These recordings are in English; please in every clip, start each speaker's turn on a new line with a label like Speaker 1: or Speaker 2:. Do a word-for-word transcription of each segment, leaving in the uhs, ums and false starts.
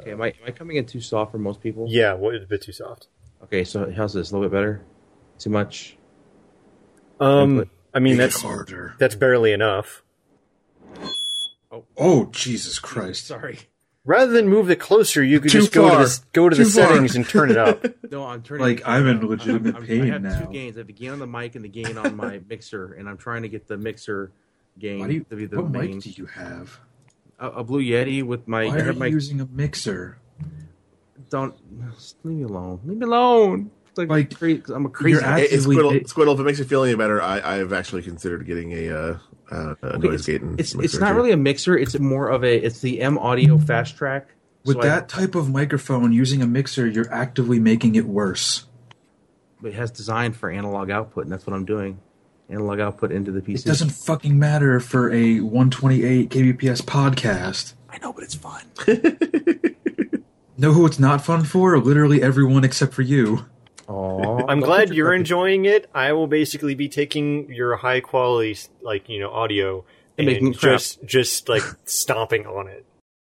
Speaker 1: Okay, am I, am I coming in too soft for most people?
Speaker 2: Yeah, well, it's a bit too soft.
Speaker 1: Okay, so how's this? A little bit better? Too much?
Speaker 2: Um,
Speaker 1: Input?
Speaker 2: I mean,
Speaker 3: Make it
Speaker 2: that's
Speaker 3: harder.
Speaker 2: that's barely enough.
Speaker 3: Oh, Jesus Christ.
Speaker 1: Sorry.
Speaker 2: Rather than move it closer, you could
Speaker 3: Too
Speaker 2: just go
Speaker 3: far.
Speaker 2: to the, go to the
Speaker 3: Too far.
Speaker 2: settings and turn it up.
Speaker 1: No, I'm turning.
Speaker 3: Like, I'm in legitimate
Speaker 1: I'm, I'm,
Speaker 3: pain
Speaker 1: I have
Speaker 3: now.
Speaker 1: two gains. I have the gain on the mic and the gain on my mixer, and I'm trying to get the mixer gain
Speaker 3: Why do you,
Speaker 1: to be the
Speaker 3: what
Speaker 1: main.
Speaker 3: mic do you have?
Speaker 1: A, a Blue Yeti with my.
Speaker 3: Why
Speaker 1: I
Speaker 3: are
Speaker 1: have
Speaker 3: you
Speaker 1: my
Speaker 3: using a mixer?
Speaker 1: don't leave me alone. Leave me alone. Like,
Speaker 3: Like,
Speaker 1: crazy, I'm a crazy.
Speaker 3: you're
Speaker 1: guy.
Speaker 3: at-
Speaker 4: Hey,
Speaker 3: Actively-
Speaker 4: Squiddle,
Speaker 3: it-
Speaker 4: Squiddle, if it makes you feel any better, I, I've actually considered getting a, uh, uh, a
Speaker 1: Okay,
Speaker 4: noise
Speaker 1: it's,
Speaker 4: gate. And
Speaker 1: it's
Speaker 4: mixer
Speaker 1: it's not
Speaker 4: too.
Speaker 1: really a mixer. It's more of a. It's the M Audio Fast Track.
Speaker 3: With
Speaker 1: So I-
Speaker 3: that type of microphone, using a mixer, you're actively making it worse.
Speaker 1: it has designed for analog output, and that's what I'm doing. Analog output into the P
Speaker 3: It
Speaker 1: C.
Speaker 3: doesn't fucking matter for a one twenty-eight K B P S podcast.
Speaker 1: I know, but it's fun.
Speaker 3: Know who it's not fun for? Literally everyone except for you.
Speaker 1: Oh,
Speaker 2: I'm glad you're enjoying it. I will basically be taking your high quality, like, you know, audio
Speaker 1: And
Speaker 2: and,
Speaker 1: making it crap.
Speaker 2: just just like stomping on it.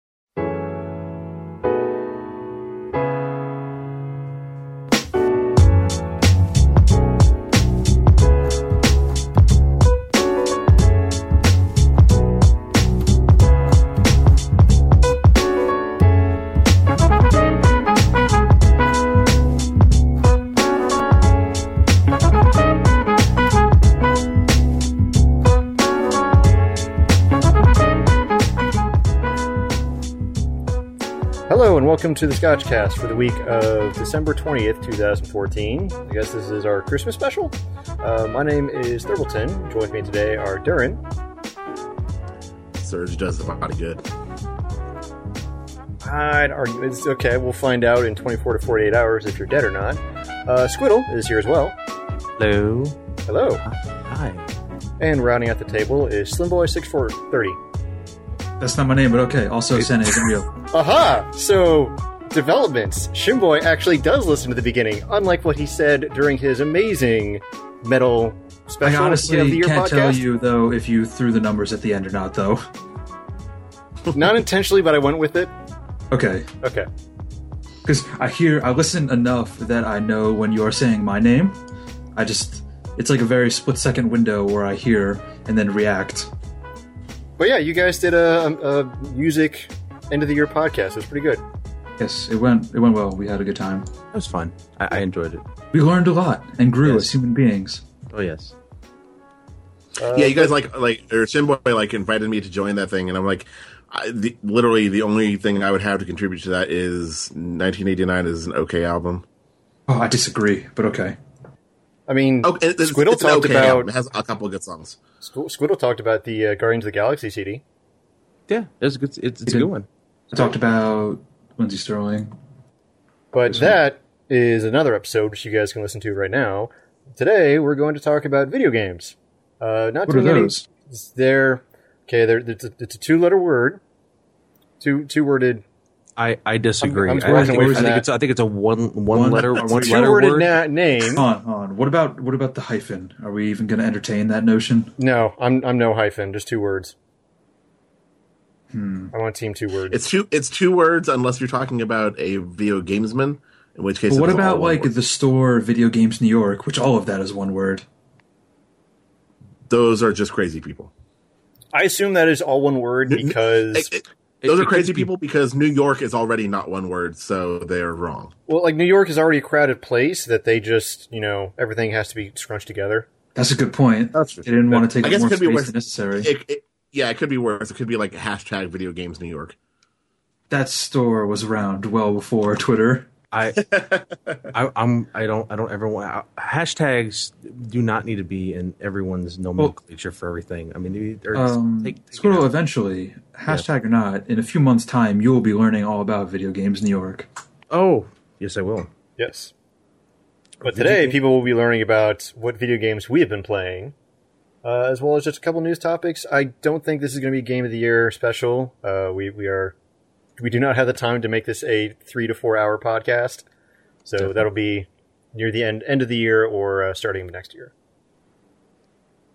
Speaker 2: Hello and welcome to the Scotchcast for the week of December twentieth, twenty fourteen. I guess this is our Christmas special. Uh, my name is Thurbleton. Joining me today are Durin.
Speaker 4: Surge does the body good.
Speaker 2: I'd argue it's okay. We'll find out in twenty-four to forty-eight hours if you're dead or not. Uh, Squiddle is here as well.
Speaker 1: Hello.
Speaker 2: Hello.
Speaker 1: Hi.
Speaker 2: And rounding out the table is Slimboy six four thirty.
Speaker 3: That's not my name, but okay. Also, Santa isn't real.
Speaker 2: Aha! So, developments. Shimboy actually does listen to the beginning, unlike what he said during his amazing metal
Speaker 3: I
Speaker 2: special
Speaker 3: honestly
Speaker 2: of the year
Speaker 3: can't
Speaker 2: podcast.
Speaker 3: tell you, though, if you threw the numbers at the end or not, though.
Speaker 2: Not intentionally, but I went with it.
Speaker 3: Okay.
Speaker 2: Okay.
Speaker 3: Because I hear, I listen enough that I know when you're saying my name. I just, it's like a very split second window where I hear and then react.
Speaker 2: But yeah, you guys did a, a music end of the year podcast. It was pretty good.
Speaker 3: Yes, it went, it went well. We had a good time.
Speaker 1: It was fun. I, I enjoyed it.
Speaker 3: We learned a lot and grew
Speaker 1: Yes.
Speaker 3: as human beings.
Speaker 1: Oh yes.
Speaker 2: Uh,
Speaker 4: yeah, you guys like, like, or Simboy, like, invited me to join that thing, and I'm like, I, the, literally the only thing I would have to contribute to that is nineteen eighty-nine is an okay album.
Speaker 3: Oh, I disagree, but okay.
Speaker 2: I mean,
Speaker 4: Oh, it, it's,
Speaker 2: Squiddle
Speaker 4: it's an
Speaker 2: talked
Speaker 4: okay
Speaker 2: about
Speaker 4: album. It has a couple of good songs.
Speaker 2: Squ- Squiddle talked about the uh, Guardians of the Galaxy C D.
Speaker 1: Yeah, it's a good. It's, it's a
Speaker 3: did.
Speaker 1: good one.
Speaker 3: I talked about Lindsay Sterling.
Speaker 2: But
Speaker 3: This
Speaker 2: that is another episode which you guys can listen to right now. Today we're going to talk about video games. Uh, not
Speaker 3: What are
Speaker 2: doing any-
Speaker 3: those?
Speaker 2: They're okay. They're, it's a, it's a two-letter word, two two-worded.
Speaker 1: I, I disagree.
Speaker 2: I'm- I'm
Speaker 1: I, I,
Speaker 2: surprised
Speaker 1: think,
Speaker 2: it
Speaker 1: I
Speaker 2: was
Speaker 1: think
Speaker 2: that.
Speaker 1: it's I think it's a one one,
Speaker 3: One-
Speaker 1: letter
Speaker 3: that's
Speaker 1: one
Speaker 3: two
Speaker 1: letter
Speaker 2: Two-worded
Speaker 1: word.
Speaker 2: na- name.
Speaker 3: On, on. What about what about the hyphen? Are we even going to entertain that notion?
Speaker 2: No, I'm I'm no hyphen. Just two words.
Speaker 3: Hmm.
Speaker 2: I want team two words.
Speaker 4: It's two, it's two words unless you're talking about a video gamesman, in which case
Speaker 3: But what
Speaker 4: it's all
Speaker 3: about
Speaker 4: one
Speaker 3: like
Speaker 4: word.
Speaker 3: the store Video Games New York, which all of that is one word?
Speaker 4: Those are just crazy people.
Speaker 2: I assume that is all one word because
Speaker 4: It- it- those
Speaker 1: it
Speaker 4: are
Speaker 1: could
Speaker 4: crazy
Speaker 1: be-
Speaker 4: people because New York is already not one word, so they're wrong.
Speaker 2: well, like New York is already a crowded place that they just you know everything has to be scrunched together.
Speaker 3: That's a good point.
Speaker 4: That's
Speaker 3: They didn't want to
Speaker 4: I
Speaker 3: take
Speaker 4: guess
Speaker 3: up
Speaker 4: it
Speaker 3: more
Speaker 4: could be
Speaker 3: space
Speaker 4: worse.
Speaker 3: than necessary.
Speaker 4: It, it, yeah, it could be worse. It could be like hashtag video games New York.
Speaker 3: That store was around well before Twitter.
Speaker 1: I, I I'm I don't I don't ever want hashtags do not need to be in everyone's nomenclature for everything. I mean, maybe- or just
Speaker 3: Um,
Speaker 1: take, take it
Speaker 3: Squirrel,
Speaker 1: out.
Speaker 3: eventually, hashtag or not, in a few months' time, you will be learning all about Video Games New York.
Speaker 1: Oh, yes, I will.
Speaker 2: Yes. But today, people will be learning about what video games we have been playing, uh, as well as just a couple news topics. I don't think this is going to be Game of the Year special. Uh, we we are we do not have the time to make this a three to four hour podcast, so
Speaker 1: Definitely.
Speaker 2: that'll be near the end end of the year or uh, starting next year.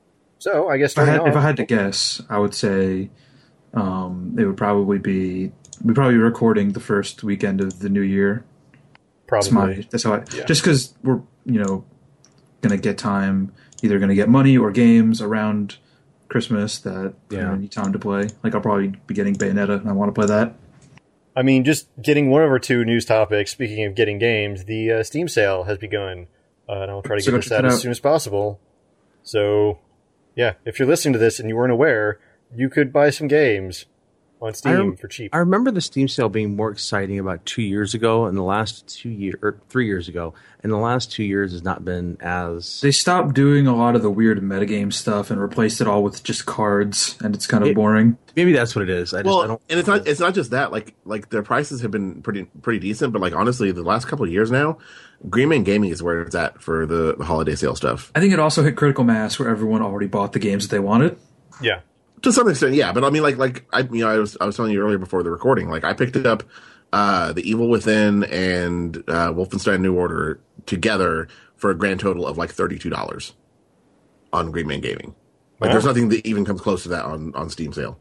Speaker 2: So I guess
Speaker 3: If I,
Speaker 2: starting
Speaker 3: had, if I
Speaker 2: off,
Speaker 3: had to guess, I would say um, it would probably be we probably be recording the first weekend of the new year.
Speaker 2: Probably.
Speaker 3: That's, my, that's how I.
Speaker 2: Yeah.
Speaker 3: Just because we're you know gonna get time, either gonna get money or games around Christmas that
Speaker 1: Yeah.
Speaker 3: I need time to play. Like I'll probably be getting Bayonetta, and I want to play that.
Speaker 2: I mean, just getting one of our two news topics. Speaking of getting games, the uh, Steam sale has begun, uh, and I'll try to
Speaker 3: So
Speaker 2: get
Speaker 3: go
Speaker 2: this
Speaker 3: check
Speaker 2: out
Speaker 3: it
Speaker 2: as
Speaker 3: out.
Speaker 2: soon as possible. So, yeah, if you're listening to this and you weren't aware, you could buy some games on Steam
Speaker 1: I rem-
Speaker 2: for cheap.
Speaker 1: I remember the Steam sale being more exciting about two years ago, and the last two years, or three years ago, and the last two years has not been as.
Speaker 3: They stopped doing a lot of the weird metagame stuff and replaced it all with just cards, and it's kind of
Speaker 1: It-
Speaker 3: boring.
Speaker 1: Maybe that's what it is. I just I
Speaker 4: Well,
Speaker 1: don't.
Speaker 4: and it's not it's not just that. Like like their prices have been pretty pretty decent, but like honestly, the last couple of years now, Green Man Gaming is where it's at for the, the holiday sale stuff.
Speaker 3: I think it also hit critical mass where everyone already bought the games that they wanted.
Speaker 2: Yeah.
Speaker 4: To some extent, yeah. But I mean, like like I you know I was I was telling you earlier before the recording, like I picked up uh, the Evil Within and uh, Wolfenstein New Order together for a grand total of like thirty two dollars on Green Man Gaming. Like
Speaker 2: Wow.
Speaker 4: there's nothing that even comes close to that on on Steam sale.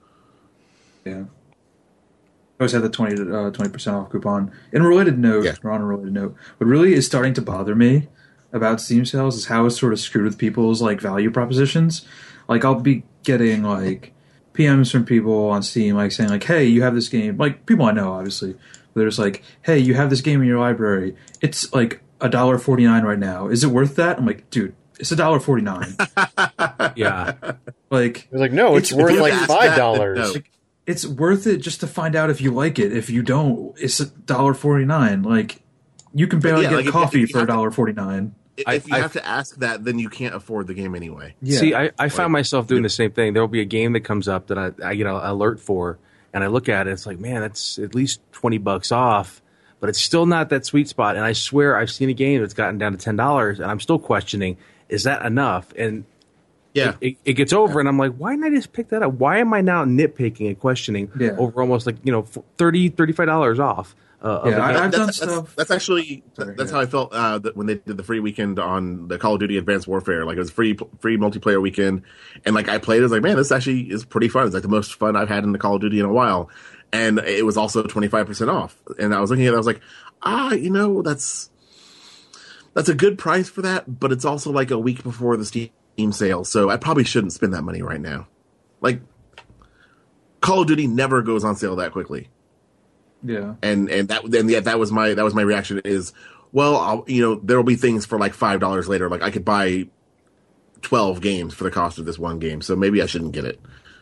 Speaker 3: Yeah. I always had the twenty uh, twenty percent off coupon. In a related note,
Speaker 4: Yeah.
Speaker 3: or on a related note, what really is starting to bother me about Steam sales is how it's sort of screwed with people's like value propositions. Like I'll be getting like P Ms from people on Steam like saying like, "Hey, you have this game." Like people I know, obviously. They're just like, "Hey, you have this game in your library. It's like a dollar forty nine right now. Is it worth that?" I'm like, "Dude, it's a dollar forty nine."
Speaker 1: Yeah.
Speaker 3: Like
Speaker 2: It was like, no, it's,
Speaker 3: It's-
Speaker 2: worth
Speaker 4: if you
Speaker 2: like
Speaker 4: ask
Speaker 2: five
Speaker 4: that, then
Speaker 2: dollars.
Speaker 4: no.
Speaker 3: Like, it's worth it just to find out if you like it. If you don't, it's a dollar forty nine. Like you can barely
Speaker 4: Yeah,
Speaker 3: get
Speaker 4: like, if-
Speaker 3: coffee
Speaker 4: if you
Speaker 3: for a
Speaker 4: have to-
Speaker 3: dollar forty nine.
Speaker 4: If
Speaker 1: I-
Speaker 4: you
Speaker 1: I-
Speaker 4: have to ask that, then you can't afford the game anyway.
Speaker 3: Yeah.
Speaker 1: See, I, I found myself doing the same thing. There will be a game that comes up that I, I get an alert for, and I look at it. It's like, man, that's at least twenty bucks off, but it's still not that sweet spot. And I swear I've seen a game that's gotten down to ten dollars, and I'm still questioning, is that enough? And
Speaker 4: Yeah.
Speaker 1: it, it gets over, and I'm like, why didn't I just pick that up? Why am I now nitpicking and questioning
Speaker 3: Yeah.
Speaker 1: over almost like, you know, thirty dollars, thirty-five dollars off? Uh, of
Speaker 3: Yeah,
Speaker 1: the
Speaker 3: I-
Speaker 1: game?
Speaker 3: I've
Speaker 4: that's,
Speaker 3: done
Speaker 4: that's,
Speaker 3: stuff-
Speaker 4: That's actually
Speaker 3: Sorry,
Speaker 4: that's
Speaker 3: yeah.
Speaker 4: how I felt uh, that when they did the free weekend on the Call of Duty Advanced Warfare. Like it was free free multiplayer weekend, and like I played, I was like, man, this actually is pretty fun. It's like the most fun I've had in the Call of Duty in a while, and it was also twenty five percent off. And I was looking at it, I was like, ah, you know, that's that's a good price for that, but it's also like a week before the Steam sale, so I probably shouldn't spend that money right now. Like Call of Duty never goes on sale that quickly.
Speaker 3: Yeah.
Speaker 4: and and that and yeah, that was my that was my reaction is, well, I'll, you know, there will be things for like five dollars later. Like I could buy twelve games for the cost of this one game, so maybe I shouldn't get it.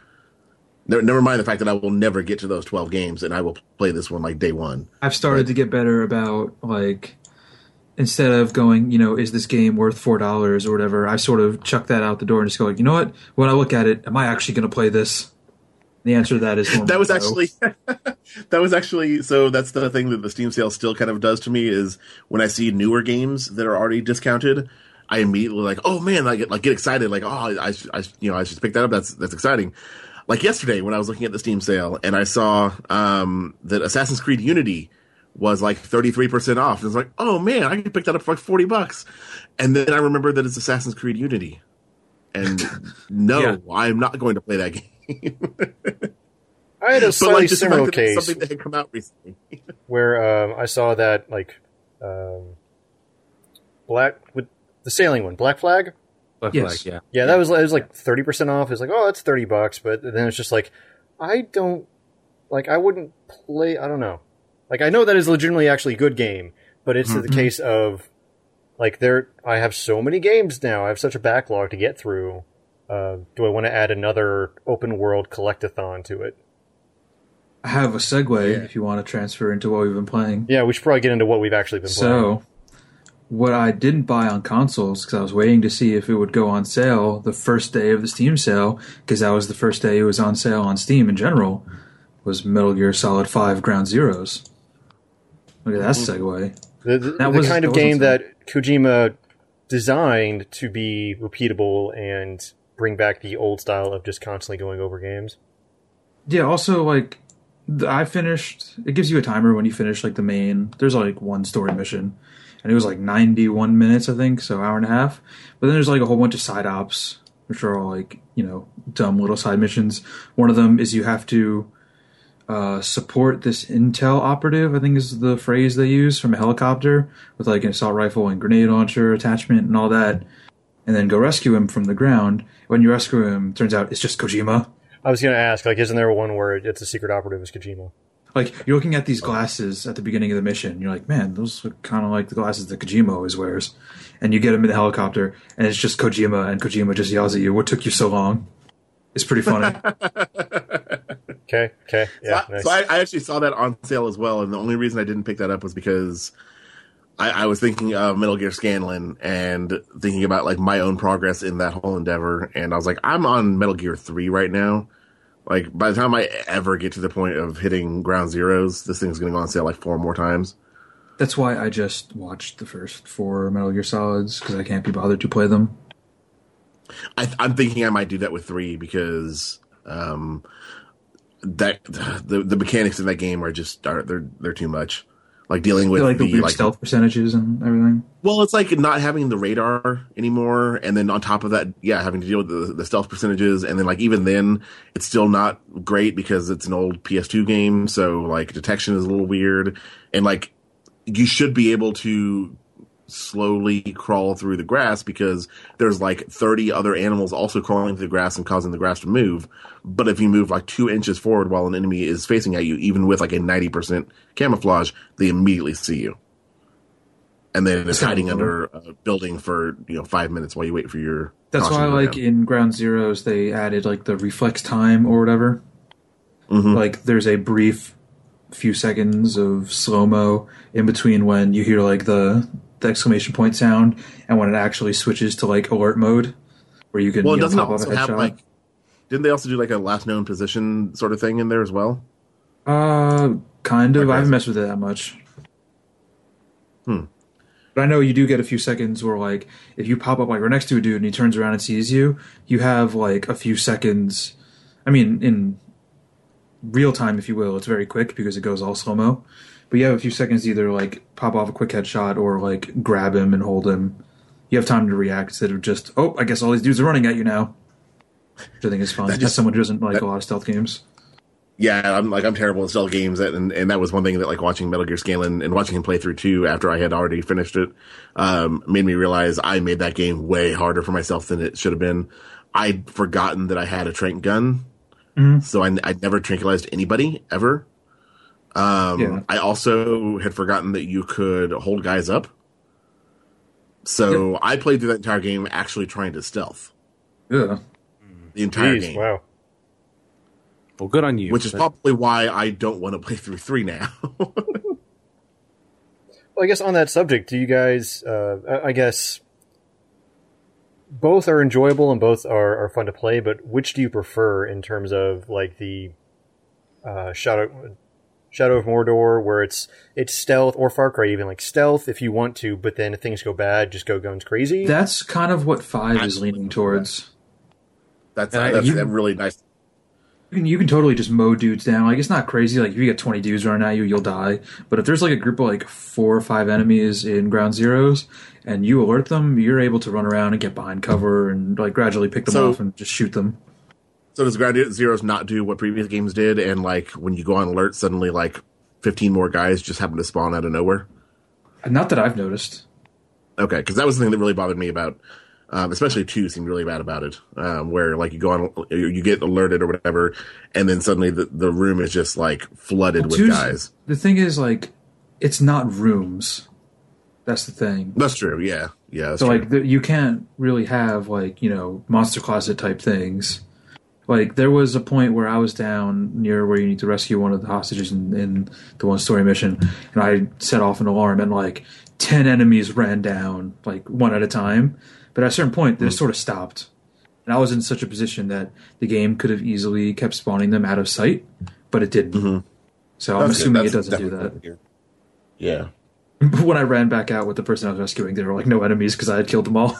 Speaker 4: Never, never mind the fact that I will never get to those twelve games, and I will play this one like day one.
Speaker 3: I've started to get better about like instead of going, you know, is this game worth four dollars or whatever, I sort of chuck that out the door and just go like, you know what? When I look at it, am I actually gonna play this? The answer to that is normally
Speaker 4: That was
Speaker 3: no.
Speaker 4: actually that was actually so. That's the thing that the Steam sale still kind of does to me is when I see newer games that are already discounted, I immediately like, oh man, I get like get excited, like oh, I, I, I you know, I should pick that up. That's that's exciting. Like yesterday when I was looking at the Steam sale and I saw um, that Assassin's Creed Unity was like thirty-three percent off. And I was like, oh man, I can pick that up for like forty bucks. And then I remembered that it's Assassin's Creed Unity. And no,
Speaker 1: Yeah.
Speaker 4: I'm not going to play that game.
Speaker 2: I had a
Speaker 4: But
Speaker 2: slightly
Speaker 4: like just the
Speaker 2: similar
Speaker 4: fact that it's
Speaker 2: case
Speaker 4: something that had come out recently.
Speaker 2: where um, I saw that like um, black with the sailing one, Black Flag.
Speaker 1: Black
Speaker 3: Yes.
Speaker 1: Flag, yeah.
Speaker 2: Yeah, that was it was like thirty percent off. It's like, oh, that's thirty bucks, but then it's just like, I don't like. I wouldn't play. I don't know. Like I know that is legitimately actually a good game, but it's the case of like there. I have so many games now. I have such a backlog to get through. Uh, do I want to add another open world collectathon to it?
Speaker 3: I have a segue if you want to transfer into what we've been playing.
Speaker 2: Yeah, we should probably get into what we've actually been playing.
Speaker 3: So, what I didn't buy on consoles because I was waiting to see if it would go on sale the first day of the Steam sale, because that was the first day it was on sale on Steam in general, was Metal Gear Solid five Ground Zeroes. Look at that segue.
Speaker 2: The, the,
Speaker 3: That
Speaker 2: the
Speaker 3: was-
Speaker 2: kind of
Speaker 3: that wasn't
Speaker 2: game
Speaker 3: fun.
Speaker 2: that Kojima designed to be repeatable and bring back the old style of just constantly going over games.
Speaker 3: Yeah, also, like, th- I finished... It gives you a timer when you finish, like, the main... There's, like, one story mission. And it was, like, ninety-one minutes, I think, so hour and a half. But then there's, like, a whole bunch of side ops, which are all, like, you know, dumb little side missions. One of them is you have to... uh, support this intel operative, I think is the phrase they use, from a helicopter with like an assault rifle and grenade launcher attachment and all that, and then go rescue him from the ground. When you rescue him, turns out it's just Kojima.
Speaker 2: I was going to ask, like, isn't there one where it's a secret operative is Kojima?
Speaker 3: Like, you're looking at these glasses at the beginning of the mission, and you're like, man, those look kind of like the glasses that Kojima always wears. And you get him in the helicopter, and it's just Kojima, and Kojima just yells at you, what took you so long? It's pretty funny.
Speaker 2: Okay, okay. Yeah,
Speaker 4: so,
Speaker 2: nice.
Speaker 4: so I, I actually saw that on sale as well, and the only reason I didn't pick that up was because I, I was thinking of Metal Gear Scanlan and thinking about like my own progress in that whole endeavor, and I was like, I'm on Metal Gear three right now. Like, by the time I ever get to the point of hitting Ground Zeroes, this thing's going to go on sale like four more times.
Speaker 3: That's why I just watched the first four Metal Gear Solids, because I can't be bothered to play them.
Speaker 4: I, I'm thinking I might do that with three because um, that the the mechanics in that game are just are they're they're too much. Like dealing with
Speaker 3: like the,
Speaker 4: the
Speaker 3: weird
Speaker 4: like
Speaker 3: stealth percentages and everything.
Speaker 4: Well, it's like not having the radar anymore, and then on top of that, yeah, having to deal with the, the stealth percentages, and then like even then, it's still not great because it's an old P S two game, so like detection is a little weird, and like you should be able to slowly crawl through the grass because there's like thirty other animals also crawling through the grass and causing the grass to move. But if you move like two inches forward while an enemy is facing at you, even with like a ninety percent camouflage, they immediately see you. And then it's hiding under a building for, you know, five minutes while you wait for your...
Speaker 3: That's why, like, in Ground Zeroes, they added, like, the reflex time or whatever. Mm-hmm. Like, there's a brief few seconds of slow-mo in between when you hear, like, the, the exclamation point sound and when it actually switches to, like, alert mode, where you can
Speaker 4: well,
Speaker 3: you know,
Speaker 4: doesn't
Speaker 3: pop
Speaker 4: it
Speaker 3: off a
Speaker 4: also have,
Speaker 3: headshot.
Speaker 4: like... Didn't they also do, like, a last known position sort of thing in there as well?
Speaker 3: Uh, kind of.
Speaker 4: Okay.
Speaker 3: I haven't messed with it that much.
Speaker 4: Hmm.
Speaker 3: But I know you do get a few seconds where, like, if you pop up, like, right next to a dude and he turns around and sees you, you have, like, a few seconds. I mean, in real time, if you will, it's very quick because it goes all slow-mo. But you have a few seconds to either, like, pop off a quick headshot or, like, grab him and hold him. You have time to react instead of just, oh, I guess all these dudes are running at you now. Which I think is fun.
Speaker 4: That
Speaker 3: As
Speaker 4: just,
Speaker 3: someone who doesn't like
Speaker 4: that,
Speaker 3: a lot of stealth games.
Speaker 4: Yeah, I'm like I'm terrible at stealth games, and and that was one thing that like watching Metal Gear Scanlan and watching him play through two after I had already finished it, um, made me realize I made that game way harder for myself than it should have been. I'd forgotten that I had a tranq gun, mm-hmm. so I I never tranquilized anybody ever. Um, yeah. I also had forgotten that you could hold guys up. So yep. I played through that entire game actually trying to stealth.
Speaker 3: Yeah.
Speaker 4: The entire
Speaker 2: Jeez,
Speaker 4: game.
Speaker 2: Wow.
Speaker 1: Well, good on you.
Speaker 4: Which is probably why I don't want to play through three now.
Speaker 2: Well, I guess on that subject, do you guys, uh, I guess, both are enjoyable and both are, are fun to play, but which do you prefer in terms of, like, the uh, Shadow Shadow of Mordor, where it's it's stealth, or Far Cry even, like stealth if you want to, but then if things go bad, just go guns crazy?
Speaker 3: That's kind of what five I is leaning towards.
Speaker 4: That's, uh, that's you, really nice.
Speaker 3: You can, you can totally just mow dudes down. Like, it's not crazy. Like, if you get twenty dudes running at you, you'll die. But if there's, like, a group of, like, four or five enemies in Ground Zeroes, and you alert them, you're able to run around and get behind cover and, like, gradually pick them so, off and just shoot them.
Speaker 4: So does Ground Zeroes not do what previous games did, and, like, when you go on alert, suddenly, like, fifteen more guys just happen to spawn out of nowhere?
Speaker 3: Not that I've noticed.
Speaker 4: Okay, because that was the thing that really bothered me about... Um, especially two seemed really bad about it, um, where like you go on, you get alerted or whatever, and then suddenly the, the room is just like flooded well, with guys.
Speaker 3: The thing is, like, it's not rooms. That's the thing.
Speaker 4: That's true. Yeah, yeah. That's
Speaker 3: so
Speaker 4: true.
Speaker 3: like, the, you can't really have like you know monster closet type things. Like there was a point where I was down near where you need to rescue one of the hostages in, in the one story mission, and I set off an alarm, and like ten enemies ran down like one at a time. But at a certain point, they just sort of stopped. And I was in such a position that the game could have easily kept spawning them out of sight, but it didn't. Mm-hmm. So I'm assuming it doesn't do that.
Speaker 4: Yeah.
Speaker 3: When I ran back out with the person I was rescuing, there were like no enemies because I had killed them all.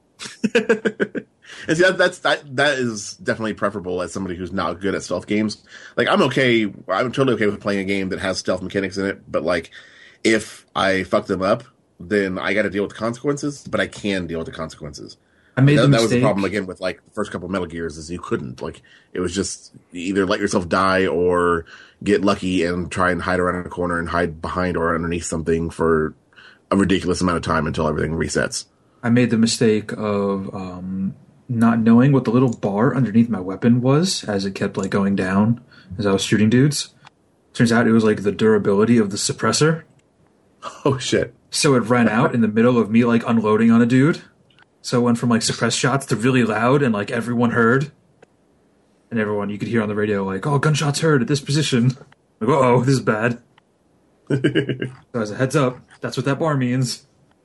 Speaker 4: And see, that, that's that that is definitely preferable as somebody who's not good at stealth games. Like I'm okay, I'm totally okay with playing a game that has stealth mechanics in it, but like if I fuck them up, then I got to deal with the consequences, but I can deal with the consequences.
Speaker 3: I made
Speaker 4: that,
Speaker 3: the
Speaker 4: that was the
Speaker 3: mistake.
Speaker 4: problem again with like the first couple of Metal Gears is you couldn't like it was just either let yourself die or get lucky and try and hide around a corner and hide behind or underneath something for a ridiculous amount of time until everything resets.
Speaker 3: I made the mistake of um, not knowing what the little bar underneath my weapon was as it kept like going down as I was shooting dudes. Turns out it was like the durability of the suppressor.
Speaker 4: Oh shit!
Speaker 3: So it ran out in the middle of me like unloading on a dude. So it went from like suppressed shots to really loud and like everyone heard. And everyone you could hear on the radio like, oh, gunshots heard at this position. Like, uh-oh, this is bad. So as a heads up, that's what that bar means.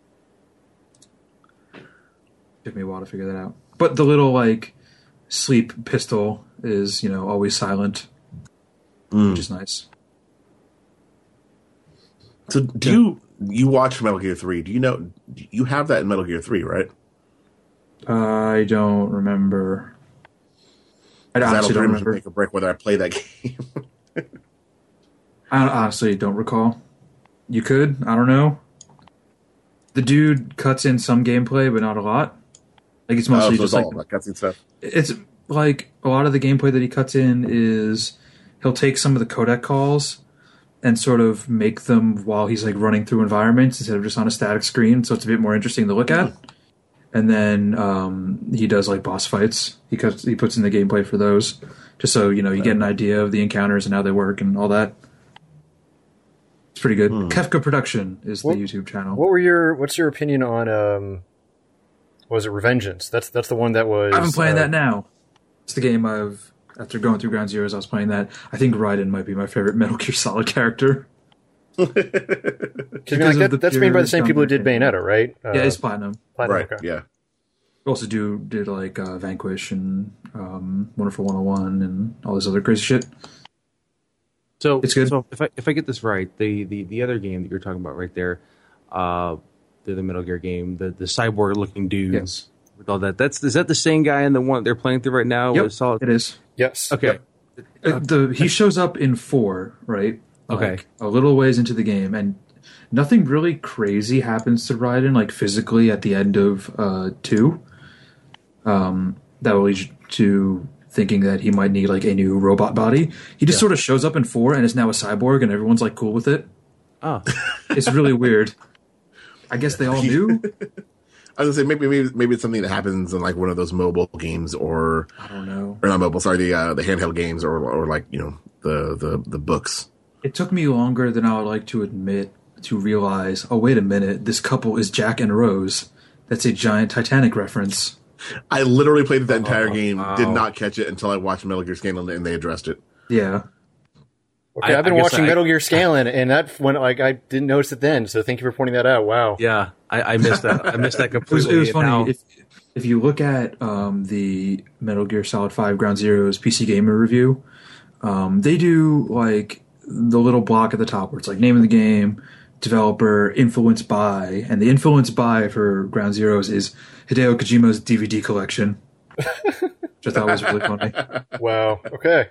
Speaker 3: Took me a while to figure that out. But the little like sleep pistol is, you know, always silent. Mm. Which is nice.
Speaker 4: So do you you watch Metal Gear three? Do you know you have that in Metal Gear three, right?
Speaker 3: I don't remember. I honestly don't remember.
Speaker 4: Make or break whether I play that game.
Speaker 3: I honestly don't recall. You could. I don't know. The dude cuts in some gameplay, but not a lot. Like it's mostly
Speaker 4: oh, so
Speaker 3: just
Speaker 4: it's
Speaker 3: like
Speaker 4: all about cutscene stuff.
Speaker 3: It's like a lot of the gameplay that he cuts in is he'll take some of the codec calls and sort of make them while he's like running through environments instead of just on a static screen, so it's a bit more interesting to look at. And then um, he does like boss fights. He cuts, he puts in the gameplay for those, just so you know you get an idea of the encounters and how they work and all that. It's pretty good. Hmm. Kefka Production is what, the YouTube channel.
Speaker 2: What were your What's your opinion on? Um, what was it Revengeance? That's that's the one that was.
Speaker 3: I've been playing
Speaker 2: uh,
Speaker 3: that now. It's the game I've after going through Ground Zeroes. I was playing that. I think Raiden might be my favorite Metal Gear Solid character.
Speaker 2: Like that, that's made by the same people who did Bayonetta, right?
Speaker 3: Uh, yeah, it's Platinum.
Speaker 2: Platinum,
Speaker 4: right?
Speaker 2: Okay.
Speaker 4: Yeah.
Speaker 3: We also do did like uh, Vanquish and um, Wonderful one oh one and all this other crazy shit.
Speaker 1: So
Speaker 3: it's good.
Speaker 1: So if I if I get this right, the, the, the other game that you're talking about right there, uh, the, the Metal Gear game, the the cyborg looking dudes
Speaker 3: yes.
Speaker 1: with all that. That's is that the same guy in the one they're playing through right now?
Speaker 3: Yep,
Speaker 1: with Solid?
Speaker 3: It is.
Speaker 2: Yes.
Speaker 1: Okay.
Speaker 3: Yep. Uh, the he shows up in four, right? Like,
Speaker 1: okay.
Speaker 3: A little ways into the game, and nothing really crazy happens to Raiden, like physically at the end of uh, two. Um, that will lead you to thinking that he might need like a new robot body. He just yeah. sort of shows up in four and is now a cyborg, and everyone's like cool with it.
Speaker 1: Oh,
Speaker 3: it's really weird. I guess they all knew.
Speaker 4: I was gonna say maybe maybe maybe it's something that happens in like one of those mobile games, or
Speaker 3: I don't know,
Speaker 4: or not mobile. Sorry, the uh, the handheld games, or or like you know the the the books.
Speaker 3: It took me longer than I would like to admit to realize. Oh, wait a minute! This couple is Jack and Rose. That's a giant Titanic reference.
Speaker 4: I literally played that entire oh, game,
Speaker 1: wow.
Speaker 4: did not catch it until I watched Metal Gear Scanlan and they addressed it.
Speaker 3: Yeah.
Speaker 2: Okay, I, I've been
Speaker 1: I
Speaker 2: watching
Speaker 1: I,
Speaker 2: Metal Gear Scanlan, and that when like I didn't notice it then. So thank you for pointing that out. Wow.
Speaker 1: Yeah, I, I missed that. I missed that completely.
Speaker 3: It was, it was funny.
Speaker 1: Now,
Speaker 3: if, if you look at um, the Metal Gear Solid five Ground Zeroes P C Gamer review, um, they do like the little block at the top where it's like name of the game, developer, influenced by, and the influenced by for Ground Zeroes is Hideo Kojima's D V D collection, which I thought was really funny.
Speaker 2: Wow. Okay.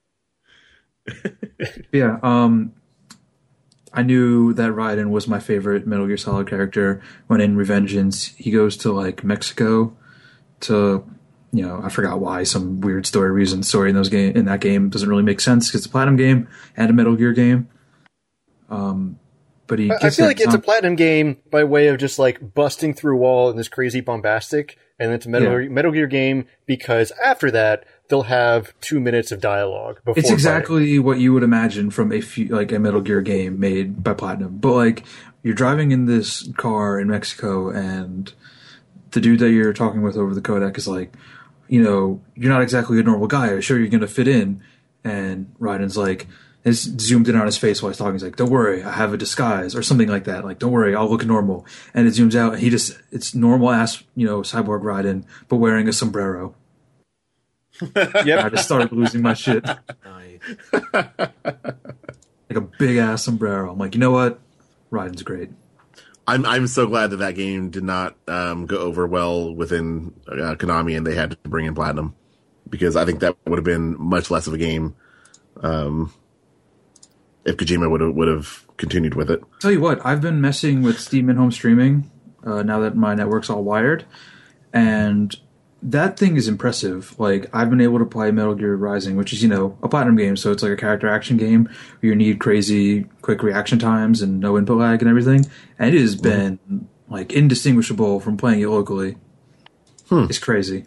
Speaker 3: Yeah. Um, I knew that Raiden was my favorite Metal Gear Solid character when in Revengeance he goes to like Mexico to, you know, I forgot why, some weird story reason. Story in those game in that game doesn't really make sense because it's a Platinum game and a Metal Gear game. Um. But he
Speaker 2: I feel like it's a Platinum game by way of just like busting through a wall in this crazy bombastic, and it's a Metal,
Speaker 3: yeah.
Speaker 2: Metal Gear game because after that they'll have two minutes of dialogue. Before
Speaker 3: it's exactly
Speaker 2: fighting.
Speaker 3: What you would imagine from a few, like a Metal Gear game made by Platinum. But like you're driving in this car in Mexico, and the dude that you're talking with over the codec is like, you know, you're not exactly a normal guy. I'm sure you're going to fit in. And Raiden's like. It's zoomed in on his face while he's talking. He's like, don't worry, I have a disguise or something like that. Like, don't worry, I'll look normal. And it zooms out and he just, it's normal ass, you know, cyborg Raiden, but wearing a sombrero. Yeah, I just started losing my shit.
Speaker 1: Nice.
Speaker 3: Like a big ass sombrero. I'm like, you know what? Raiden's great.
Speaker 4: I'm I'm so glad that that game did not um, go over well within uh, Konami and they had to bring in Platinum, because I think that would have been much less of a game. Um, if Kojima would have would have continued with it.
Speaker 3: Tell you what, I've been messing with Steam in-home streaming uh, now that my network's all wired, and that thing is impressive. Like, I've been able to play Metal Gear Rising, which is, you know, a Platinum game, so it's like a character action game where you need crazy quick reaction times and no input lag and everything. And it has been, like, indistinguishable from playing it locally. Hmm. It's crazy.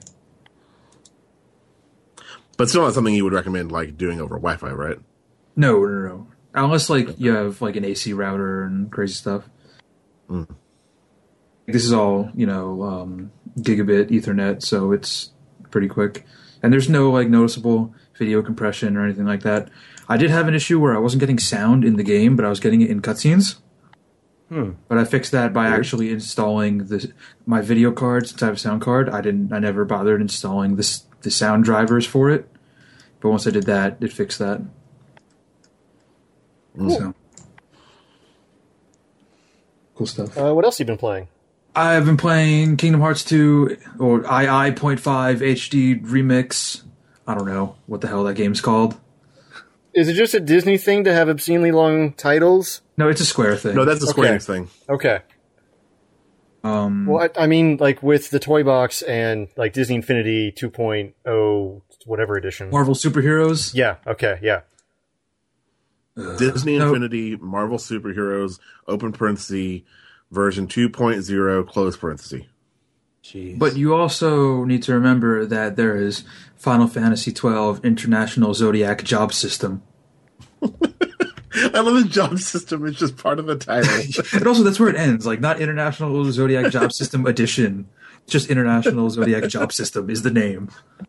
Speaker 4: But still not something you would recommend, like, doing over Wi-Fi, right?
Speaker 3: No, no, no. Unless, like, you have, like, an A C router and crazy stuff.
Speaker 4: Mm.
Speaker 3: This is all, you know, um, gigabit Ethernet, so it's pretty quick. And there's no, like, noticeable video compression or anything like that. I did have an issue where I wasn't getting sound in the game, but I was getting it in cutscenes. Hmm. But I fixed that by Weird. actually installing the, my video card. Since I have a sound card, I didn't. I never bothered installing this, the sound drivers for it. But once I did that, it fixed that.
Speaker 2: Cool.
Speaker 3: So, cool stuff.
Speaker 2: Uh, what else have you been playing?
Speaker 3: I've been playing Kingdom Hearts two, or I I point five H D Remix. I don't know what the hell that game's called.
Speaker 2: Is it just a Disney thing to have obscenely long titles?
Speaker 3: No, it's a Square thing.
Speaker 4: No, that's a Square
Speaker 2: okay.
Speaker 4: Enix thing.
Speaker 2: Okay.
Speaker 3: Um,
Speaker 2: well, I, I mean, like with the Toy Box and like Disney Infinity two point oh, whatever edition.
Speaker 3: Marvel Superheroes?
Speaker 2: Yeah, okay, yeah.
Speaker 3: Uh,
Speaker 4: Disney
Speaker 3: no.
Speaker 4: Infinity, Marvel Superheroes, open parenthesis, version two point oh, close parenthesis.
Speaker 1: Jeez.
Speaker 3: But you also need to remember that there is Final Fantasy twelve International Zodiac Job System.
Speaker 4: I love the job system. It's just part of the title.
Speaker 3: And also, that's where it ends. Like, not International Zodiac Job System Edition. Just International Zodiac Job System is the name.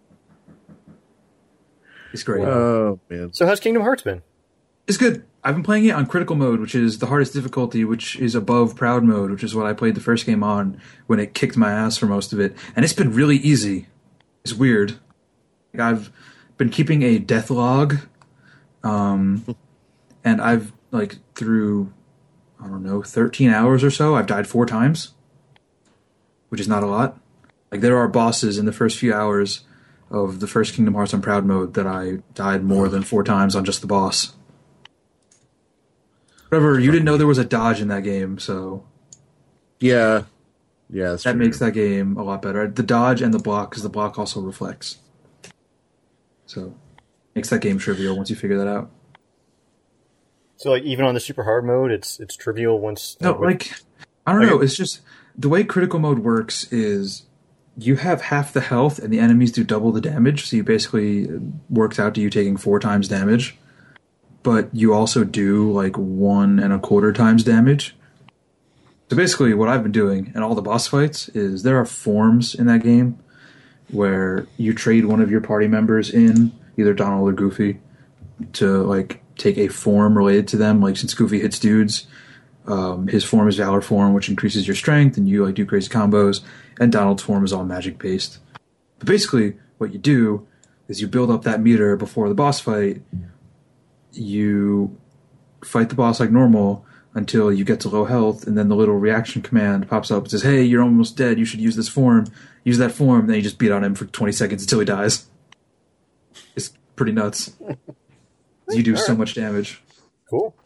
Speaker 3: It's great.
Speaker 4: Oh, man.
Speaker 2: So how's Kingdom Hearts been?
Speaker 3: It's good. I've been playing it on critical mode, which is the hardest difficulty, which is above proud mode, which is what I played the first game on when it kicked my ass for most of it. And it's been really easy. It's weird. Like, I've been keeping a death log, um, and I've, like, through, I don't know, thirteen hours or so, I've died four times, which is not a lot. Like, there are bosses in the first few hours of the first Kingdom Hearts on proud mode that I died more than four times on just the boss. Whatever, you didn't know there was a dodge in that game, so
Speaker 4: Yeah. Yeah, that's
Speaker 3: that
Speaker 4: true.
Speaker 3: makes that game a lot better. The dodge and the block, because the block also reflects. So, makes that game trivial once you figure that out.
Speaker 2: So like even on the super hard mode, it's it's trivial once.
Speaker 3: No,
Speaker 2: uh, with-
Speaker 3: like, I don't
Speaker 2: Okay.
Speaker 3: know, it's just, the way critical mode works is you have half the health and the enemies do double the damage, so you basically worked out to you taking four times damage. But you also do like one and a quarter times damage. So basically what I've been doing in all the boss fights is there are forms in that game where you trade one of your party members in, either Donald or Goofy, to like take a form related to them. Like since Goofy hits dudes, um, his form is Valor form, which increases your strength and you like do crazy combos, and Donald's form is all magic based. But basically what you do is you build up that meter before the boss fight. You fight the boss like normal until you get to low health, and then the little reaction command pops up and says, hey, you're almost dead, you should use this form. Use that form, and then you just beat on him for twenty seconds until he dies. It's pretty nuts. You do so much damage.
Speaker 2: cool.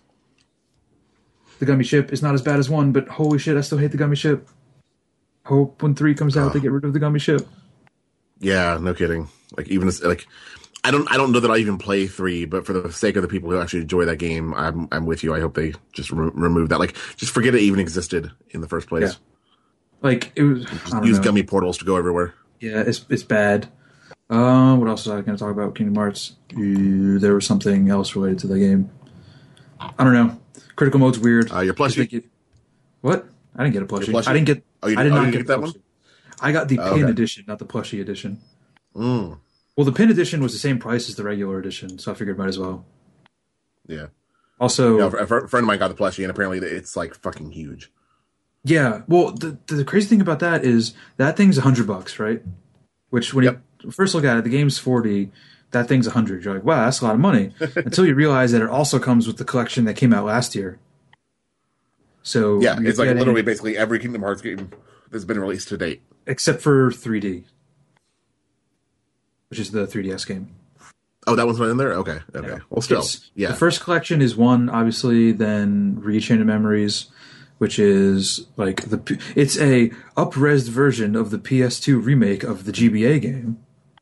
Speaker 3: The gummy ship is not as bad as one, but holy shit, I still hate the gummy ship. Hope when three comes out, they get rid of the gummy ship.
Speaker 4: Yeah, no kidding. Like even as- like, I don't I don't know that I even play three, but for the sake of the people who actually enjoy that game, I'm I'm with you. I hope they just re- remove that. Like, just forget it even existed in the first place.
Speaker 3: Yeah. Like, it was...
Speaker 4: Just
Speaker 3: I don't
Speaker 4: use
Speaker 3: know.
Speaker 4: gummy portals to go everywhere.
Speaker 3: Yeah, it's it's bad. Uh, what else was I going to talk about? Kingdom Hearts. Uh, there was something else related to the game. I don't know. Critical mode's weird.
Speaker 4: Uh, your
Speaker 3: Just
Speaker 4: plushie.
Speaker 3: make it- What? I didn't get a plushie.
Speaker 4: Your plushie?
Speaker 3: I didn't get.
Speaker 4: Oh, you
Speaker 3: I
Speaker 4: did-
Speaker 3: did
Speaker 4: oh,
Speaker 3: not
Speaker 4: you
Speaker 3: get,
Speaker 4: didn't get
Speaker 3: a
Speaker 4: that one?
Speaker 3: plushie. I got the
Speaker 4: Oh,
Speaker 3: pin
Speaker 4: okay.
Speaker 3: edition, not the plushie edition.
Speaker 4: Mm,
Speaker 3: Well, the pin edition was the same price as the regular edition, so I figured might as well.
Speaker 4: yeah.
Speaker 3: Also,
Speaker 4: Yeah, a fr- a friend of mine got the plushie, and apparently it's like fucking huge.
Speaker 3: yeah. Well, the the crazy thing about that is that thing's a hundred bucks, right? Which when
Speaker 4: Yep.
Speaker 3: you first look at it, the game's forty. That thing's a hundred. You're like, wow, that's a lot of money. Until you realize that it also comes with the collection that came out last year. So
Speaker 4: Yeah,
Speaker 3: you're
Speaker 4: it's like
Speaker 3: getting-
Speaker 4: literally basically every Kingdom Hearts game that's been released to date.
Speaker 3: except for three D, which is the three D S game.
Speaker 4: Oh, that one's not in there? Okay. Okay. Well, still.
Speaker 3: It's-
Speaker 4: Yeah.
Speaker 3: The first collection is one, obviously, then Re-Chain of Memories, which is like the it's a up-res version of the P S two remake of the G B A game.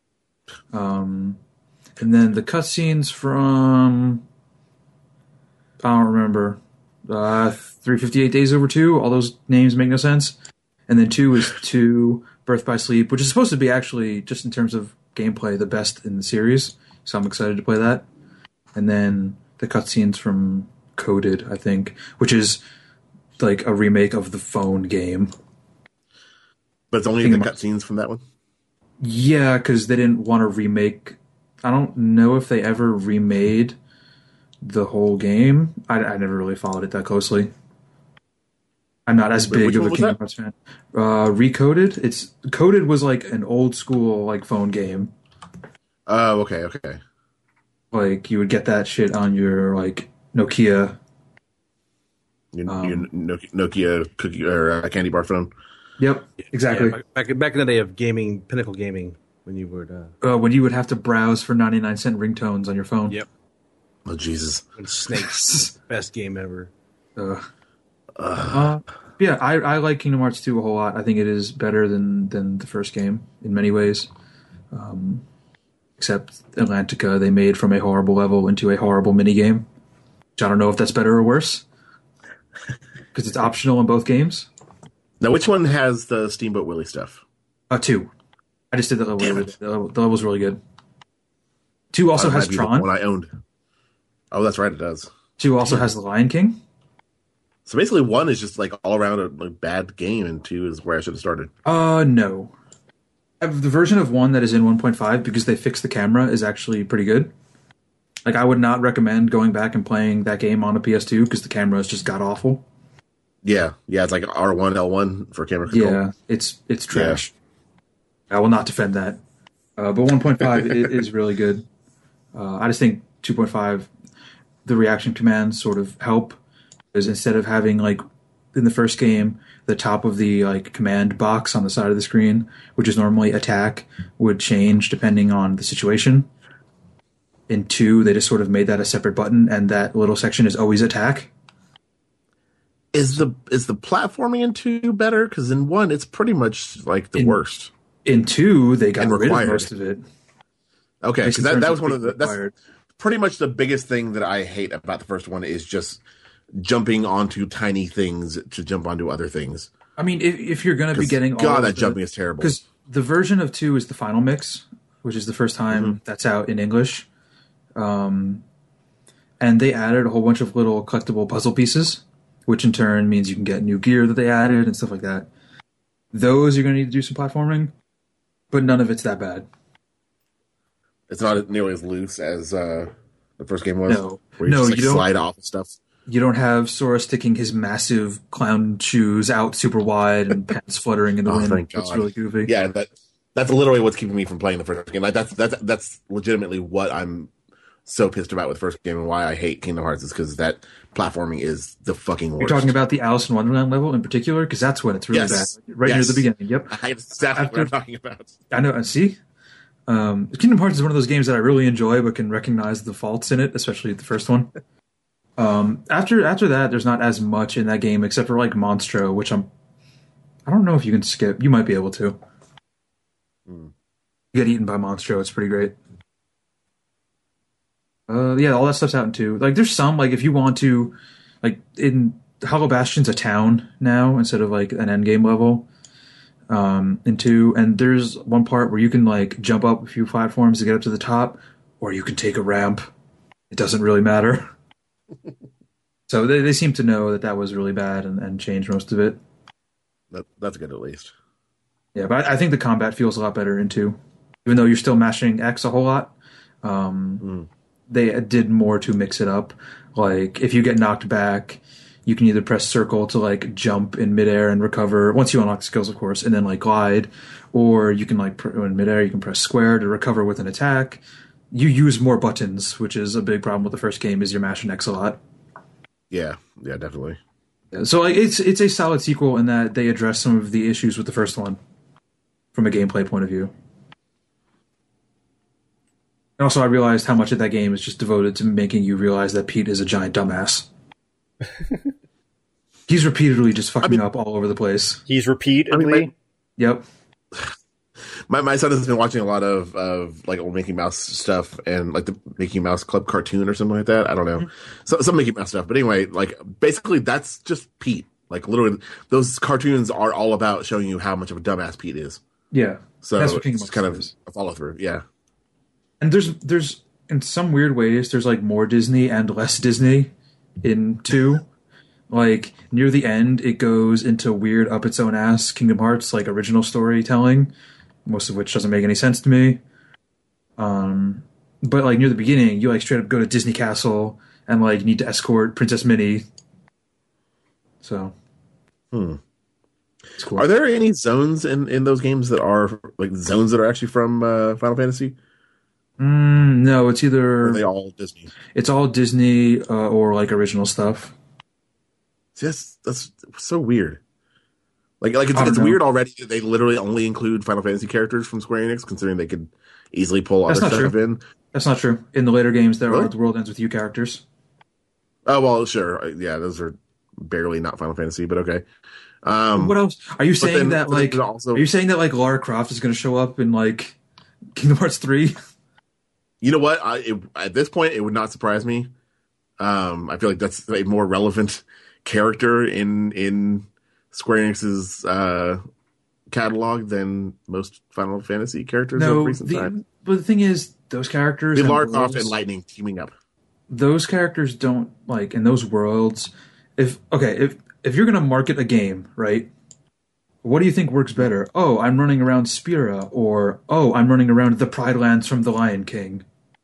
Speaker 3: Um, and then the cutscenes from I don't remember uh, three fifty-eight Days Over two. All those names make no sense. And then two is two Birth by Sleep, which is supposed to be actually just in terms of gameplay the best in the series. So I'm excited to play that. And then the cutscenes from Coded, I think, which is like a remake of the phone game.
Speaker 4: But it's only the cutscenes from that one?
Speaker 3: Yeah, because they didn't want to remake. I don't know if they ever remade the whole game. I, I never really followed it that closely. I'm not as big of a Kingdom Hearts fan. Uh, Recoded. It's Coded was like an old school like phone game.
Speaker 4: Oh, okay, okay.
Speaker 3: Like you would get that shit on your like Nokia.
Speaker 4: Your,
Speaker 3: um,
Speaker 4: your Nokia, Nokia cookie or uh, candy bar phone.
Speaker 3: Yep, exactly.
Speaker 1: Yeah, back back in the day of gaming, Pinnacle Gaming, when you would uh,
Speaker 3: uh, when you would have to browse for ninety-nine cent ringtones on your phone.
Speaker 1: Yep.
Speaker 4: Oh Jesus!
Speaker 1: And Snakes, best game ever.
Speaker 3: Uh, uh, yeah, I, I like Kingdom Hearts two a whole lot. I think it is better than, than the first game in many ways. Um, except Atlantica, they made from a horrible level into a horrible minigame. Which I don't know if that's better or worse. Because it's optional in both games.
Speaker 4: Now, which one has the Steamboat Willie stuff?
Speaker 3: Uh, two. I just did that level. The, level the level's really good. Two also
Speaker 4: uh,
Speaker 3: has Tron.
Speaker 4: One I owned. Oh, that's right, it does.
Speaker 3: Two also has The Lion King.
Speaker 4: So basically, one is just like all around a, a bad game, and two is where I should have started.
Speaker 3: Uh, no. The version of one that is in one point five, because they fixed the camera, is actually pretty good. Like, I would not recommend going back and playing that game on a P S two, because the camera is just god-awful.
Speaker 4: Yeah, yeah, it's like R one, L one for camera control.
Speaker 3: Yeah, it's it's trash. Yeah. I will not defend that. Uh, but one point five is really good. Uh, I just think two point five, the reaction commands sort of help. Because instead of having, like, in the first game, the top of the like command box on the side of the screen, which is normally attack, would change depending on the situation. In two, they just sort of made that a separate button, and that little section is always attack.
Speaker 4: Is the is the platforming in two better? Because in one, it's pretty much like the
Speaker 3: in,
Speaker 4: worst.
Speaker 3: In two, they got
Speaker 4: and
Speaker 3: rid
Speaker 4: required.
Speaker 3: of most of it.
Speaker 4: Okay, because that, that was one of the
Speaker 3: required.
Speaker 4: that's pretty much the biggest thing that I hate about the first one is just jumping onto tiny things to jump onto other things.
Speaker 3: I mean, if, if you're going to be getting all
Speaker 4: God,
Speaker 3: of
Speaker 4: that
Speaker 3: the,
Speaker 4: jumping is terrible.
Speaker 3: Because the version of two is the final mix, which is the first time mm-hmm. that's out in English. Um, and they added a whole bunch of little collectible puzzle pieces, which in turn means you can get new gear that they added and stuff like that. Those you're going to need to do some platforming, but none of it's that bad.
Speaker 4: It's not nearly as loose as uh, the first game was.
Speaker 3: No,
Speaker 4: where you
Speaker 3: no,
Speaker 4: just, like,
Speaker 3: you don't
Speaker 4: slide off and stuff.
Speaker 3: You don't have Sora sticking his massive clown shoes out super wide and pants fluttering in the
Speaker 4: oh,
Speaker 3: wind.
Speaker 4: Thank
Speaker 3: It's
Speaker 4: God.
Speaker 3: really goofy.
Speaker 4: Yeah, that that's literally what's keeping me from playing the first game. Like that's that's that's legitimately what I'm so pissed about with the first game and why I hate Kingdom Hearts is because that platforming is the fucking worst.
Speaker 3: You're talking about the Alice in Wonderland level in particular, because that's when it's really
Speaker 4: yes.
Speaker 3: bad. Right
Speaker 4: yes.
Speaker 3: near the beginning. Yep.
Speaker 4: I exactly
Speaker 3: After,
Speaker 4: what I'm talking about.
Speaker 3: I know. See, um, Kingdom Hearts is one of those games that I really enjoy, but can recognize the faults in it, especially the first one. Um, after after that, there's not as much in that game except for like Monstro, which I'm. I don't know if you can skip. You might be able to.
Speaker 4: Hmm.
Speaker 3: You get eaten by Monstro. It's pretty great. Uh, yeah, all that stuff's out in two. Like, there's some like if you want to, like in Hollow Bastion's a town now instead of like an endgame level. Um, in two, and there's one part where you can like jump up a few platforms to get up to the top, or you can take a ramp. It doesn't really matter. So they, they seem to know that that was really bad and, and changed most of it.
Speaker 4: That, that's good at least.
Speaker 3: Yeah, but I, I think the combat feels a lot better in two. Even though you're still mashing X a whole lot, um,
Speaker 4: mm.
Speaker 3: they did more to mix it up. Like, if you get knocked back, you can either press circle to, like, jump in midair and recover, once you unlock the skills, of course, and then, like, glide. Or you can, like, pr- in midair, you can press square to recover with an attack. You use more buttons, which is a big problem with the first game, is you're mashing X a lot.
Speaker 4: Yeah, yeah, definitely.
Speaker 3: So like, it's it's a solid sequel in that they address some of the issues with the first one from a gameplay point of view. And also, I realized how much of that game is just devoted to making you realize that Pete is a giant dumbass. He's repeatedly just fucking
Speaker 4: I mean,
Speaker 3: up all over the place.
Speaker 2: He's repeatedly.
Speaker 4: I mean,
Speaker 3: Yep.
Speaker 4: My my son has been watching a lot of, of like old Mickey Mouse stuff and like the Mickey Mouse Club cartoon or something like that. I don't know, so, some Mickey Mouse stuff. But anyway, like basically that's just Pete. Like literally, those cartoons are all about showing you how much of a dumbass Pete is.
Speaker 3: Yeah.
Speaker 4: So
Speaker 3: That's what Kingdom
Speaker 4: it's
Speaker 3: Hearts
Speaker 4: kind of
Speaker 3: is.
Speaker 4: a follow through. Yeah.
Speaker 3: And there's there's in some weird ways there's like more Disney and less Disney in two. Like near the end, it goes into weird up its own ass Kingdom Hearts like original storytelling, most of which doesn't make any sense to me. Um, but like near the beginning, you like straight up go to Disney Castle and like need to escort Princess Minnie. So,
Speaker 4: hmm.
Speaker 3: It's cool.
Speaker 4: Are there any zones in, in those games that are like zones that are actually from uh, Final Fantasy?
Speaker 3: Mm, no, it's either
Speaker 4: Or are they all Disney?
Speaker 3: It's all Disney uh, or like original stuff.
Speaker 4: See, that's that's so weird. Like like it's,
Speaker 3: I don't
Speaker 4: it's
Speaker 3: know.
Speaker 4: weird already that they literally only include Final Fantasy characters from Square Enix, considering they could easily pull
Speaker 3: That's
Speaker 4: other
Speaker 3: not
Speaker 4: stuff
Speaker 3: true.
Speaker 4: in.
Speaker 3: That's not true. In the later games, there
Speaker 4: Really?
Speaker 3: are the world ends with you characters.
Speaker 4: Oh well, sure, yeah, those are barely not Final Fantasy, but okay. Um,
Speaker 3: What else? Are you
Speaker 4: but
Speaker 3: saying
Speaker 4: then-
Speaker 3: that
Speaker 4: but then
Speaker 3: like?
Speaker 4: also-
Speaker 3: Are you saying that like Lara Croft is going to show up in like Kingdom Hearts three?
Speaker 4: You know what? I, it, at this point, it would not surprise me. Um, I feel like that's a more relevant character in in Square Enix's uh, catalog than most Final Fantasy characters of
Speaker 3: No,
Speaker 4: recent
Speaker 3: the,
Speaker 4: time.
Speaker 3: but the thing is, those characters,
Speaker 4: The
Speaker 3: and
Speaker 4: Lara Croft
Speaker 3: worlds-
Speaker 4: and Lightning teaming up.
Speaker 3: those characters don't like in those worlds. If okay, if if you're going to market a game, right? What do you think works better? Oh, I'm running around Spira, or oh, I'm running around the Pride Lands from the Lion King.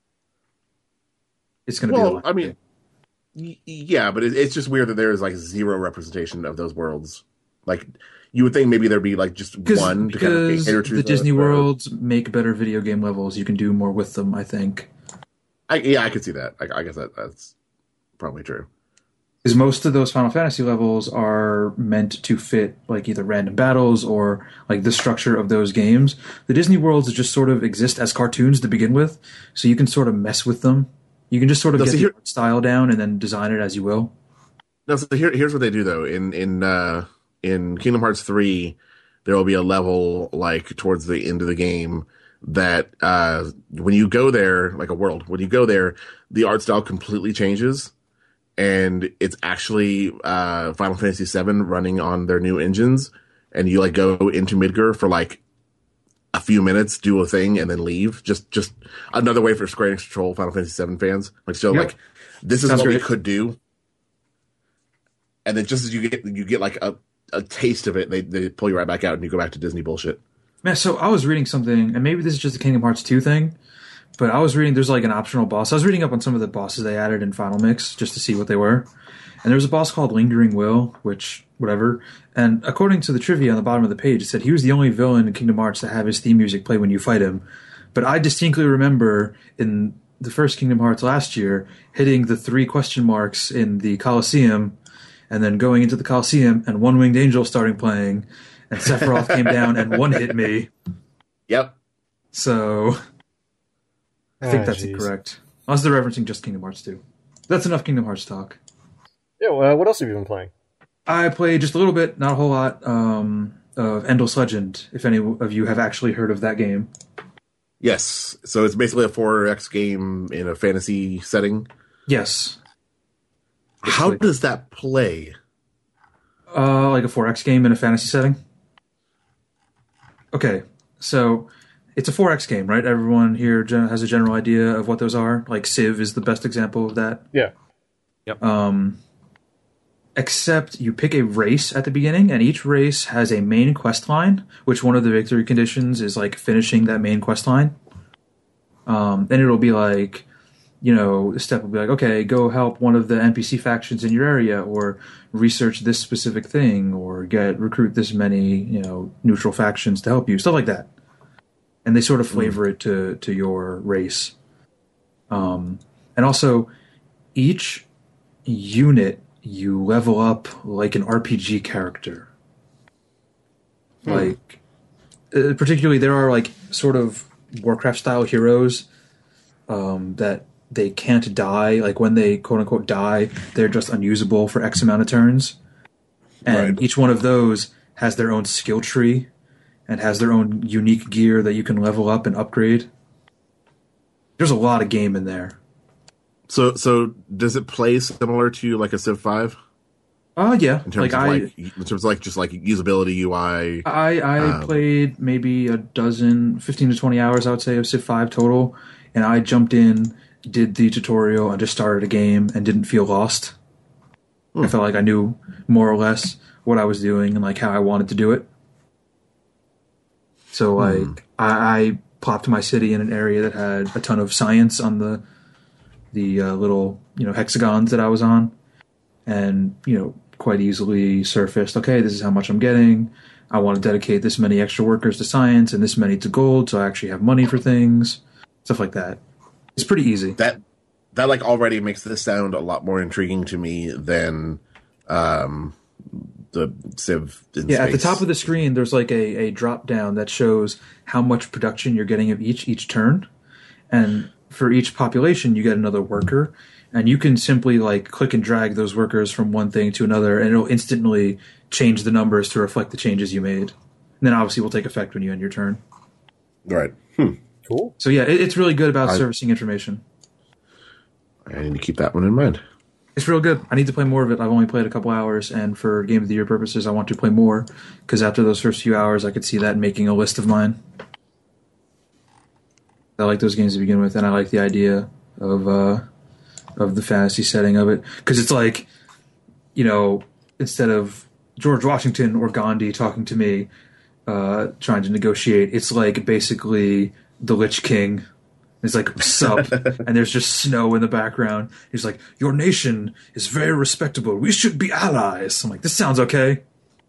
Speaker 3: It's going to be the
Speaker 4: Well,
Speaker 3: Lion
Speaker 4: I mean,
Speaker 3: King.
Speaker 4: y- yeah, but it, it's just weird that there is like zero representation of those worlds. Like, you would think maybe there'd be like just
Speaker 3: Because,
Speaker 4: one to kind of
Speaker 3: because
Speaker 4: cater to
Speaker 3: the Disney
Speaker 4: the-
Speaker 3: worlds make better video game levels. You can do more with them, I think.
Speaker 4: I, yeah, I could see that. I, I guess that that's probably true.
Speaker 3: Because most of those Final Fantasy levels are meant to fit like either random battles or like the structure of those games. The Disney worlds just sort of exist as cartoons to begin with, so you can sort of mess with them. You can just sort of
Speaker 4: No,
Speaker 3: get
Speaker 4: so
Speaker 3: the
Speaker 4: here-
Speaker 3: art style down and then design it as you will.
Speaker 4: No, so here, here's what they do though. In in uh, in Kingdom Hearts three, there will be a level like towards the end of the game that uh, when you go there, like a world, when you go there, the art style completely changes, and it's actually uh, Final Fantasy seven running on their new engines, and you like go into Midgar for like a few minutes, do a thing, and then leave. Just just another way for Square Enix to troll Final Fantasy seven fans. Like, so
Speaker 3: Yep.
Speaker 4: like this is
Speaker 3: Sounds
Speaker 4: what we
Speaker 3: great.
Speaker 4: could do. And then just as you get you get like a, a taste of it, they, they pull you right back out and you go back to Disney bullshit.
Speaker 3: Man, so I was reading something, and maybe this is just a Kingdom Hearts two thing, but I was reading there's like an optional boss. I was reading up on some of the bosses they added in Final Mix just to see what they were. And there was a boss called Lingering Will, which, whatever. And according to the trivia on the bottom of the page, it said he was the only villain in Kingdom Hearts to have his theme music play when you fight him. But I distinctly remember in the first Kingdom Hearts last year hitting the three question marks in the Colosseum and then going into the Colosseum and One Winged Angel starting playing, and Sephiroth came down and one hit me.
Speaker 4: Yep.
Speaker 3: So I think
Speaker 2: Ah,
Speaker 3: that's
Speaker 2: jeez.
Speaker 3: incorrect. Unless they're referencing just Kingdom Hearts two. That's enough Kingdom Hearts talk.
Speaker 2: Yeah, well, what else have you been playing?
Speaker 3: I played just a little bit, not a whole lot, um, of Endless Legend, if any of you have actually heard of that game.
Speaker 4: Yes. So it's basically a four X game in a fantasy setting.
Speaker 3: Yes.
Speaker 4: How
Speaker 3: Basically.
Speaker 4: does that play?
Speaker 3: Uh, like a four X game in a fantasy setting? Okay, so it's a four X game, right? Everyone here gen- has a general idea of what those are. Like Civ is the best example of that.
Speaker 2: Yeah.
Speaker 3: Um, except you pick a race at the beginning, and each race has a main quest line, which one of the victory conditions is like finishing that main quest line. Um, and it'll be like, you know, the step will be like, okay, go help one of the N P C factions in your area, or research this specific thing, or get recruit this many, you know, neutral factions to help you, stuff like that. And they sort of flavor it to to your race. Um, and also, each unit you level up like an R P G character. Like, uh, particularly, there are like sort of Warcraft style heroes um, that they can't die. Like when they quote unquote die, they're just unusable for X amount of turns. and
Speaker 4: Right.
Speaker 3: each one of those has their own skill tree and has their own unique gear that you can level up and upgrade. There's a lot of game in there.
Speaker 4: So, so does it play similar to like a Civ five
Speaker 3: Oh yeah,
Speaker 4: in terms
Speaker 3: like
Speaker 4: of
Speaker 3: I,
Speaker 4: like in terms of like just like usability, U I?
Speaker 3: I I
Speaker 4: Um,
Speaker 3: played maybe a dozen, fifteen to twenty hours, I would say, of Civ five total, and I jumped in, did the tutorial, and just started a game and didn't feel lost. I felt like I knew more or less what I was doing and like how I wanted to do it. So like I, I plopped my city in an area that had a ton of science on the the uh, little you know hexagons that I was on, and you know quite easily surfaced. Okay, this is how much I'm getting. I want to dedicate this many extra workers to science and this many to gold, so I actually have money for things, stuff like that. It's pretty easy.
Speaker 4: that that like already makes this sound a lot more intriguing to me than um, the Civ. In
Speaker 3: Yeah, at the
Speaker 4: space.
Speaker 3: top of the screen, there's like a, a drop down that shows how much production you're getting of each each turn, and for each population, you get another worker, and you can simply like click and drag those workers from one thing to another, and it'll instantly change the numbers to reflect the changes you made. And then obviously will take effect when you end your turn.
Speaker 4: Right. Hmm.
Speaker 2: Cool.
Speaker 3: So yeah, it, it's really good about
Speaker 4: I-
Speaker 3: servicing information.
Speaker 4: I need to keep that one in mind.
Speaker 3: It's real good. I need to play more of it. I've only played a couple hours, and for Game of the Year purposes, I want to play more, because after those first few hours, I could see that making a list of mine. I like those games to begin with, and I like the idea of uh, of the fantasy setting of it, because it's like, you know, instead of George Washington or Gandhi talking to me, uh, trying to negotiate, it's like basically the Lich King. It's like, sup, and there's just snow in the background. He's like, your nation is very respectable. We should be allies. I'm like, this sounds okay.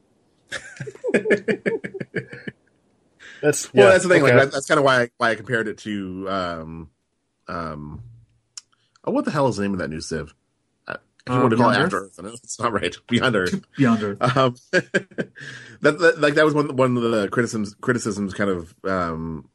Speaker 2: That's
Speaker 4: Well,
Speaker 2: yeah,
Speaker 4: that's the thing.
Speaker 2: okay.
Speaker 4: Like that, that's kind of why I, why I compared it to um, um, oh, what the hell is the name of that new Civ? I
Speaker 3: Uh,
Speaker 4: want to call it
Speaker 3: Beyond
Speaker 4: After Earth, and it's not right. Beyond Earth.
Speaker 3: Beyond Earth.
Speaker 4: Um, that, that like that was one one of the criticisms criticisms kind of um,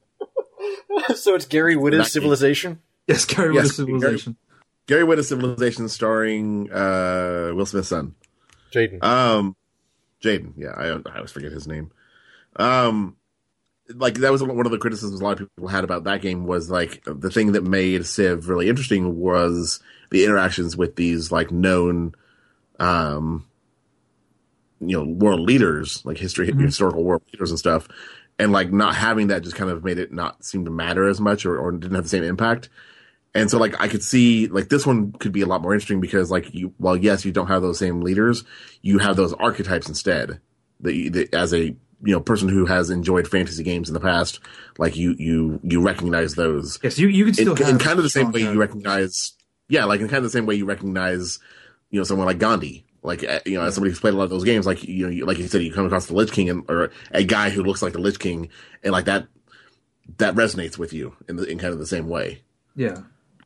Speaker 2: So it's Gary Whitta's
Speaker 4: Exactly.
Speaker 2: Civilization.
Speaker 3: Yes, Gary
Speaker 4: yes,
Speaker 3: with Civilization.
Speaker 4: Gary Whitta's Civilization, starring uh, Will Smith's son.
Speaker 2: Jaden.
Speaker 4: Um, Jaden, yeah, I, I always forget his name. Um, like that was one of the criticisms a lot of people had about that game was like the thing that made Civ really interesting was the interactions with these like known, um, you know, world leaders, like history,
Speaker 3: Mm-hmm.
Speaker 4: historical world leaders and stuff, and like not having that just kind of made it not seem to matter as much or, or didn't have the same impact. And so, like, I could see, like, this one could be a lot more interesting because, like, you, while yes, you don't have those same leaders, you have those archetypes instead. That, you, that as a, you know, person who has enjoyed fantasy games in the past, like, you, you, you recognize those.
Speaker 3: Yes, you, you can still
Speaker 4: In,
Speaker 3: have
Speaker 4: in kind of the same
Speaker 3: strong
Speaker 4: way you
Speaker 3: characters.
Speaker 4: recognize, yeah, like, in kind of the same way you recognize, you know, someone like Gandhi. Like, uh, you know, as somebody who's played a lot of those games, like, you know, you, like you said, you come across the Lich King and, or a guy who looks like the Lich King, and, like, that, that resonates with you in the, in kind of the same way.
Speaker 3: Yeah.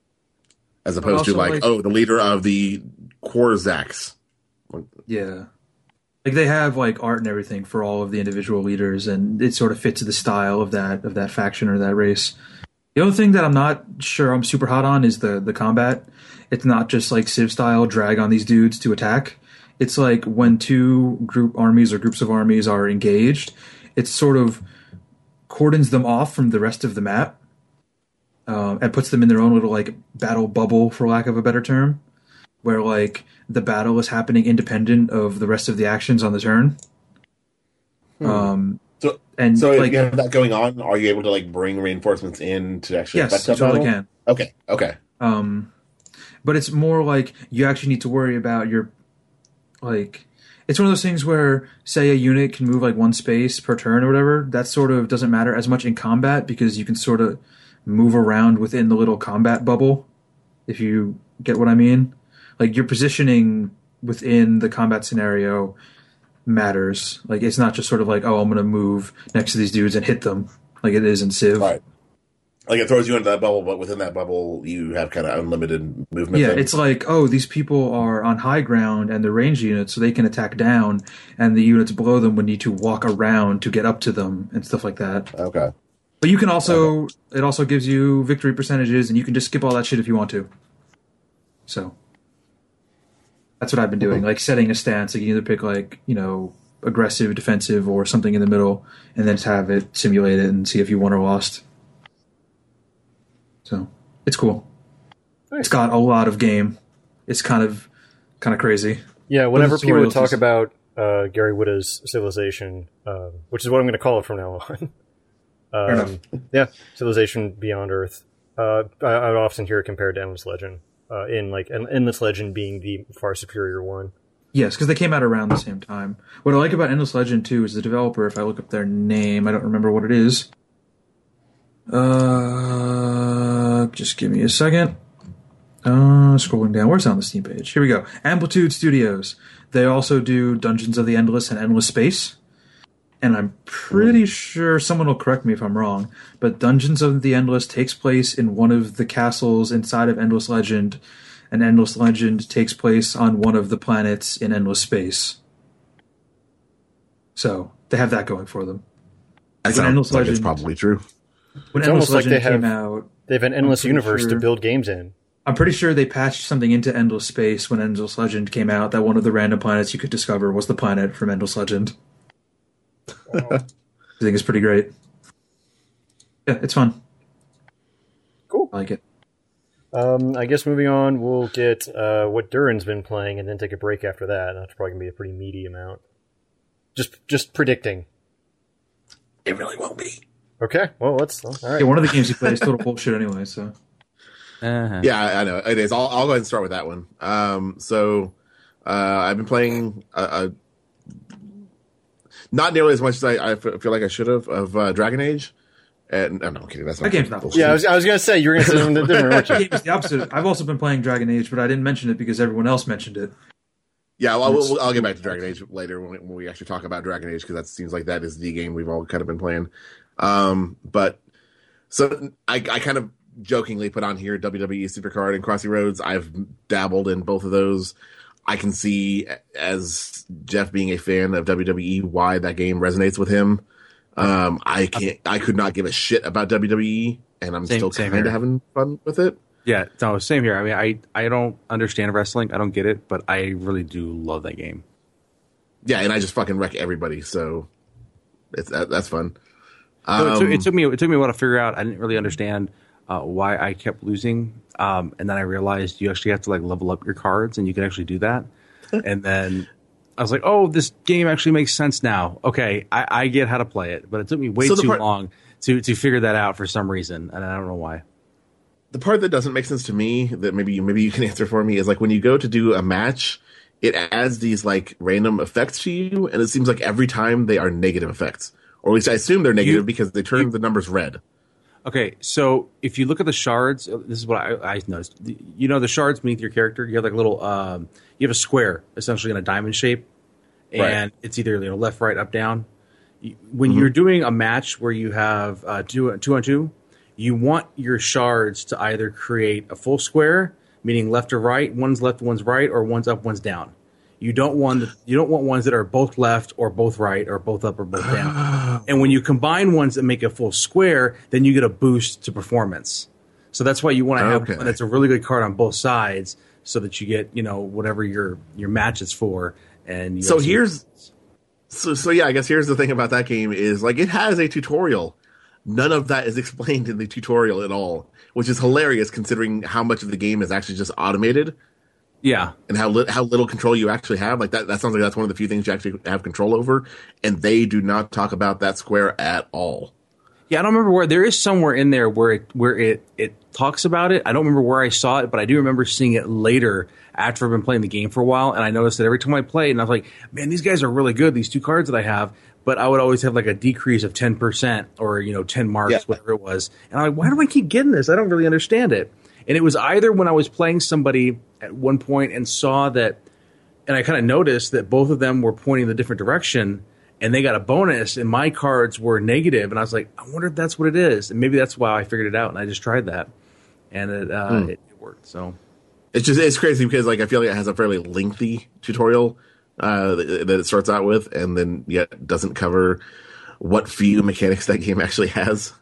Speaker 4: As opposed to
Speaker 3: also,
Speaker 4: like,
Speaker 3: like-
Speaker 4: oh, the leader of the Quarzaks.
Speaker 3: Yeah. Like they have like art and everything for all of the individual leaders, and it sort of fits the style of that of that faction or that race. The only thing that I'm not sure I'm super hot on is the the combat. It's not just like Civ style drag on these dudes to attack. It's like when two group armies or groups of armies are engaged, it sort of cordons them off from the rest of the map. Um, and puts them in their own little like battle bubble, for lack of a better term, where like the battle is happening independent of the rest of the actions on the turn. Um,
Speaker 4: So,
Speaker 3: and
Speaker 4: so
Speaker 3: like
Speaker 4: if you have that going on, are you able to like bring reinforcements in to actually
Speaker 3: yes,
Speaker 4: affect
Speaker 3: you
Speaker 4: that
Speaker 3: totally
Speaker 4: battle?
Speaker 3: can.
Speaker 4: Okay, okay.
Speaker 3: Um, but it's more like you actually need to worry about your like. It's one of those things where, say, a unit can move like one space per turn or whatever. That sort of doesn't matter as much in combat because you can sort of move around within the little combat bubble, if you get what I mean. Like your positioning within the combat scenario matters. Like it's not just sort of like, oh, I'm going to move next to these dudes and hit them, like it is in Civ.
Speaker 4: Right. Like it throws you into that bubble, but within that bubble, you have kind of unlimited movement.
Speaker 3: Yeah,
Speaker 4: thing.
Speaker 3: it's like, oh, these people are on high ground and they're ranged units, so they can attack down, and the units below them would need to walk around to get up to them and stuff like that.
Speaker 4: okay.
Speaker 3: But you can also, it also gives you victory percentages, and you can just skip all that shit if you want to. So, That's what I've been doing, like setting a stance. Like you can either pick like, you know, aggressive, defensive, or something in the middle, and then just have it simulate it and see if you won or lost. So it's cool. Nice. It's got a lot of game. It's kind of kind of crazy.
Speaker 2: Yeah, whenever people talk about uh, Gary Whitta's Civilization, uh, which is what I'm going to call it from now on. um, yeah, Civilization Beyond Earth. Uh, I, I would often hear it compared to Endless Legend. Uh, in like Endless Legend being the far superior one.
Speaker 3: Yes, because they came out around the same time. What I like about Endless Legend too is the developer. If I look up their name, I don't remember what it is. Uh, just give me a second. Uh, scrolling down. Where's it on the Steam page? Here we go. Amplitude Studios. They also do Dungeons of the Endless and Endless Space. And I'm pretty sure, someone will correct me if I'm wrong, but Dungeons of the Endless takes place in one of the castles inside of Endless Legend, and Endless Legend takes place on one of the planets in Endless Space. So, they have that going for them.
Speaker 4: That sounds like it's probably true.
Speaker 3: When
Speaker 2: it's
Speaker 3: Endless
Speaker 2: almost like
Speaker 3: Legend
Speaker 2: they have,
Speaker 3: came out...
Speaker 2: They have an endless universe
Speaker 3: sure,
Speaker 2: to build games in.
Speaker 3: I'm pretty sure they patched something into Endless Space when Endless Legend came out, that one of the random planets you could discover was the planet from Endless Legend. I think it's pretty great. Yeah, it's fun.
Speaker 2: Cool.
Speaker 3: I like it.
Speaker 2: Um, I guess moving on, we'll get uh, what Durin's been playing and then take a break after that. That's probably going to be a pretty meaty amount. Just just predicting.
Speaker 4: It really won't be.
Speaker 2: Okay, well, let's... All right.
Speaker 3: Yeah, one of the games he plays is total bullshit anyway, so...
Speaker 1: Uh-huh.
Speaker 4: Yeah, I know. It is. I'll, I'll go ahead and start with that one. Um, so, uh, I've been playing... a. a Not nearly as much as I, I feel like I should have of uh, Dragon Age, and no, no, I'm kidding. That's not
Speaker 3: that game's not bullshit.
Speaker 2: Yeah, I was, I was going to say you were going to say something different.
Speaker 3: That game is the opposite. I've also been playing Dragon Age, but I didn't mention it because everyone else mentioned it.
Speaker 4: Yeah, well, I'll, I'll get back to Dragon Age later when we, when we actually talk about Dragon Age, because that seems like that is the game we've all kind of been playing. Um, but so I, I kind of jokingly put on here W W E Supercard and Crossy Roads. I've dabbled in both of those. I can see, as Jeff being a fan of W W E, why that game resonates with him. Um, I can't, I could not give a shit about W W E, and I'm
Speaker 1: same,
Speaker 4: still
Speaker 1: same
Speaker 4: kind
Speaker 1: here.
Speaker 4: of having fun with it.
Speaker 1: Yeah, no, same here. I mean, I, I don't understand wrestling. I don't get it, but I really do love that game.
Speaker 4: Yeah, and I just fucking wreck everybody, so it's that, that's fun.
Speaker 1: So
Speaker 4: Um,
Speaker 1: it, took, it took me it took me a while to figure out. I didn't really understand uh, why I kept losing, um, and then I realized you actually have to like level up your cards, and you can actually do that. And then I was like, "Oh, this game actually makes sense now." Okay, I, I get how to play it, but it took me way
Speaker 4: So the
Speaker 1: too
Speaker 4: part-
Speaker 1: long to to figure that out for some reason, and I don't know why.
Speaker 4: the part that doesn't make sense to me, that maybe you, maybe you can answer for me, is like when you go to do a match, it adds these like random effects to you, and it seems like every time they are negative effects, or at least I assume they're negative
Speaker 1: You-
Speaker 4: because they turn
Speaker 1: you-
Speaker 4: the numbers red.
Speaker 1: Okay, so if you look at the shards, this is what I, I noticed. You know, the shards beneath your character, you have like a little, um, you have a square essentially in a diamond shape, and
Speaker 4: Right.
Speaker 1: it's either you know left, right, up, down. You- When
Speaker 4: Mhm.
Speaker 1: you're doing a match where you have uh, two two on two, you want your shards to either create a full square, meaning left or right, one's left, one's right, or one's up, one's down. You don't want you don't want ones that are both left or both right or both up or both down. And when you combine ones that make a full square, then you get a boost to performance. So that's why you want to have
Speaker 4: Okay.
Speaker 1: one that's a really good card on both sides, so that you get you know whatever your your match is for. And you
Speaker 4: So
Speaker 1: have some-
Speaker 4: here's, so so yeah, I guess here's the thing about that game is like it has a tutorial. None of that is explained in the tutorial at all, which is hilarious considering how much of the game is actually just automated.
Speaker 1: yeah.
Speaker 4: And how li- how little control you actually have. Like that, that sounds like that's one of the few things you actually have control over. And they do not talk about that square at all.
Speaker 1: Yeah, I don't remember where there is somewhere in there where it where it, it talks about it. I don't remember where I saw it, but I do remember seeing it later after I've been playing the game for a while, and I noticed that every time I played, and I was like, man, these guys are really good, these two cards that I have, but I would always have like a decrease of ten percent or, you know, ten marks,
Speaker 4: Yeah.
Speaker 1: whatever it was. And I'm like, why do I keep getting this? I don't really understand it. And it was either when I was playing somebody at one point and saw that, and I kind of noticed that both of them were pointing the different direction, and they got a bonus, and my cards were negative, and I was like, I wonder if that's what it is, and maybe that's why I figured it out, and I just tried that, and it uh,
Speaker 4: Hmm.
Speaker 1: it, it worked. So
Speaker 4: It's just it's crazy because like I feel like it has a fairly lengthy tutorial uh, that, that it starts out with, and then yet doesn't cover what few mechanics that game actually has.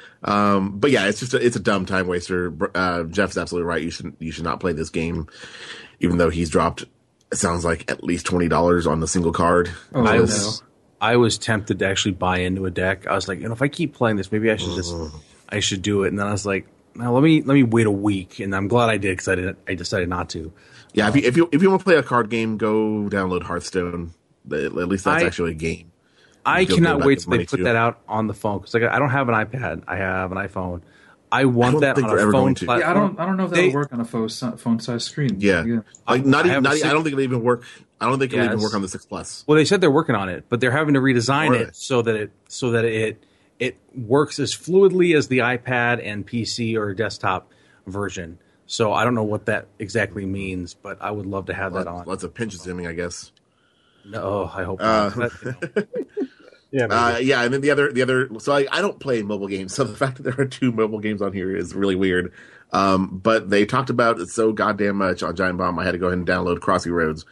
Speaker 4: Um, but yeah, it's just a, it's a dumb time waster. Uh, Jeff's absolutely right. You should you should not play this game, even though he's dropped it sounds like at least twenty dollars on the single card.
Speaker 3: Oh,
Speaker 1: I
Speaker 3: no.
Speaker 1: was I was tempted to actually buy into a deck. I was like, you know, if I keep playing this, maybe I should just I should do it. And then I was like, no, let me let me wait a week. And I'm glad I did because I didn't. I decided not to.
Speaker 4: Yeah, if you if you if you want to play a card game, go download Hearthstone. At least that's
Speaker 1: I-
Speaker 4: actually a game.
Speaker 1: I
Speaker 4: You feel good
Speaker 1: cannot
Speaker 4: about
Speaker 1: wait
Speaker 4: the
Speaker 1: till they
Speaker 4: money,
Speaker 1: put
Speaker 4: too.
Speaker 1: that out on the phone because like, I don't have an iPad. I have an iPhone. I want
Speaker 4: I don't
Speaker 1: that
Speaker 4: think
Speaker 1: on
Speaker 4: they're
Speaker 1: a
Speaker 4: ever
Speaker 1: phone
Speaker 4: going to.
Speaker 1: platform.
Speaker 3: Yeah, I don't. I don't know if that'll
Speaker 1: They-
Speaker 3: work on a phone phone size screen.
Speaker 4: Yeah, like not
Speaker 1: I
Speaker 4: even.
Speaker 1: have a
Speaker 4: Not,
Speaker 1: six-
Speaker 4: I don't think it'll even work. I don't think it'll even
Speaker 1: Yes.
Speaker 4: work on the six plus.
Speaker 1: Well, they said they're working on it, but they're having to redesign
Speaker 4: Are
Speaker 1: it
Speaker 4: they?
Speaker 1: so that it so that it it works as fluidly as the iPad and P C or desktop version. So I don't know what that exactly means, but I would love to have that
Speaker 4: Lots,
Speaker 1: on.
Speaker 4: lots of pinch zooming, I guess.
Speaker 1: No, I hope
Speaker 4: Uh,
Speaker 1: not. But, you know,
Speaker 2: Yeah, maybe.
Speaker 4: Uh, yeah, and then the other, the other. So I, I don't play mobile games, so the fact that there are two mobile games on here is really weird. Um, but they talked about it so goddamn much on Giant Bomb, I had to go ahead and download Crossy Roads,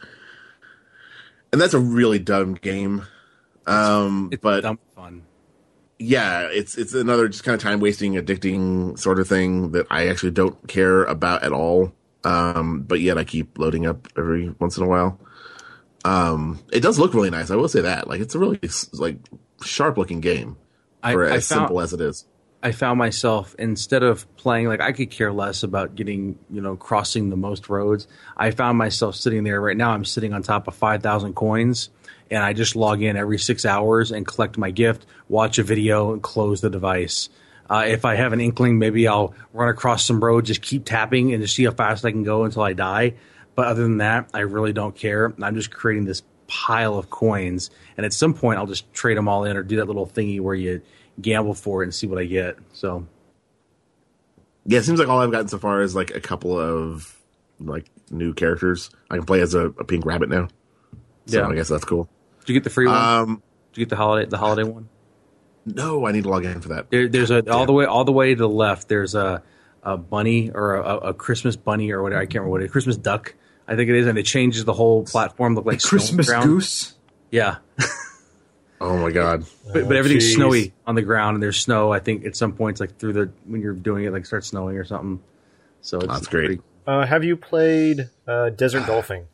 Speaker 4: and that's a really dumb game. Um,
Speaker 1: it's
Speaker 4: but
Speaker 1: dumb fun.
Speaker 4: yeah, it's it's another just kind of time wasting, addicting sort of thing that I actually don't care about at all. Um, but yet I keep loading up every once in a while. Um, it does look really nice. I will say that. Like, it's a really like sharp looking game
Speaker 1: I,
Speaker 4: for
Speaker 1: I
Speaker 4: as
Speaker 1: found,
Speaker 4: simple as it is.
Speaker 1: I found myself instead of playing like I could care less about getting you know crossing the most roads. I found myself sitting there right now. I'm sitting on top of five thousand coins, and I just log in every six hours and collect my gift, watch a video, and close the device. Uh, if I have an inkling, maybe I'll run across some road, just keep tapping, and just see how fast I can go until I die. But other than that, I really don't care. I'm just creating this pile of coins, and at some point, I'll just trade them all in or do that little thingy where you gamble for it and see what I get. So,
Speaker 4: Yeah, it seems like all I've gotten so far is like a couple of like new characters. I can play as a, a pink rabbit now. So
Speaker 1: Yeah.
Speaker 4: I guess that's cool.
Speaker 1: did you get the free one?
Speaker 4: Um,
Speaker 1: Did you get the holiday the holiday one?
Speaker 4: no, I need to log in for that.
Speaker 1: There, there's a all the way all the way to the left. There's a a bunny or a, a Christmas bunny or whatever. I can't remember what it is. Christmas duck, I think it is, and it changes the whole platform. Look like snow on the
Speaker 3: Christmas
Speaker 1: ground.
Speaker 3: goose.
Speaker 1: Yeah,
Speaker 4: Oh my god.
Speaker 1: but, but
Speaker 2: Oh,
Speaker 1: everything's
Speaker 2: jeez.
Speaker 1: snowy on the ground, and there's snow. I think at some points, like through the when you're doing it, like starts snowing or something. So it's
Speaker 4: That's great.
Speaker 1: pretty-
Speaker 2: Uh, have you played uh, Desert Golfing?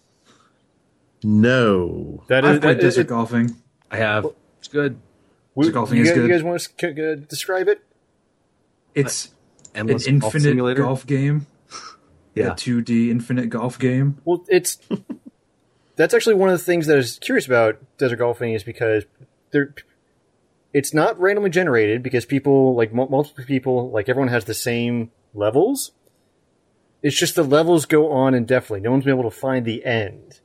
Speaker 4: No.
Speaker 2: That
Speaker 3: I've played
Speaker 2: that-
Speaker 3: desert
Speaker 2: it-
Speaker 3: golfing.
Speaker 1: I have. It's good.
Speaker 2: we-
Speaker 3: Desert golfing
Speaker 2: you,
Speaker 3: is
Speaker 2: guys, you
Speaker 3: good.
Speaker 2: guys want to c- c- describe it?
Speaker 3: It's an
Speaker 1: Endless golf
Speaker 3: infinite
Speaker 1: simulator.
Speaker 3: golf game.
Speaker 1: Yeah.
Speaker 3: A two D infinite golf game.
Speaker 2: Well, it's that's actually one of the things that I was curious about Desert Golfing is because there, it's not randomly generated because people like mul- multiple people like everyone has the same levels. It's just the levels go on indefinitely. No one's been able to find the end.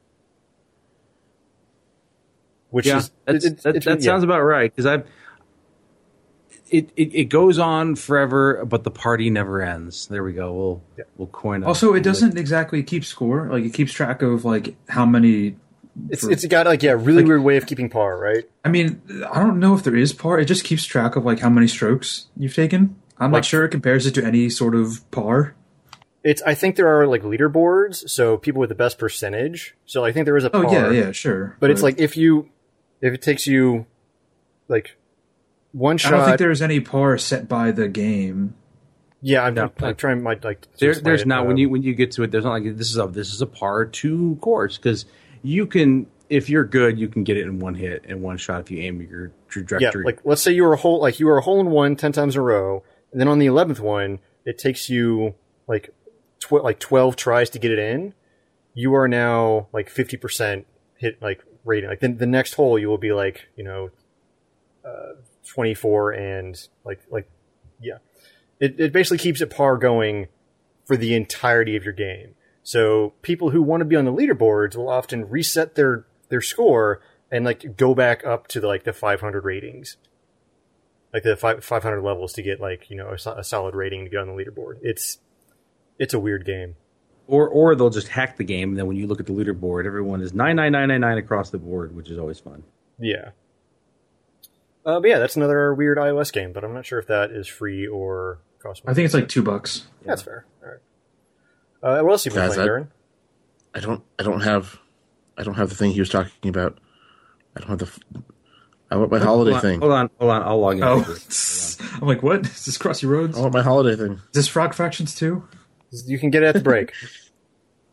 Speaker 2: Which
Speaker 1: Yeah,
Speaker 2: is
Speaker 1: that's,
Speaker 2: it- it-
Speaker 1: that,
Speaker 2: it's-
Speaker 1: that
Speaker 2: yeah.
Speaker 1: sounds about right because I've. It, it it goes on forever, but the party never ends. There we go. We'll
Speaker 2: Yeah.
Speaker 1: we'll coin. a-
Speaker 3: Also, it doesn't exactly keep score. Like it keeps track of like how many.
Speaker 2: It's
Speaker 3: for-
Speaker 2: it's got like yeah, really weird way of keeping par, right?
Speaker 3: I mean, I don't know if there is par. It just keeps track of like how many strokes you've taken. I'm
Speaker 2: Like-
Speaker 3: not sure it compares it to any sort of par.
Speaker 2: It's I think there are like leaderboards, so people with the best percentage. So I think there is a
Speaker 3: Oh
Speaker 2: par.
Speaker 3: yeah, yeah, sure.
Speaker 2: But it's like if you if it takes you like one
Speaker 3: I
Speaker 2: shot.
Speaker 3: don't think there's any par set by the game.
Speaker 2: yeah, I'm,
Speaker 1: No.
Speaker 2: I'm trying my like. to
Speaker 1: There,
Speaker 2: explain
Speaker 1: there's
Speaker 2: it,
Speaker 1: not
Speaker 2: um,
Speaker 1: when you when you get to it. There's not like this is a this is a par two course because you can if you're good you can get it in one hit in one shot if you aim your
Speaker 2: yeah,
Speaker 1: trajectory.
Speaker 2: like let's say you were a hole like you were a hole in one ten times in a row, and then on the eleventh one it takes you like tw- like twelve tries to get it in. You are now like fifty percent hit like rating. Like then the next hole you will be like you know. Uh, twenty-four and like like yeah it, it basically keeps it par going for the entirety of your game. So people who want to be on the leaderboards will often reset their their score and like go back up to the, like the five hundred ratings, like the five, 500 levels to get like you know a, so- a solid rating to get on the leaderboard. It's it's a weird game.
Speaker 1: or or they'll just hack the game and then when you look at the leaderboard, everyone is nine nine nine nine nine across the board, which is always fun.
Speaker 2: Yeah. Uh, but yeah, that's another weird iOS game, but I'm not sure if that is free or cost money.
Speaker 3: I think it's like two bucks.
Speaker 2: That's fair. All right. Uh, what else have you been
Speaker 4: Guys,
Speaker 2: playing,
Speaker 4: I-
Speaker 2: Darren?
Speaker 4: I don't. I don't have. I don't have the thing he was talking about. I don't have the. f- I want my holiday
Speaker 1: hold on,
Speaker 4: thing.
Speaker 1: Hold on, hold on. I'll log in.
Speaker 3: Oh,
Speaker 1: Hold
Speaker 3: I'm like, what? Is this Crossy Roads?
Speaker 4: I want my holiday thing.
Speaker 3: Is this Frog Fractions too?
Speaker 2: You can get it at the break.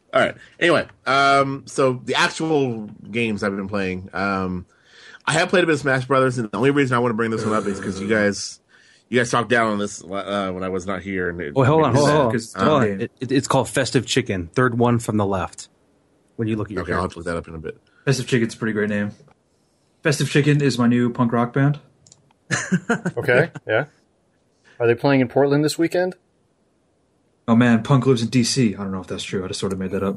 Speaker 4: All right. Anyway, um, so the actual games I've been playing, um, I have played a bit of Smash Brothers, and the only reason I want to bring this one up is because you guys, you guys talked down on this uh, when I was not here. And it,
Speaker 1: Oh, hold on, hold on, hold on.
Speaker 3: Because
Speaker 1: Hold on.
Speaker 3: um,
Speaker 1: It, it, it's called Festive Chicken. Third one from the left. When you look at your
Speaker 4: Okay, I'll have
Speaker 1: characters.
Speaker 4: to look that up in a bit.
Speaker 3: Festive Chicken's a pretty great name. Festive Chicken is my new punk rock band.
Speaker 2: Okay, yeah. Are they playing in Portland this weekend?
Speaker 3: Oh man, punk lives in D C. I don't know if that's true. I just sort of made that up.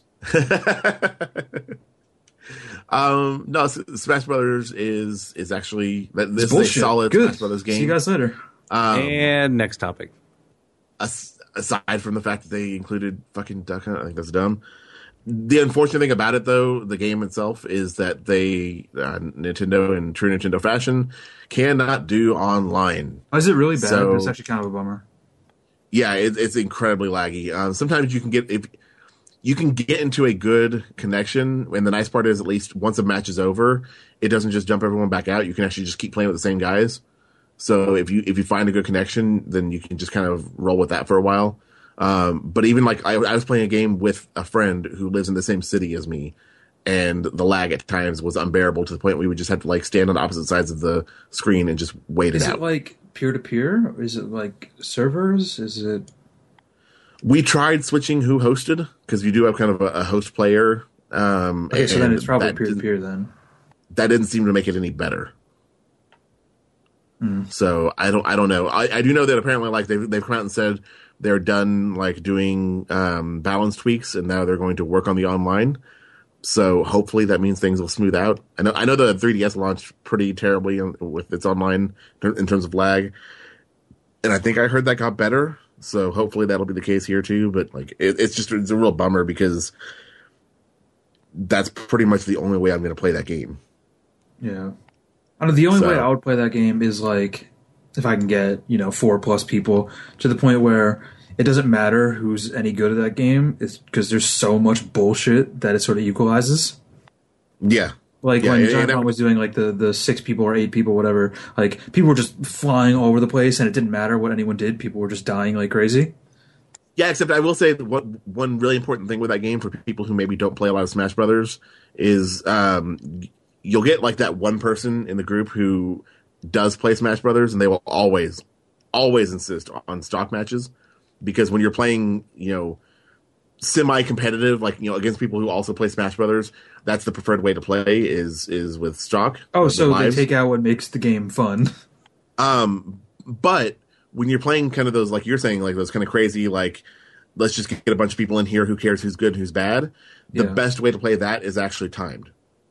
Speaker 4: um, no, S- Smash Brothers is is actually this
Speaker 3: It's
Speaker 4: is a
Speaker 3: bullshit.
Speaker 4: solid
Speaker 3: Good.
Speaker 4: Smash Brothers game.
Speaker 3: See you guys later.
Speaker 4: Um,
Speaker 1: And next topic.
Speaker 4: as- aside from the fact that they included fucking Duck Hunt, I think that's dumb. The unfortunate thing about it, though, the game itself, is that they, uh, Nintendo in true Nintendo fashion, cannot do online.
Speaker 3: Oh, is it really bad?
Speaker 4: So-
Speaker 3: But it's actually kind of a bummer.
Speaker 4: Yeah, it, it's incredibly laggy. Um, sometimes you can get if you can get into a good connection, and the nice part is at least once a match is over, it doesn't just jump everyone back out. You can actually just keep playing with the same guys. So if you if you find a good connection, then you can just kind of roll with that for a while. Um, but even like I, I was playing a game with a friend who lives in the same city as me, and the lag at times was unbearable to the point we would just have to like stand on opposite sides of the screen and just wait it
Speaker 3: Is
Speaker 4: out.
Speaker 3: it like peer to peer? Is it like servers? Is it?
Speaker 4: We tried switching who hosted because you do have kind of a, a host player. Um,
Speaker 3: Okay, so then
Speaker 4: and
Speaker 3: it's probably
Speaker 4: that
Speaker 3: peer to
Speaker 4: didn't-
Speaker 3: peer then.
Speaker 4: That didn't seem to make it any better.
Speaker 3: Mm.
Speaker 4: So I don't, I don't know. I, I do know that apparently, like they've they've come out and said they're done like doing um, balance tweaks, and now they're going to work on the online. So hopefully that means things will smooth out. I know I know the three D S launched pretty terribly in- with its online in terms of lag, and I think I heard that got better. So hopefully that'll be the case here too. But like it, it's just it's a real bummer because that's pretty much the only way I'm going to play that game.
Speaker 3: Yeah. I don't know, the only
Speaker 4: So-
Speaker 3: way I would play that game is like if I can get, you know, four plus people to the point where it doesn't matter who's any good at that game. It's because there's so much bullshit that it sort of equalizes.
Speaker 4: Yeah.
Speaker 3: Like
Speaker 4: Yeah,
Speaker 3: when
Speaker 4: yeah,
Speaker 3: Giant
Speaker 4: yeah,
Speaker 3: Bomb was doing like the, the six people or eight people, whatever, like people were just flying all over the place and it didn't matter what anyone did. People were just dying like crazy.
Speaker 4: Yeah, except I will say that what one really important thing with that game for people who maybe don't play a lot of Smash Brothers is um, you'll get like that one person in the group who does play Smash Brothers, and they will always, always insist on stock matches because when you're playing, you know, semi-competitive, like you know, against people who also play Smash Brothers, that's the preferred way to play is is with stock.
Speaker 3: Oh,
Speaker 4: the
Speaker 3: so they
Speaker 4: lives.
Speaker 3: take out what makes the game fun.
Speaker 4: Um, but when you're playing kind of those, like you're saying, like those kind of crazy, like, let's just get a bunch of people in here, who cares who's good and who's bad, the
Speaker 3: Yeah.
Speaker 4: best way to play that is actually timed.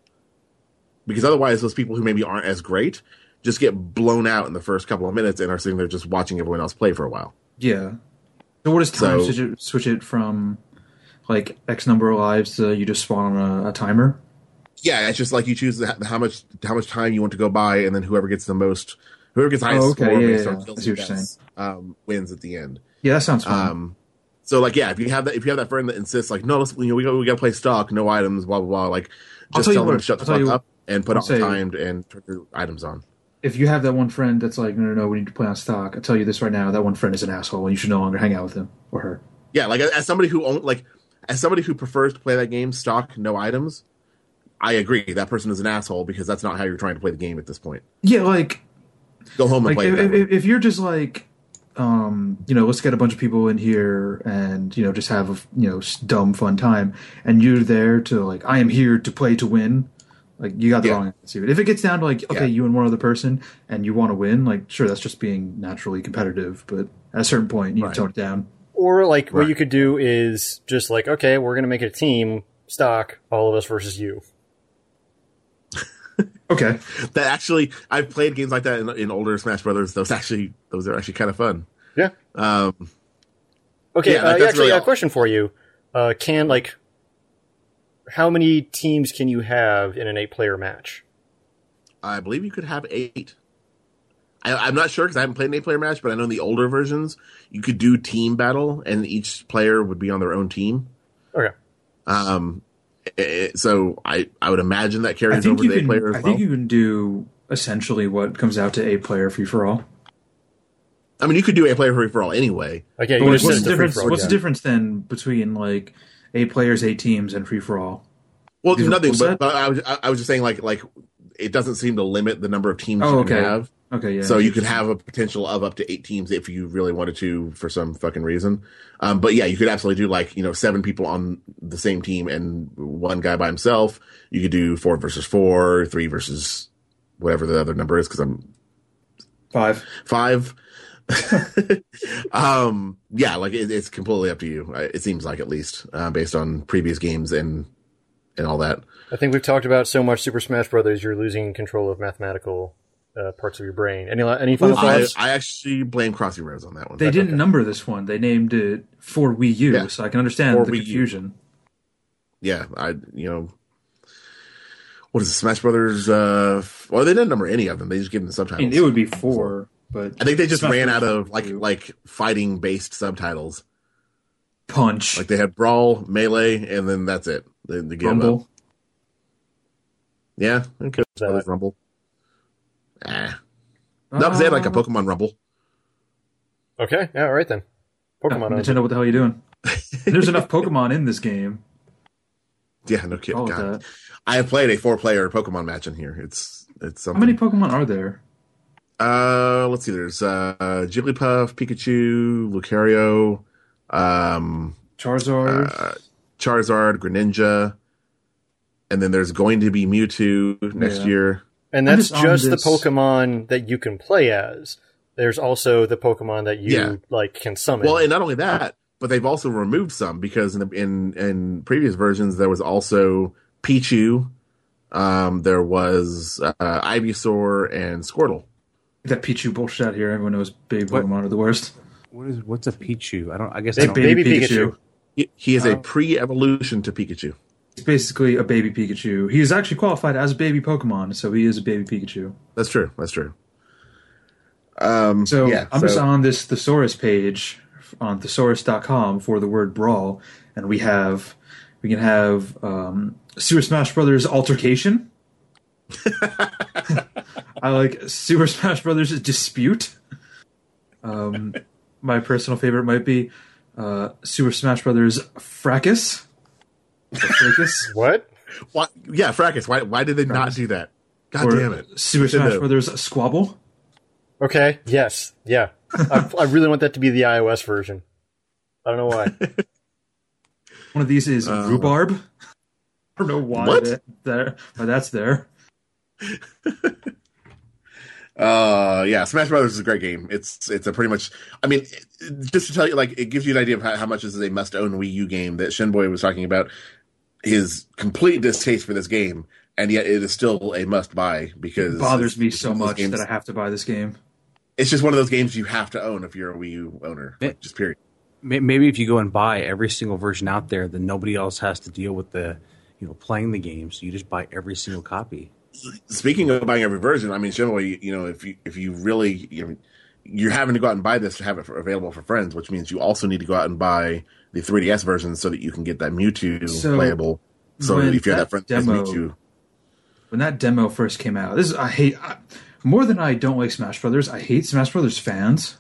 Speaker 4: Because otherwise, those people who maybe aren't as great just get blown out in the first couple of minutes and are sitting there just watching everyone else play for a while.
Speaker 3: Yeah. So what does time
Speaker 4: So-
Speaker 3: switch, it, switch it from like X number of lives to you just spawn on a, a timer?
Speaker 4: Yeah, it's just like you choose the, how much how much time you want to go by, and then whoever gets the most, whoever gets the highest
Speaker 3: Oh, okay,
Speaker 4: score
Speaker 3: yeah,
Speaker 4: based
Speaker 3: yeah,
Speaker 4: on
Speaker 3: yeah.
Speaker 4: kills
Speaker 3: I see
Speaker 4: and
Speaker 3: what you're
Speaker 4: deaths, um, wins at the end.
Speaker 3: Yeah, that sounds fun.
Speaker 4: Um, so like, yeah, if you have that, if you have that friend that insists, like, no, let's, you know, we got we got to play stock, no items, blah blah blah. Like,
Speaker 3: I'll
Speaker 4: just
Speaker 3: tell you
Speaker 4: tell them
Speaker 3: what,
Speaker 4: to shut the
Speaker 3: I'll tell
Speaker 4: fuck
Speaker 3: you
Speaker 4: up and put
Speaker 3: I'll
Speaker 4: on
Speaker 3: say-
Speaker 4: timed and turn your items on.
Speaker 3: If you have that one friend that's like, no, no, no, we need to play on stock, I'll tell you this right now, that one friend is an asshole and you should no longer hang out with him or her.
Speaker 4: Yeah, like as somebody who own, like as somebody who prefers to play that game stock, no items, I agree that person is an asshole because that's not how you're trying to play the game at this point.
Speaker 3: Yeah, like,
Speaker 4: Go home and
Speaker 3: like
Speaker 4: play.
Speaker 3: if,
Speaker 4: it that way.
Speaker 3: if, if you're just like, um, you know, let's get a bunch of people in here and, you know, just have a, you know, s- dumb fun time, and you're there to like, I am here to play to win. Like, you got the
Speaker 4: Yeah.
Speaker 3: wrong attitude. If it gets down to like, okay,
Speaker 4: Yeah.
Speaker 3: you and one other person, and you want to win, like, sure, that's just being naturally competitive. But at a certain point, you
Speaker 4: Right.
Speaker 3: can tone it down.
Speaker 2: Or like what
Speaker 4: Right.
Speaker 2: you could do is just like, okay, we're gonna make it a team stock, all of us versus you.
Speaker 3: Okay.
Speaker 4: That actually, I've played games like that in, in older Smash Brothers. Those actually, those are actually kind of fun.
Speaker 2: Yeah.
Speaker 4: Um,
Speaker 2: Okay.
Speaker 4: Yeah,
Speaker 2: uh,
Speaker 4: that's
Speaker 2: actually,
Speaker 4: really
Speaker 2: a
Speaker 4: all.
Speaker 2: question for you: uh, Can like, how many teams can you have in an eight-player match?
Speaker 4: I believe you could have eight. I, I'm not sure because I haven't played an eight-player match, but I know in the older versions you could do team battle, and each player would be on their own team.
Speaker 2: Okay.
Speaker 4: Um, eh, so I, I would imagine that carries
Speaker 3: I think
Speaker 4: over
Speaker 3: you
Speaker 4: to eight
Speaker 3: can.
Speaker 4: player as
Speaker 3: I
Speaker 4: well.
Speaker 3: think you can do essentially what comes out to eight player free for all.
Speaker 4: I mean, you could do eight player free for all anyway.
Speaker 2: Okay.
Speaker 3: But
Speaker 2: You
Speaker 3: what's
Speaker 2: just
Speaker 3: what's
Speaker 2: said
Speaker 3: the
Speaker 2: it's a free
Speaker 3: difference?
Speaker 2: for all,
Speaker 3: What's
Speaker 2: yeah.
Speaker 3: the difference then between like eight players, eight teams, and free for all.
Speaker 4: Well,
Speaker 3: Is it
Speaker 4: nothing.
Speaker 3: full
Speaker 4: But,
Speaker 3: set?
Speaker 4: but I was I was just saying like like it doesn't seem to limit the number of teams
Speaker 3: Oh,
Speaker 4: you
Speaker 3: okay.
Speaker 4: can have.
Speaker 3: Okay, yeah.
Speaker 4: So you could have a potential of up to eight teams if you really wanted to for some fucking reason. Um, but yeah, you could absolutely do like, you know, seven people on the same team and one guy by himself. You could do four versus four, three versus whatever the other number is because I'm
Speaker 3: five.
Speaker 4: five. um, yeah, like it, it's completely up to you. It seems like at least uh, based on previous games and and all that.
Speaker 2: I think we've talked about so much Super Smash Brothers, you're losing control of mathematical uh, parts of your brain. Any any final
Speaker 4: I,
Speaker 2: thoughts?
Speaker 4: I actually blame Crossy Roads on that one.
Speaker 3: They didn't number this one. They named it for Wii U,
Speaker 4: Yeah.
Speaker 3: so I can understand
Speaker 4: For
Speaker 3: the
Speaker 4: Wii U.
Speaker 3: confusion.
Speaker 4: Yeah, I you know, what is it, Smash Brothers? Uh, well, they didn't number any of them. They just gave them the
Speaker 3: I
Speaker 4: subtitles.
Speaker 3: mean, it would be four, but
Speaker 4: I think they just
Speaker 3: Smash
Speaker 4: ran
Speaker 3: Brothers
Speaker 4: out of like
Speaker 3: Wii U.
Speaker 4: like fighting based subtitles.
Speaker 3: Punch,
Speaker 4: Like they had Brawl, Melee, and then that's it. They, they gave up.
Speaker 3: Rumble.
Speaker 4: Yeah, okay.
Speaker 2: that?
Speaker 4: Brothers Rumble. Ah, no, because they had like a
Speaker 3: Uh,
Speaker 4: Pokemon Rumble.
Speaker 2: Okay, yeah, all right then. Pokemon owns it.
Speaker 3: Nintendo, what the hell are you doing? There's enough Pokemon in this game.
Speaker 4: Yeah, no kidding.
Speaker 3: All of
Speaker 4: God.
Speaker 3: that.
Speaker 4: I have played a four player Pokemon match in here. It's it's
Speaker 3: How
Speaker 4: something.
Speaker 3: many Pokemon are there?
Speaker 4: Uh, let's see. There's uh, Jigglypuff, Pikachu, Lucario, um,
Speaker 3: Charizard.
Speaker 4: uh, Charizard, Greninja, and then there's going to be Mewtwo next
Speaker 3: Yeah.
Speaker 4: year.
Speaker 2: And
Speaker 3: I'm
Speaker 2: that's
Speaker 3: just on
Speaker 2: just the
Speaker 3: this-
Speaker 2: Pokemon that you can play as. There's also the Pokemon that you
Speaker 4: Yeah.
Speaker 2: like can summon.
Speaker 4: Well, and not only that, but they've also removed some because in the, in in previous versions there was also Pichu, um, there was uh, Ivysaur and Squirtle.
Speaker 3: That Pichu bullshit out here. Everyone knows baby
Speaker 1: What?
Speaker 3: Pokemon are the worst.
Speaker 1: What is what's a Pichu? I don't. I guess
Speaker 2: Ba-
Speaker 1: I don't.
Speaker 2: baby Pikachu.
Speaker 4: He, he is
Speaker 1: Oh.
Speaker 4: a pre-evolution to Pikachu.
Speaker 3: He's basically a baby Pikachu. He is actually qualified as a baby Pokemon, so he is a baby Pikachu.
Speaker 4: That's true. That's true. Um,
Speaker 3: So
Speaker 4: yeah,
Speaker 3: I'm
Speaker 4: so-
Speaker 3: just on this thesaurus page on thesaurus dot com for the word brawl, and we have we can have um, Super Smash Brothers altercation. I like Super Smash Brothers dispute. Um, my personal favorite might be uh, Super Smash Brothers fracas. Or fracas.
Speaker 2: What?
Speaker 4: Why, yeah, Fracas. Why? Why did they not
Speaker 3: Fracas.
Speaker 4: do that? God
Speaker 3: Or
Speaker 4: damn it!
Speaker 3: Super Smash
Speaker 4: Nintendo.
Speaker 3: Brothers squabble.
Speaker 2: Okay, yes, yeah. I, I really want that to be the iOS version. I don't know why.
Speaker 3: One of these is
Speaker 4: Uh,
Speaker 3: rhubarb. I don't know why
Speaker 4: What?
Speaker 3: that, there, why that's there.
Speaker 4: Uh, yeah, Smash Brothers is a great game. It's it's a pretty much. I mean, it- just to tell you, like, it gives you an idea of how, how much this is a must-own Wii U game. That Shinboy was talking about his complete distaste for this game, and yet it is still a must-buy because
Speaker 3: It bothers
Speaker 4: it's-
Speaker 3: me
Speaker 4: it's
Speaker 3: so
Speaker 4: one of those
Speaker 3: much
Speaker 4: games-
Speaker 3: that I have to buy this game.
Speaker 4: It's just one of those games you have to own if you're a Wii U owner.
Speaker 1: Yeah.
Speaker 4: Like, just period.
Speaker 1: May- Maybe if you go and buy every single version out there, then nobody else has to deal with the, you know, playing the game. So you just buy every single copy.
Speaker 4: Speaking of buying every version, I mean, Shinboy, you, you know, if you if you really you know, you're having to go out and buy this to have it for, available for friends, which means you also need to go out and buy the three D S version so that you can get that Mewtwo
Speaker 3: So,
Speaker 4: playable. So
Speaker 3: when
Speaker 4: that if you have
Speaker 3: that
Speaker 4: that friend that has
Speaker 3: demo-
Speaker 4: Mewtwo,
Speaker 3: When that demo first came out, this is, I hate I, more than I don't like Smash Brothers. I hate Smash Brothers fans.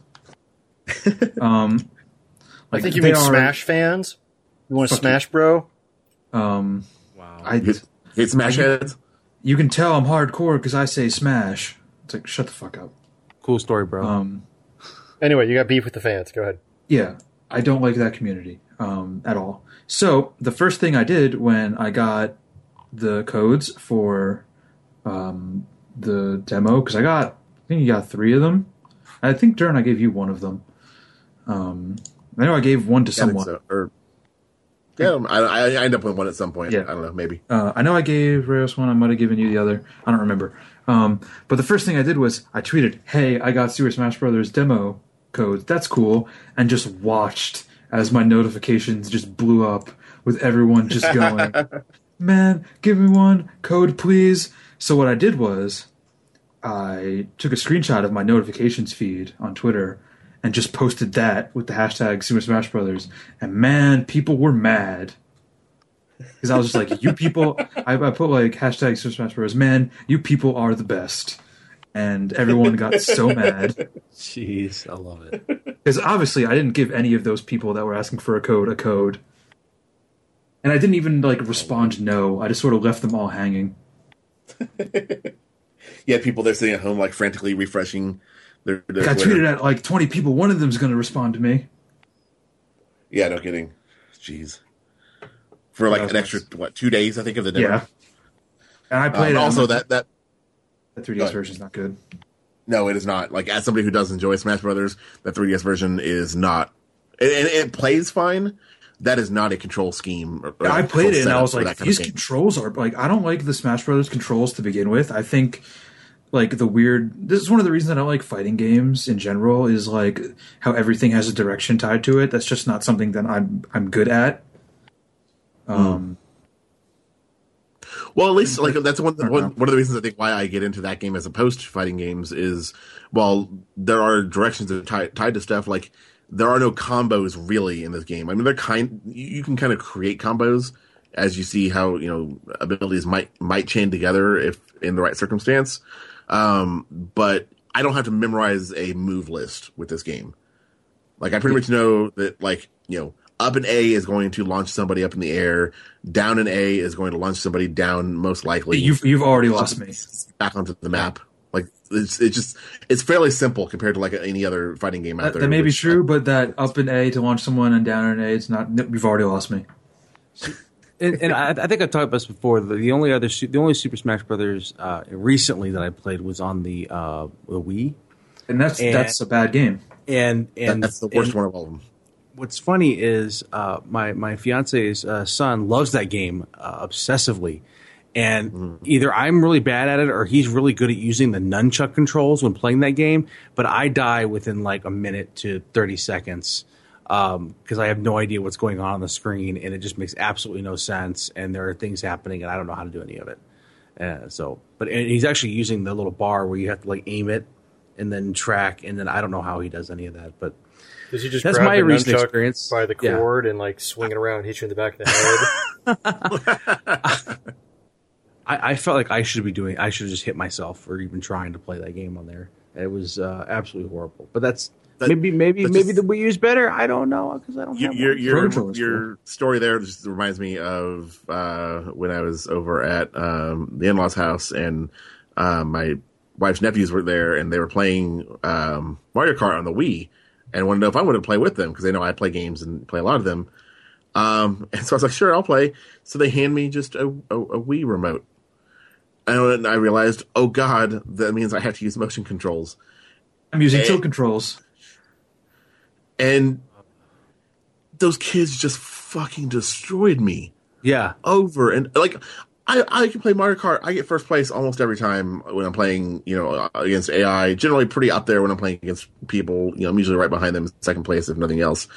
Speaker 3: um,
Speaker 2: I think you
Speaker 3: they
Speaker 2: mean
Speaker 3: are-
Speaker 2: Smash fans. You want to
Speaker 3: Fuck
Speaker 2: Smash, bro?
Speaker 3: Um,
Speaker 1: Wow.
Speaker 3: I
Speaker 4: hit, hit Smash Heads.
Speaker 3: you can tell I'm hardcore because I say Smash. It's like shut the fuck up.
Speaker 1: Cool story, bro.
Speaker 3: Um,
Speaker 2: Anyway, you got beef with the fans. Go ahead.
Speaker 3: Yeah, I don't like that community um, at all. So the first thing I did when I got the codes for um, the demo, because I got, I think you got three of them. I think Dern, I gave you one of them. Um, I know I gave one to
Speaker 4: I think
Speaker 3: someone.
Speaker 4: so. Or yeah, I, I I end up with one at some point.
Speaker 3: Yeah.
Speaker 4: I don't know, maybe.
Speaker 3: Uh, I know I gave Reyes one. I might have given you the other. I don't remember. Um, but the first thing I did was I tweeted, "Hey, I got Super Smash Brothers demo codes. That's cool," and just watched as my notifications just blew up with everyone just going, "Man, give me one code, please." So what I did was I took a screenshot of my notifications feed on Twitter and just posted that with the hashtag Super Smash Brothers. And man, people were mad. Because I was just like, you people, I, I put like hashtag Super Smash Bros. Man, you people are the best. And everyone got so mad.
Speaker 1: Jeez, I love it.
Speaker 3: Because obviously I didn't give any of those people that were asking for a code a code. And I didn't even like respond no. I just sort of left them all hanging.
Speaker 4: Yeah, people they're sitting at home like frantically refreshing their. their
Speaker 3: Like, I
Speaker 4: Twitter.
Speaker 3: tweeted at like twenty people. One of them's going to respond to me.
Speaker 4: Yeah, no kidding. Jeez. For like
Speaker 3: That was
Speaker 4: an extra
Speaker 3: nice.
Speaker 4: what two days I think of the demo.
Speaker 3: Yeah. And I played
Speaker 4: Um,
Speaker 3: it.
Speaker 4: also
Speaker 3: I'm
Speaker 4: that
Speaker 3: like,
Speaker 4: that
Speaker 3: the three D S version's not good.
Speaker 4: no, it is not. Like as somebody who does enjoy Smash Brothers, the three D S version is not. And it, it plays fine. That is not a control scheme. Or, or
Speaker 3: I
Speaker 4: a
Speaker 3: played
Speaker 4: control
Speaker 3: it and I
Speaker 4: setup
Speaker 3: was
Speaker 4: for
Speaker 3: like,
Speaker 4: that kind
Speaker 3: these
Speaker 4: of game.
Speaker 3: controls are like, I don't like the Smash Brothers controls to begin with. I think like the weird. This is one of the reasons I don't like fighting games in general. Is like how everything has a direction tied to it. That's just not something that I'm I'm good at. Um.
Speaker 4: Well, at least like that's one
Speaker 3: don't
Speaker 4: one,
Speaker 3: know.
Speaker 4: one of the reasons I think why I get into that game as opposed to fighting games is while there are directions that are tied, tied to stuff, like there are no combos really in this game. I mean, they're kind you, you can kind of create combos as you see how you know abilities might might chain together if in the right circumstance. Um, but I don't have to memorize a move list with this game. Like I pretty much know that like you know. Up an A is going to launch somebody up in the air. Down an A is going to launch somebody down, most likely.
Speaker 3: You've you've already lost me.
Speaker 4: Back onto the map. Like it's it's just it's fairly simple compared to like any other fighting game out
Speaker 3: That,
Speaker 4: there.
Speaker 3: that may be
Speaker 4: which,
Speaker 3: true,
Speaker 4: uh,
Speaker 3: but that up an A to launch someone and down an A, it's not. You've already lost me.
Speaker 1: And, and I, I think I've talked about this before. The, the only other, su- the only Super Smash Brothers uh, recently that I played was on the uh, the Wii,
Speaker 3: And that's
Speaker 1: And-
Speaker 3: that's a bad game.
Speaker 1: and
Speaker 4: that-
Speaker 1: and
Speaker 4: that's the worst
Speaker 1: and
Speaker 4: one of all of them.
Speaker 1: What's funny is uh, my my fiance's uh, son loves that game uh, obsessively, and
Speaker 4: Mm.
Speaker 1: either I'm really bad at it or he's really good at using the nunchuck controls when playing that game. But I die within like a minute to thirty seconds because I have no idea what's going on on the screen, and it just makes absolutely no sense. And there are things happening, and I don't know how to do any of it. Uh, so, but and he's actually using the little bar where you have to like aim it and then track, and then I don't know how he does any of that, but.
Speaker 2: Does he just
Speaker 1: That's
Speaker 2: grab
Speaker 1: my
Speaker 2: the
Speaker 1: recent
Speaker 2: nunchuck
Speaker 1: experience.
Speaker 2: by the
Speaker 1: Yeah.
Speaker 2: cord and like swing it around, and hit you in the back of the head?
Speaker 1: I, I felt like I should be doing. I should have just hit myself for even trying to play that game on there. It was uh, absolutely horrible. But that's
Speaker 4: That-
Speaker 1: maybe maybe
Speaker 4: that's
Speaker 1: maybe
Speaker 4: just-
Speaker 1: the Wii U is better. I don't know because I don't
Speaker 4: Your
Speaker 1: have
Speaker 4: your
Speaker 1: one.
Speaker 4: your,
Speaker 3: Control is
Speaker 4: your story there just reminds me of uh, when I was over at um, the in-laws' house and uh, my wife's nephews were there and they were playing um, Mario Kart on the Wii and wanted to know if I wanted to play with them because they know I play games and play a lot of them. Um, and so I was like, sure, I'll play. So they hand me just a, a, a Wii remote. And I realized, oh God, that means I have to use motion controls.
Speaker 3: I'm using
Speaker 4: Eh.
Speaker 3: tilt controls.
Speaker 4: And those kids just fucking destroyed me.
Speaker 1: Yeah,
Speaker 4: Over and like I, I can play Mario Kart. I get first place almost every time when I'm playing, you know, against A I. Generally pretty up there when I'm playing against people. You know, I'm usually right behind them, second place if nothing else.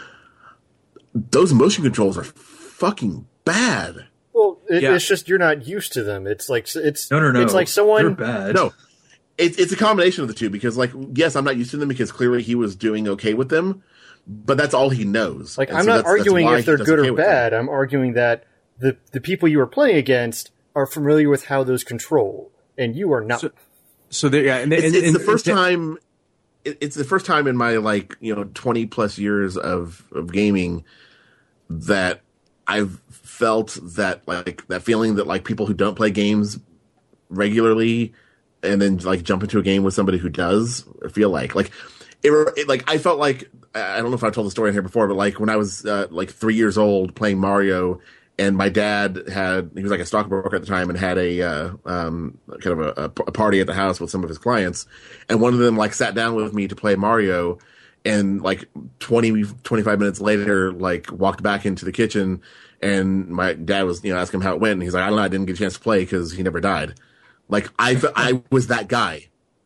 Speaker 4: Those motion controls are fucking bad.
Speaker 2: Well, it,
Speaker 1: Yeah.
Speaker 2: it's just you're not used to them. It's like it's
Speaker 3: No, no, no.
Speaker 2: It's like
Speaker 3: They're
Speaker 2: someone.
Speaker 3: bad.
Speaker 4: No, it's it's a combination of the two because, like, yes, I'm not used to them because clearly he was doing okay with them, but that's all he knows.
Speaker 2: Like
Speaker 4: And
Speaker 2: I'm
Speaker 4: so
Speaker 2: not
Speaker 4: that's- that's
Speaker 2: arguing
Speaker 4: why
Speaker 2: if
Speaker 4: he
Speaker 2: they're
Speaker 4: does
Speaker 2: good
Speaker 4: okay
Speaker 2: or
Speaker 4: with them.
Speaker 2: bad. I'm arguing that the the people you are playing against are familiar with how those control, and you are not.
Speaker 1: So- so there. Yeah, and,
Speaker 4: It's,
Speaker 1: and,
Speaker 4: it's
Speaker 1: and-
Speaker 4: the first
Speaker 1: and-
Speaker 4: time. it- It's the first time in my like you know twenty plus years of of gaming that I've felt that like that feeling that like people who don't play games regularly and then like jump into a game with somebody who does feel like like it, it like I felt like I don't know if I've told the story in here before, but like when I was uh, like three years old playing Mario. And my dad had, he was like a stockbroker at the time and had a, uh, um, kind of a, a party at the house with some of his clients. And one of them like sat down with me to play Mario and like twenty, twenty-five minutes later, like walked back into the kitchen and my dad was, you know, asking him how it went. And he's like, I don't know. I didn't get a chance to play because he never died. Like I, I was that guy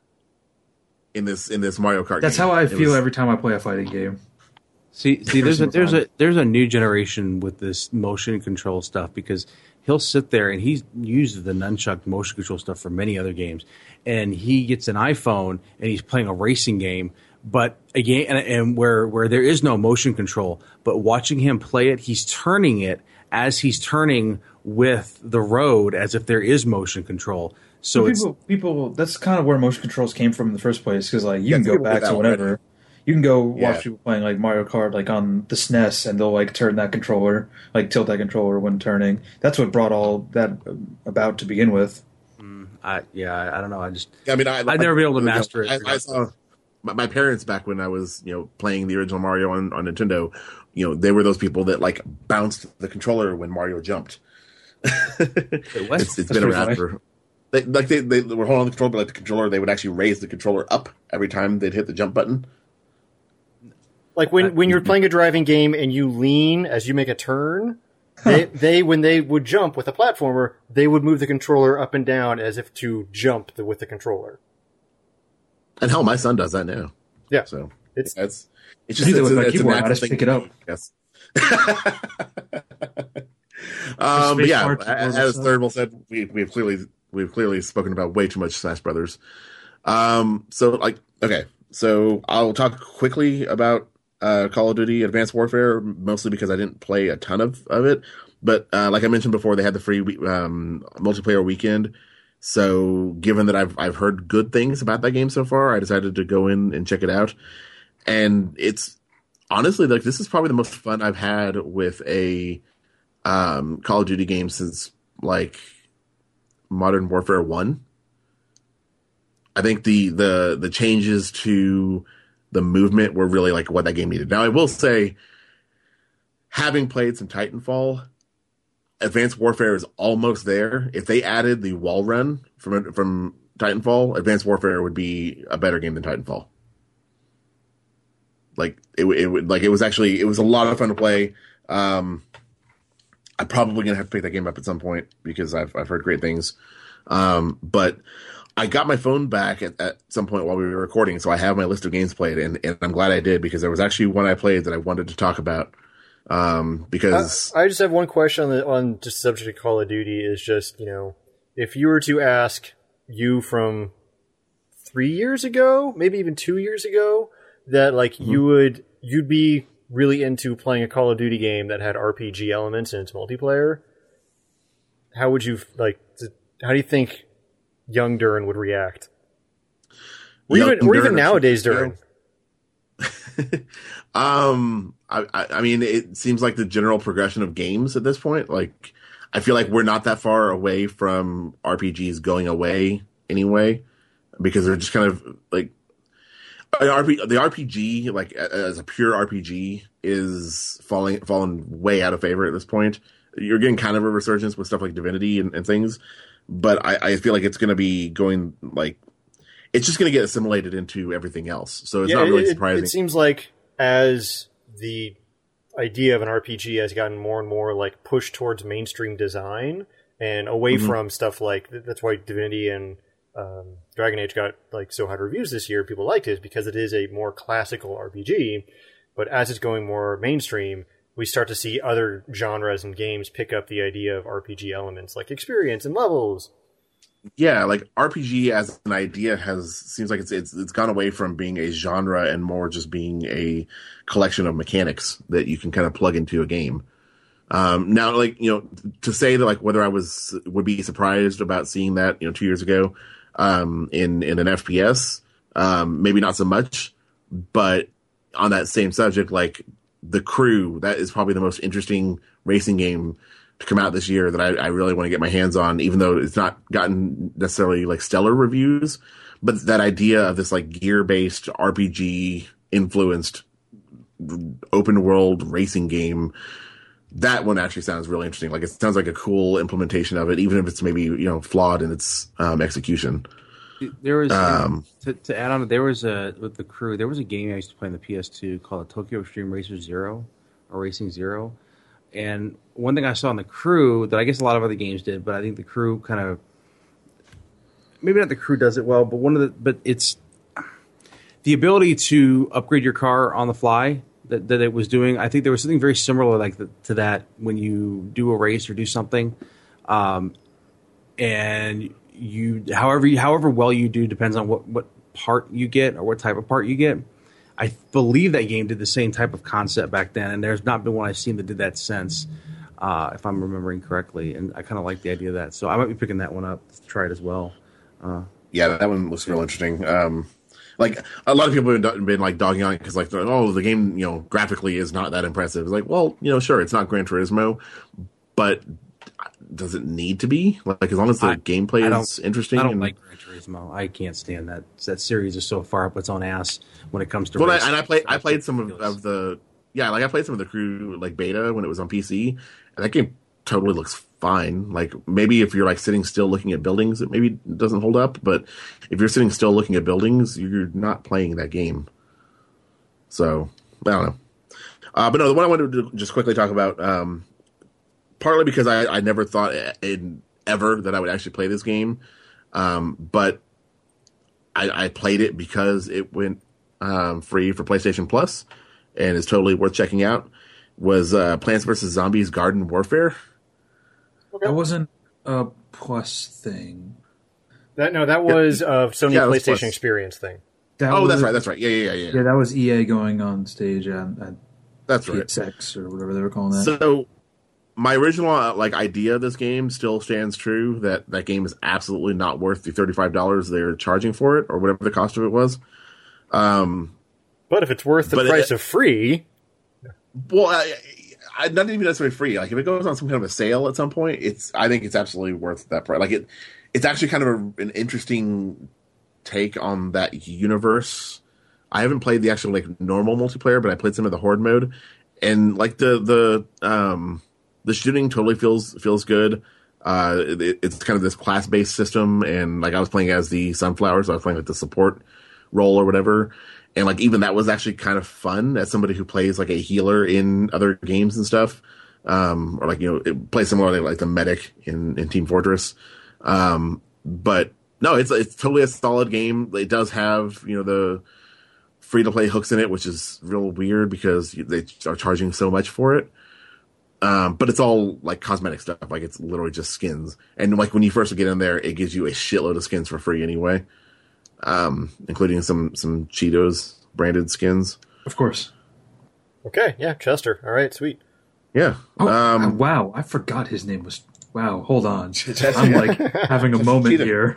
Speaker 4: in this, in this Mario Kart
Speaker 3: That's
Speaker 4: game.
Speaker 3: how I
Speaker 4: It
Speaker 3: feel
Speaker 4: was-
Speaker 3: every time I play a fighting game.
Speaker 1: See, see, there's a
Speaker 3: single
Speaker 1: there's
Speaker 3: time.
Speaker 1: a there's a new generation with this motion control stuff because he'll sit there and he's used the nunchuck motion control stuff for many other games, and he gets an iPhone and he's playing a racing game, but again, and, and where where there is no motion control, but watching him play it, he's turning it as he's turning with the road as if there is motion control. So it's
Speaker 3: people, people, that's kind of where motion controls came from in the first place. Because like you
Speaker 4: Yeah,
Speaker 3: can go
Speaker 4: people did
Speaker 3: back
Speaker 4: that
Speaker 3: to
Speaker 4: already.
Speaker 3: whenever, You can go watch
Speaker 2: Yeah.
Speaker 3: people playing like Mario Kart like on the S N E S, and they'll like turn that controller, like tilt that controller when turning. That's what brought all that about to begin with.
Speaker 1: I, yeah, I, I don't know. I just
Speaker 4: I mean, I,
Speaker 1: I'd never be able to
Speaker 4: you know,
Speaker 1: master it.
Speaker 4: I, I saw my, my parents back when I was, you know, playing the original Mario on, on Nintendo. You know, they were those people that like bounced the controller when Mario jumped.
Speaker 1: Wait, what?
Speaker 4: it's, it's
Speaker 3: That's
Speaker 4: been
Speaker 3: pretty
Speaker 4: around
Speaker 3: funny.
Speaker 4: for they, like they they were holding on the controller, but like the controller, they would actually raise the controller up every time they'd hit the jump button.
Speaker 2: Like when, when you're playing a driving game and you lean as you make a turn, they, they when they would jump with a platformer, they would move the controller up and down as if to jump the, with the controller.
Speaker 4: And hell, my son does that now.
Speaker 2: Yeah,
Speaker 4: So
Speaker 2: it's
Speaker 4: that's it's
Speaker 3: I
Speaker 4: just
Speaker 3: do that
Speaker 4: it's
Speaker 3: with
Speaker 4: a,
Speaker 3: my
Speaker 4: it's a
Speaker 3: keyboard. I
Speaker 4: natural
Speaker 3: just
Speaker 4: thing
Speaker 3: pick it
Speaker 4: to
Speaker 3: up.
Speaker 4: do, Yes. um, but
Speaker 3: Space
Speaker 4: yeah,
Speaker 3: bar keyboard
Speaker 4: as
Speaker 3: and stuff.
Speaker 4: Thermal said, we we've clearly we've clearly spoken about way too much Smash Brothers. Um, so like okay, so I'll talk quickly about uh, Call of Duty Advanced Warfare, mostly because I didn't play a ton of of it. But uh, like I mentioned before, they had the free um, multiplayer weekend. So given that I've I've heard good things about that game so far, I decided to go in and check it out. And it's honestly like this is probably the most fun I've had with a um, Call of Duty game since like Modern Warfare one. I think the the the changes to the movement were really like what that game needed. Now I will say, having played some Titanfall, Advanced Warfare is almost there. If they added the wall run from from Titanfall, Advanced Warfare would be a better game than Titanfall. Like it, it would like it was actually it was a lot of fun to play. Um, I'm probably gonna have to pick that game up at some point because I've I've heard great things. Um, but I got my phone back at, at some point while we were recording, so I have my list of games played, and, and I'm glad I did because there was actually one I played that I wanted to talk about. Um, because
Speaker 2: I, I just have one question on the on just the subject of Call of Duty is just, you know, if you were to ask you from three years ago, maybe even two years ago, that like mm-hmm. you would you'd be really into playing a Call of Duty game that had R P G elements in its multiplayer, how would you like? How do you think young Duran would react? Or
Speaker 4: Young
Speaker 2: even or even
Speaker 4: Duran,
Speaker 2: nowadays Duran.
Speaker 4: um, I, I I mean, it seems like the general progression of games at this point. Like, I feel like we're not that far away from R P Gs going away anyway, because they're just kind of like an R P, the R P G, like as a pure R P G, is falling falling way out of favor at this point. You're getting kind of a resurgence with stuff like Divinity and, and things, but I, I feel like it's going to be going like it's just going to get assimilated into everything else. So it's
Speaker 2: yeah,
Speaker 4: not really
Speaker 2: it,
Speaker 4: surprising.
Speaker 2: It seems like as the idea of an R P G has gotten more and more like pushed towards mainstream design and away mm-hmm. from stuff like that's why Divinity and um, Dragon Age got like so high reviews this year. People liked it because it is a more classical R P G. But as it's going more mainstream, we start to see other genres and games pick up the idea of R P G elements like experience and levels.
Speaker 4: Yeah, like R P G as an idea has seems like it's it's it's gone away from being a genre and more just being a collection of mechanics that you can kind of plug into a game. Um, now, like you know, to say that like whether I was would be surprised about seeing that you know two years ago um, in in an F P S, um, maybe not so much. But on that same subject, like The Crew, that is probably the most interesting racing game to come out this year that I, I really want to get my hands on, even though it's not gotten necessarily like stellar reviews. But that idea of this like gear-based R P G influenced open world racing game, that one actually sounds really interesting. Like it sounds like a cool implementation of it, even if it's maybe you know flawed in its um, execution.
Speaker 1: There was
Speaker 4: Um,
Speaker 1: to, to add on. There was a with The Crew. There was a game I used to play on the P S two called Tokyo Extreme Racer Zero or Racing Zero. And one thing I saw in The Crew that I guess a lot of other games did, but I think The Crew kind of maybe not The Crew does it well, but one of the but it's the ability to upgrade your car on the fly that, that it was doing. I think there was something very similar like the, to that when you do a race or do something, um, and you however you, however well you do depends on what, what part you get or what type of part you get. I believe that game did the same type of concept back then, and there's not been one I've seen that did that since, uh, if I'm remembering correctly. And I kind of like the idea of that, so I might be picking that one up to try it as well. Uh,
Speaker 4: yeah, that one looks real interesting. Um, Like a lot of people have been, been like dogging on it because like, oh, the game, you know, graphically is not that impressive. It's like, well, you know, sure, it's not Gran Turismo, but does it need to be? Like, as long as the I, gameplay
Speaker 1: I
Speaker 4: is interesting.
Speaker 1: I don't
Speaker 4: and,
Speaker 1: like Gran Turismo. I can't stand that. That series is so far up its own ass when it comes to.
Speaker 4: Well,
Speaker 1: race.
Speaker 4: I, and I played, I played some of, of the, yeah, like I played some of the Crew like beta when it was on P C, and that game totally looks fine. Like maybe if you're like sitting still looking at buildings, it maybe doesn't hold up. But if you're sitting still looking at buildings, you're not playing that game. So I don't know. Uh, but no, the one I wanted to just quickly talk about, um, partly because I, I never thought in ever that I would actually play this game, um, but I, I played it because it went um, free for PlayStation Plus and is totally worth checking out. Was uh, Plants vs Zombies Garden Warfare?
Speaker 3: That wasn't a Plus thing.
Speaker 2: That no, that was a uh, Sony
Speaker 4: yeah,
Speaker 2: PlayStation
Speaker 4: Plus.
Speaker 2: Experience thing.
Speaker 3: That
Speaker 4: oh,
Speaker 3: was,
Speaker 4: that's right. That's right. Yeah, yeah, yeah, yeah.
Speaker 3: Yeah, that was E A going on stage at, at
Speaker 4: that's
Speaker 3: P S X
Speaker 4: right.
Speaker 3: or whatever they were calling that.
Speaker 4: So, my original uh, like idea of this game still stands true. That that game is absolutely not worth the thirty-five dollars they're charging for it, or whatever the cost of it was. Um,
Speaker 2: but if it's worth the price it, of free,
Speaker 4: well, I, I, not even necessarily free. Like if it goes on some kind of a sale at some point, it's I think it's absolutely worth that price. Like it, it's actually kind of a, an interesting take on that universe. I haven't played the actual like normal multiplayer, but I played some of the horde mode, and like the the um the shooting totally feels feels good. Uh, it, it's kind of this class based system, and like I was playing as the Sunflower, so I was playing like the support role or whatever, and like even that was actually kind of fun as somebody who plays like a healer in other games and stuff, um, or like you know it plays similarly like the medic in in Team Fortress, um, but. No, it's it's totally a solid game. It does have, you know, the free-to-play hooks in it, which is real weird because they are charging so much for it. Um, but it's all, like, cosmetic stuff. Like, it's literally just skins. And, like, when you first get in there, it gives you a shitload of skins for free anyway, um, including some, some Cheetos branded skins.
Speaker 3: Of course.
Speaker 2: Okay, yeah, Chester. All right, sweet.
Speaker 4: Yeah.
Speaker 3: Oh,
Speaker 4: um,
Speaker 3: wow, I forgot his name was... Wow, hold on. I'm like having a moment here.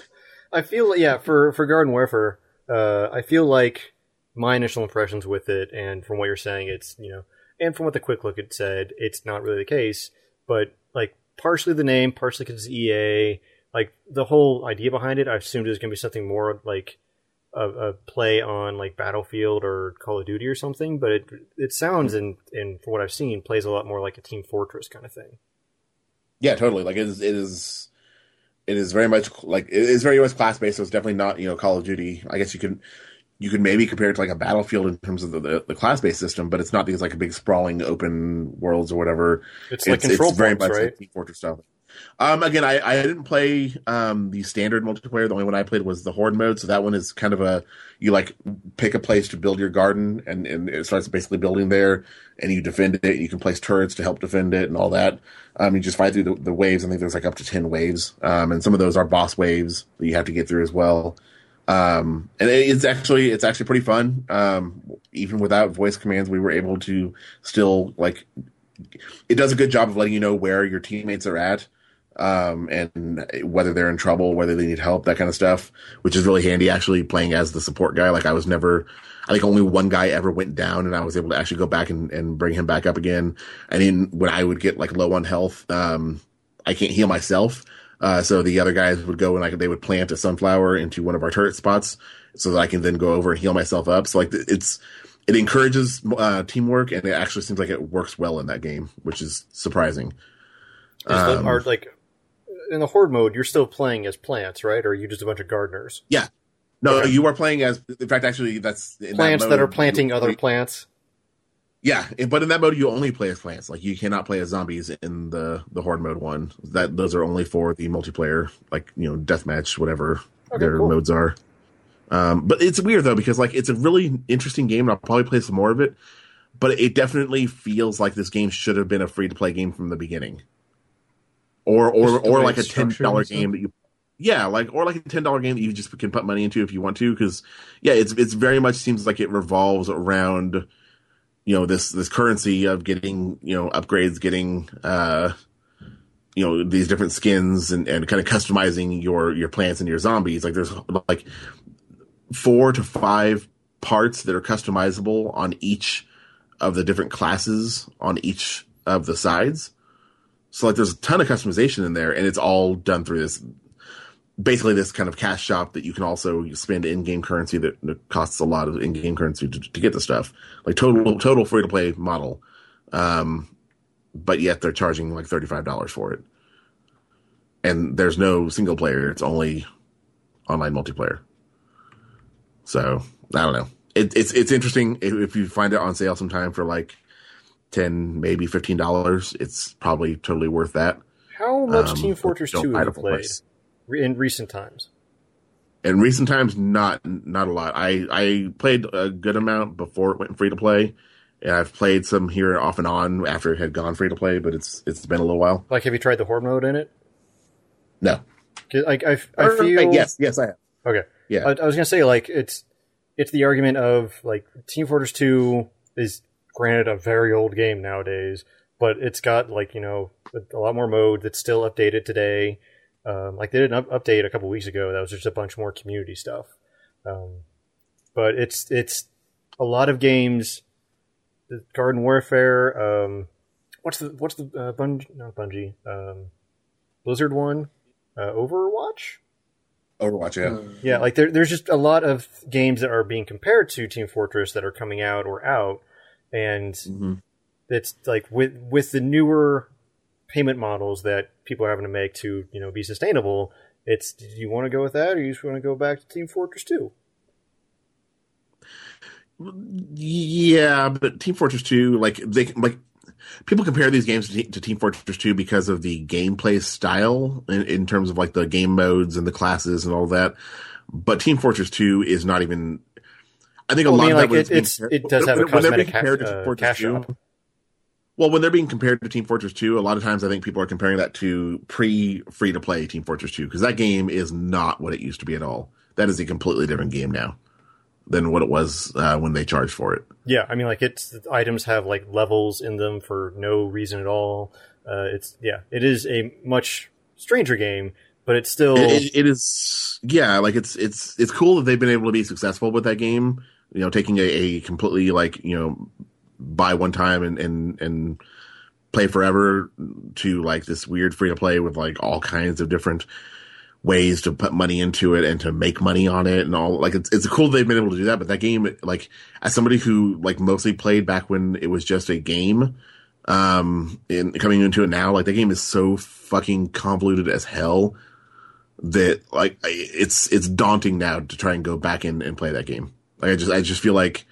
Speaker 2: I feel, yeah, for, for Garden Warfare, uh, I feel like my initial impressions with it, and from what you're saying, it's, you know, and from what the quick look had said, it's not really the case, but, like, partially the name, partially because it's E A, like, the whole idea behind it, I assumed it was going to be something more like a, a play on, like, Battlefield or Call of Duty or something, but it it sounds, and, and from what I've seen, plays a lot more like a Team Fortress kind of thing.
Speaker 4: Yeah, totally. Like it is, it is, it is very much like it is very much class based. So it's definitely not you know Call of Duty. I guess you could you could maybe compare it to like a Battlefield in terms of the, the, the class based system, but it's not these like a big sprawling open worlds or whatever.
Speaker 2: It's, it's like control
Speaker 4: it's very
Speaker 2: points,
Speaker 4: much
Speaker 2: right?
Speaker 4: like Team Fortress stuff. Um, again, I, I didn't play um, the standard multiplayer. The only one I played was the Horde mode. So that one is kind of a you like pick a place to build your garden, and, and it starts basically building there, and you defend it. And you can place turrets to help defend it and all that. Um, you just fight through the, the waves. I think there's like up to ten waves, um, and some of those are boss waves that you have to get through as well. Um, and it's actually it's actually pretty fun. Um, even without voice commands, we were able to still like. It does a good job of letting you know where your teammates are at. Um, and whether they're in trouble, whether they need help, that kind of stuff, which is really handy actually playing as the support guy. Like I was never, I think only one guy ever went down and I was able to actually go back and, and bring him back up again. And then when I would get like low on health, um, I can't heal myself. Uh, so the other guys would go and like they would plant a sunflower into one of our turret spots so that I can then go over and heal myself up. So like it's, it encourages, uh, teamwork and it actually seems like it works well in that game, which is surprising.
Speaker 2: Is um, the, are like, in the Horde mode, you're still playing as plants, right? Or are you just a bunch of gardeners?
Speaker 4: Yeah. No,
Speaker 2: okay.
Speaker 4: You are playing as, in fact, actually, that's... In
Speaker 2: plants
Speaker 4: that,
Speaker 2: that
Speaker 4: mode,
Speaker 2: are planting other
Speaker 4: play,
Speaker 2: plants?
Speaker 4: Yeah, but in that mode, you only play as plants. Like, you cannot play as zombies in the, the Horde mode one. That Those are only for the multiplayer, like, you know, deathmatch, whatever okay, their cool. modes are. Um, but it's weird, though, because, like, it's a really interesting game, and I'll probably play some more of it, but it definitely feels like this game should have been a free-to-play game from the beginning. Or or or like a ten dollar game that you, yeah, like or like a ten dollar game that you just can put money into if you want to, because yeah, it's it's very much seems like it revolves around, you know, this this currency of getting you know upgrades, getting uh, you know these different skins and, and kind of customizing your your plants and your zombies. Like there's like four to five parts that are customizable on each of the different classes on each of the sides. So like there's a ton of customization in there, and it's all done through this, basically this kind of cash shop that you can also spend in-game currency that, that costs a lot of in-game currency to, to get the stuff. Like total, total free-to-play model. Um, but yet they're charging like thirty-five dollars for it. And there's no single player. It's only online multiplayer. So I don't know. It, it's, it's interesting. If, if you find it on sale sometime for like ten, maybe fifteen dollars, it's probably totally worth that.
Speaker 2: How much
Speaker 4: Um,
Speaker 2: Team Fortress
Speaker 4: don't
Speaker 2: two
Speaker 4: buy
Speaker 2: have
Speaker 4: it
Speaker 2: you
Speaker 4: full
Speaker 2: played
Speaker 4: price.
Speaker 2: re- in recent times?
Speaker 4: In recent times, not not a lot. I, I played a good amount before it went free to play, and I've played some here off and on after it had gone free to play. But it's it's been a little while.
Speaker 2: Like, have you tried the Horde mode in it?
Speaker 4: No.
Speaker 2: 'Cause, Like, I, I
Speaker 4: Or,
Speaker 2: feel
Speaker 4: yes, yes, I have.
Speaker 2: Okay.
Speaker 4: Yeah.
Speaker 2: I, I was gonna say, like, it's it's the argument of like Team Fortress two is granted a very old game nowadays, but it's got like you know a, a lot more mode that's still updated today. Um, like they did an up- update a couple weeks ago that was just a bunch more community stuff. Um, but it's it's a lot of games. The Garden Warfare. Um, what's the what's the uh, Bungie? Not Bungie. Um, Blizzard one. Uh, Overwatch.
Speaker 4: Overwatch, yeah.
Speaker 2: Yeah, like there, there's just a lot of games that are being compared to Team Fortress that are coming out or out, and
Speaker 4: Mm-hmm.
Speaker 2: it's like with with the newer payment models that people are having to make to you know be sustainable. It's do you want to go with that, or you just want to go back to Team Fortress two?
Speaker 4: Yeah, but Team Fortress two, like they like people compare these games to, to Team Fortress two because of the gameplay style in, in terms of like the game modes and the classes and all that. But Team Fortress two is not even. I think a
Speaker 2: Well, I
Speaker 4: lot
Speaker 2: mean,
Speaker 4: of that
Speaker 2: like,
Speaker 4: was
Speaker 2: it-
Speaker 4: being
Speaker 2: it's-
Speaker 4: compared-
Speaker 2: it does have a
Speaker 4: when- when they're being
Speaker 2: cosmetic
Speaker 4: compared
Speaker 2: ca-
Speaker 4: to Team
Speaker 2: uh,
Speaker 4: Fortress
Speaker 2: cash
Speaker 4: two.
Speaker 2: shop.
Speaker 4: Well, when they're being compared to Team Fortress two, a lot of times I think people are comparing that to pre free to play Team Fortress two because that game is not what it used to be at all. That is a completely different game now than what it was uh, when they charged for it.
Speaker 2: Yeah, I mean, like it's the items have like levels in them for no reason at all. Uh, it's yeah, it is a much stranger game, but it's still
Speaker 4: It, it, it is, yeah. Like it's it's it's cool that they've been able to be successful with that game. You know, taking a, a completely like you know buy one time and and and play forever to like this weird free to play with like all kinds of different ways to put money into it and to make money on it and all. Like it's it's cool they've been able to do that. But that game, like as somebody who like mostly played back when it was just a game, um, and coming into it now, like that game is so fucking convoluted as hell that like it's it's daunting now to try and go back in and play that game. Like I just I just feel like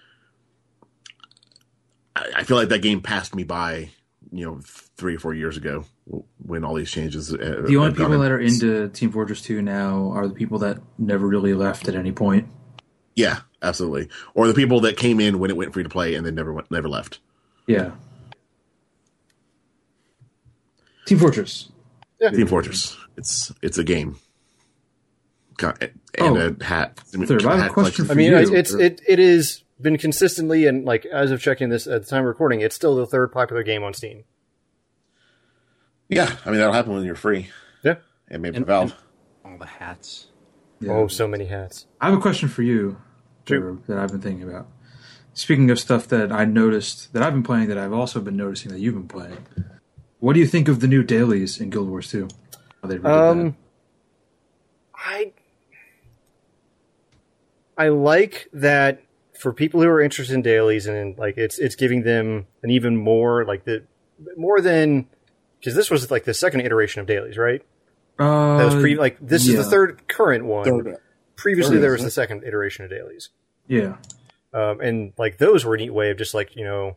Speaker 4: I, I feel like that game passed me by, you know, three or four years ago when all these changes. Uh,
Speaker 3: The only people that are into Team Fortress two now are the people that never really left at any point.
Speaker 4: Yeah, absolutely. Or the people that came in when it went free to play and then never went, never left.
Speaker 3: Yeah. Team Fortress.
Speaker 2: yeah.
Speaker 4: Team Fortress. It's it's a game. Got and
Speaker 3: Oh,
Speaker 4: a hat.
Speaker 3: Third, I have a
Speaker 4: hat
Speaker 3: question
Speaker 4: collection.
Speaker 3: for
Speaker 2: I mean,
Speaker 3: you.
Speaker 2: it's, it's it it is been consistently and like as of checking this at the time of recording, it's still the third popular game on Steam.
Speaker 4: Yeah, I mean that'll happen when you're free.
Speaker 2: Yeah.
Speaker 4: And maybe
Speaker 1: And-
Speaker 4: Valve.
Speaker 1: All the hats.
Speaker 3: Yeah.
Speaker 2: Oh, so many hats.
Speaker 3: I have a question for you
Speaker 2: Shoot.
Speaker 3: that I've been thinking about. Speaking of stuff that I noticed that I've been playing that I've also been noticing that you've been playing, what do you think of the new dailies in Guild Wars two? How they redid
Speaker 2: Um, I I like that for people who are interested in dailies and like it's it's giving them an even more like the more than because this was like the second iteration of dailies, right?
Speaker 3: that? Uh,
Speaker 2: That was pre like this is
Speaker 3: yeah.
Speaker 2: the third current one.
Speaker 4: Third.
Speaker 2: Previously,
Speaker 4: Third,
Speaker 2: there was
Speaker 4: isn't
Speaker 2: the
Speaker 4: it?
Speaker 2: second iteration of dailies,
Speaker 3: Yeah.
Speaker 2: um, and like those were a neat way of just like you know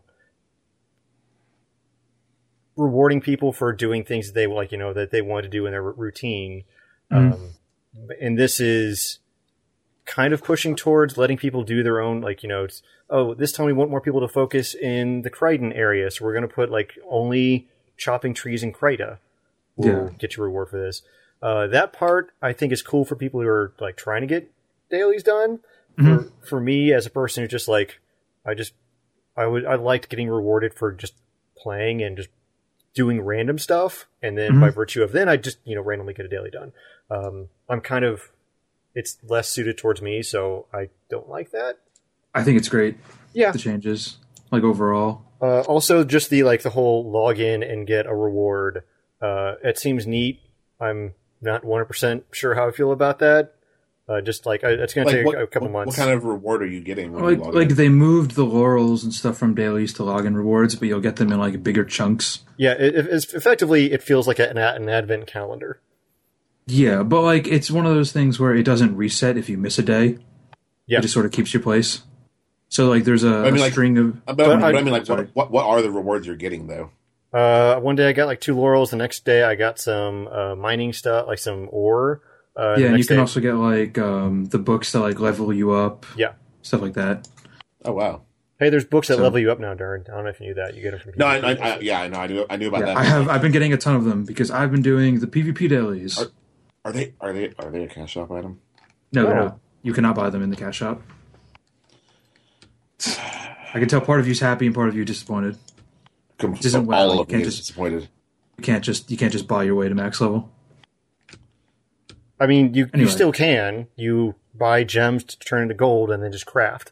Speaker 2: rewarding people for doing things that they like you know that they want to do in their r- routine.
Speaker 3: Mhm.
Speaker 2: Um, and this is kind of pushing towards letting people do their own like you know it's, oh this time we want more people to focus in the Crichton area, so we're going to put like only chopping trees in Krita will
Speaker 3: Yeah.
Speaker 2: get you a reward for this. Uh, that part I think is cool for people who are like trying to get dailies done.
Speaker 3: Mhm.
Speaker 2: For, for me as a person who just like I just I would I liked getting rewarded for just playing and just doing random stuff, and then
Speaker 3: Mhm.
Speaker 2: by virtue of then I just you know randomly get a daily done. Um, I'm kind of it's less suited towards me, so I don't like that.
Speaker 3: I think it's great.
Speaker 2: Yeah.
Speaker 3: The changes, like overall.
Speaker 2: Uh, also, just the like the whole log in and get a reward. Uh, it seems neat. I'm not one hundred percent sure how I feel about that. Uh, just like I, it's going to
Speaker 4: Like,
Speaker 2: take
Speaker 4: what,
Speaker 2: a couple
Speaker 4: what,
Speaker 2: months.
Speaker 4: What kind of reward are you getting? When
Speaker 3: Like
Speaker 4: you log
Speaker 3: like
Speaker 4: in?
Speaker 3: they moved the laurels and stuff from dailies to login rewards, but you'll get them in like bigger chunks.
Speaker 2: Yeah, it, it's effectively it feels like an, an advent calendar.
Speaker 3: Yeah, but like it's one of those things where it doesn't reset if you miss a day.
Speaker 2: Yeah.
Speaker 3: It just sort of keeps your place. So like there's a,
Speaker 4: I mean,
Speaker 3: a
Speaker 4: like-
Speaker 3: string of
Speaker 4: But,
Speaker 2: But
Speaker 4: but
Speaker 2: I-
Speaker 4: I mean, like,
Speaker 3: sorry.
Speaker 4: what, what what are the rewards you're getting though?
Speaker 2: Uh, one day I got like two laurels. The next day I got some uh, mining stuff, like some ore. Uh, the
Speaker 3: yeah, and you
Speaker 2: next
Speaker 3: can
Speaker 2: day-
Speaker 3: also get like um, the books that like level you up,
Speaker 2: yeah.
Speaker 3: stuff like that.
Speaker 4: Oh wow!
Speaker 2: Hey, there's books that
Speaker 3: So-
Speaker 2: level you up now, Darren. I don't know if you knew that. You get them from.
Speaker 4: No, I,
Speaker 2: P V P.
Speaker 4: I, I yeah, I know, I knew, I knew about
Speaker 3: Yeah,
Speaker 4: that.
Speaker 3: I have I've been getting a ton of them because I've been doing the PvP dailies.
Speaker 4: Are- Are they are they are they a cash shop item?
Speaker 3: No, they're
Speaker 2: No.
Speaker 3: not. You cannot buy them in the cash shop. I can tell part of you's happy and part of you disappointed.
Speaker 4: Com-
Speaker 3: Isn't well,
Speaker 4: all
Speaker 3: you
Speaker 4: of me
Speaker 3: can't
Speaker 4: is
Speaker 3: just-
Speaker 4: disappointed.
Speaker 3: You can't just you can't just buy your way to max level.
Speaker 2: I mean, you
Speaker 3: Anyway.
Speaker 2: you still can. You buy gems to turn into gold and then just craft.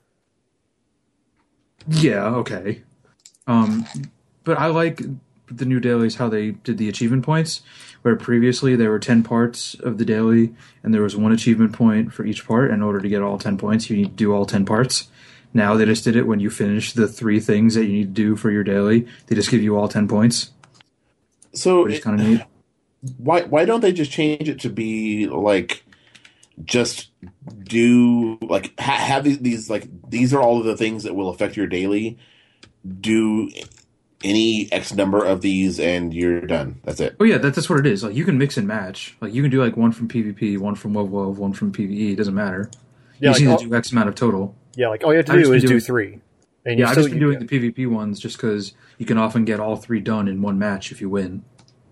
Speaker 3: Yeah, okay. Um, but I like the new dailies how they did the achievement points, where previously there were ten parts of the daily, and there was one achievement point for each part. In order to get all ten points, you need to do all ten parts. Now they just did it when you finish the three things that you need to do for your daily. They just give you all ten points,
Speaker 4: So
Speaker 3: which is
Speaker 4: it-
Speaker 3: kind of neat.
Speaker 4: why why don't they just change it to be like just do like ha- have these, these like these are all of the things that will affect your daily. Do any X number of these and you're done. That's it.
Speaker 3: Oh yeah, that, that's what it is. Like you can mix and match. Like you can do like one from PvP, one from WoW WoW, one from PvE. It doesn't matter.
Speaker 2: Yeah,
Speaker 3: you
Speaker 2: like
Speaker 3: just need
Speaker 2: all-
Speaker 3: to do X amount of total.
Speaker 2: Yeah, like all you have to
Speaker 3: I've just
Speaker 2: do
Speaker 3: been
Speaker 2: is do
Speaker 3: doing-
Speaker 2: three. And
Speaker 3: Yeah,
Speaker 2: you
Speaker 3: I've
Speaker 2: still,
Speaker 3: just been
Speaker 2: you-
Speaker 3: doing the PvP ones just because you can often get all three done in one match if you win.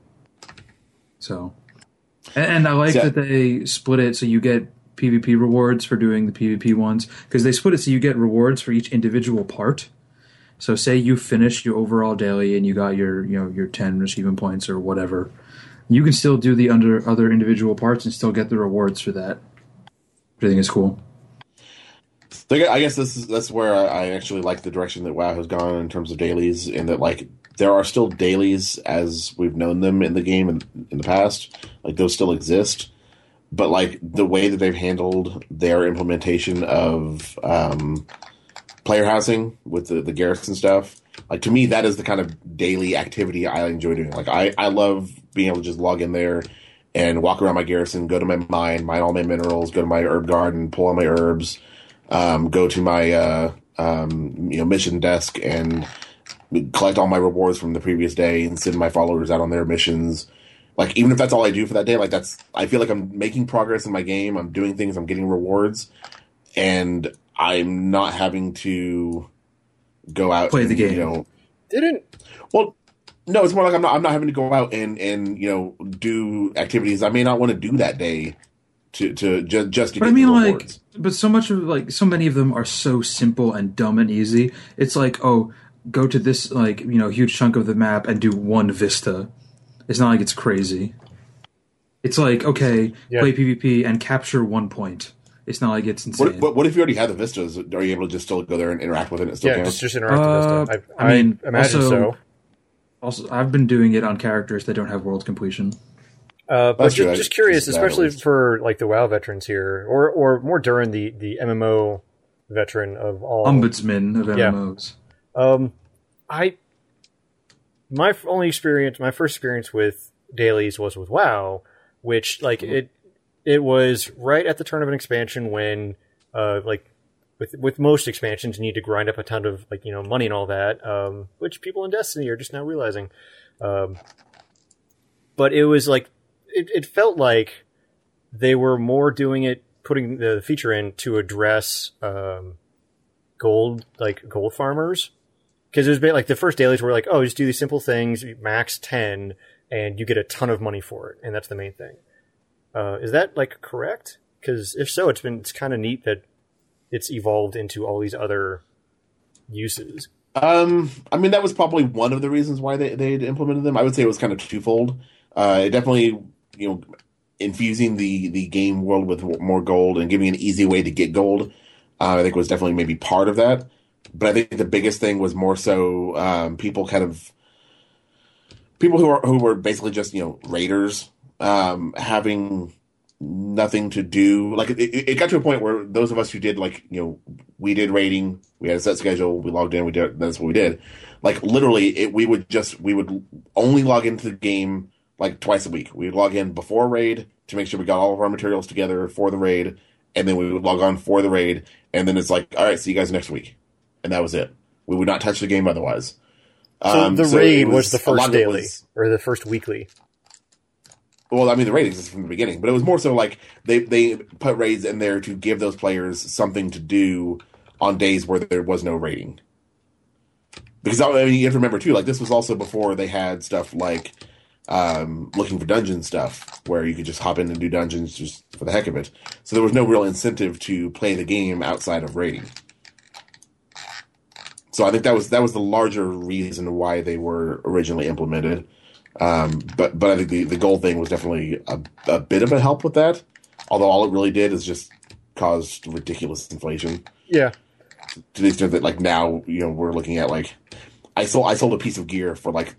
Speaker 3: So, and, and I like
Speaker 4: Yeah.
Speaker 3: that they split it so you get PvP rewards for doing the PvP ones because they split it so you get rewards for each individual part. So, say you finished your overall daily and you got your you know your ten achievement points or whatever, you can still do the under other individual parts and still get the rewards for that. Which I think is cool.
Speaker 4: So I guess this is that's where I I actually like the direction that WoW has gone in terms of dailies, and that like there are still dailies as we've known them in the game in, in the past. Like those still exist, but like the way that they've handled their implementation of um, player housing with the, the garrison stuff, like to me that is the kind of daily activity I enjoy doing. Like I, I love being able to just log in there and walk around my garrison, go to my mine, mine all my minerals, go to my herb garden, pull all my herbs. Um, go to my uh, um, you know mission desk and collect all my rewards from the previous day and send my followers out on their missions. Like even if that's all I do for that day, like that's I feel like I'm making progress in my game. I'm doing things. I'm getting rewards, and I'm not having to go out
Speaker 3: Play the
Speaker 4: and,
Speaker 3: game.
Speaker 4: You know,
Speaker 2: didn't.
Speaker 4: well, no, it's more like I'm not. I'm not having to go out and and you know do activities I may not want to do that day. To to just just to
Speaker 3: But
Speaker 4: get
Speaker 3: I mean,
Speaker 4: the
Speaker 3: like,
Speaker 4: rewards.
Speaker 3: but so much of like so many of them are so simple and dumb and easy. It's like, oh, go to this like you know huge chunk of the map and do one vista. It's not like it's crazy. It's like okay,
Speaker 2: Yeah.
Speaker 3: play PvP and capture one point. It's not like it's insane.
Speaker 4: What, what, what if you already have the vistas? Are you able to just still go there and interact with it? And it still
Speaker 2: Yeah,
Speaker 4: counts?
Speaker 2: just, just interact
Speaker 3: Uh,
Speaker 2: with this stuff. I,
Speaker 3: I mean,
Speaker 2: I imagine
Speaker 3: also-
Speaker 2: so.
Speaker 3: Also, I've been doing it on characters that don't have world completion.
Speaker 2: Uh, but
Speaker 4: That's true.
Speaker 2: just,
Speaker 4: I-
Speaker 2: just curious,
Speaker 4: just that at
Speaker 2: especially
Speaker 4: least.
Speaker 2: for like the WoW veterans here, or or more during the the M M O veteran of all.
Speaker 3: Ombudsman of
Speaker 2: Yeah.
Speaker 3: M M Os.
Speaker 2: Um, I my f- only experience, my first experience with dailies was with WoW, which like it it was right at the turn of an expansion when uh like with with most expansions you need to grind up a ton of like you know money and all that, um, which people in Destiny are just now realizing. Um, but it was like it, it felt like they were more doing it, putting the feature in to address um, gold like gold farmers. Because it was ba- like the first dailies were like, oh, just do these simple things, max ten, and you get a ton of money for it, and that's the main thing. Uh, is that like correct? Because if so, it's been it's kind of neat that it's evolved into all these other uses.
Speaker 4: Um, I mean, that was probably one of the reasons why they they implemented them. I would say it was kind of twofold. Uh, it definitely, you know, infusing the the game world with more gold and giving an easy way to get gold, uh, I think was definitely maybe part of that. But I think the biggest thing was more so um, people kind of people who are who were basically just you know raiders um, having nothing to do. Like it, it got to a point where those of us who did like you know we did raiding, we had a set schedule, we logged in, we did that's what we did. Like literally, it, we would just we would only log into the game like twice a week. We would log in before raid to make sure we got all of our materials together for the raid, and then we would log on for the raid, and then it's like, all right, see you guys next week, and that was it. We would not touch the game otherwise.
Speaker 2: So
Speaker 4: um,
Speaker 2: the
Speaker 4: so
Speaker 2: raid
Speaker 4: was,
Speaker 2: was the first daily
Speaker 4: was,
Speaker 2: or the first weekly.
Speaker 4: Well, I mean, the raid existed from the beginning, but it was more so like they they put raids in there to give those players something to do on days where there was no raiding. Because I mean, you have to remember too, like this was also before they had stuff like um, looking for dungeon stuff, where you could just hop in and do dungeons just for the heck of it. So there was no real incentive to play the game outside of raiding. So I think that was that was the larger reason why they were originally implemented. Um, but but I think the, the gold thing was definitely a, a bit of a help with that. Although all it really did is just caused ridiculous inflation.
Speaker 2: Yeah.
Speaker 4: To the extent that like now, you know, we're looking at like I sold I sold a piece of gear for like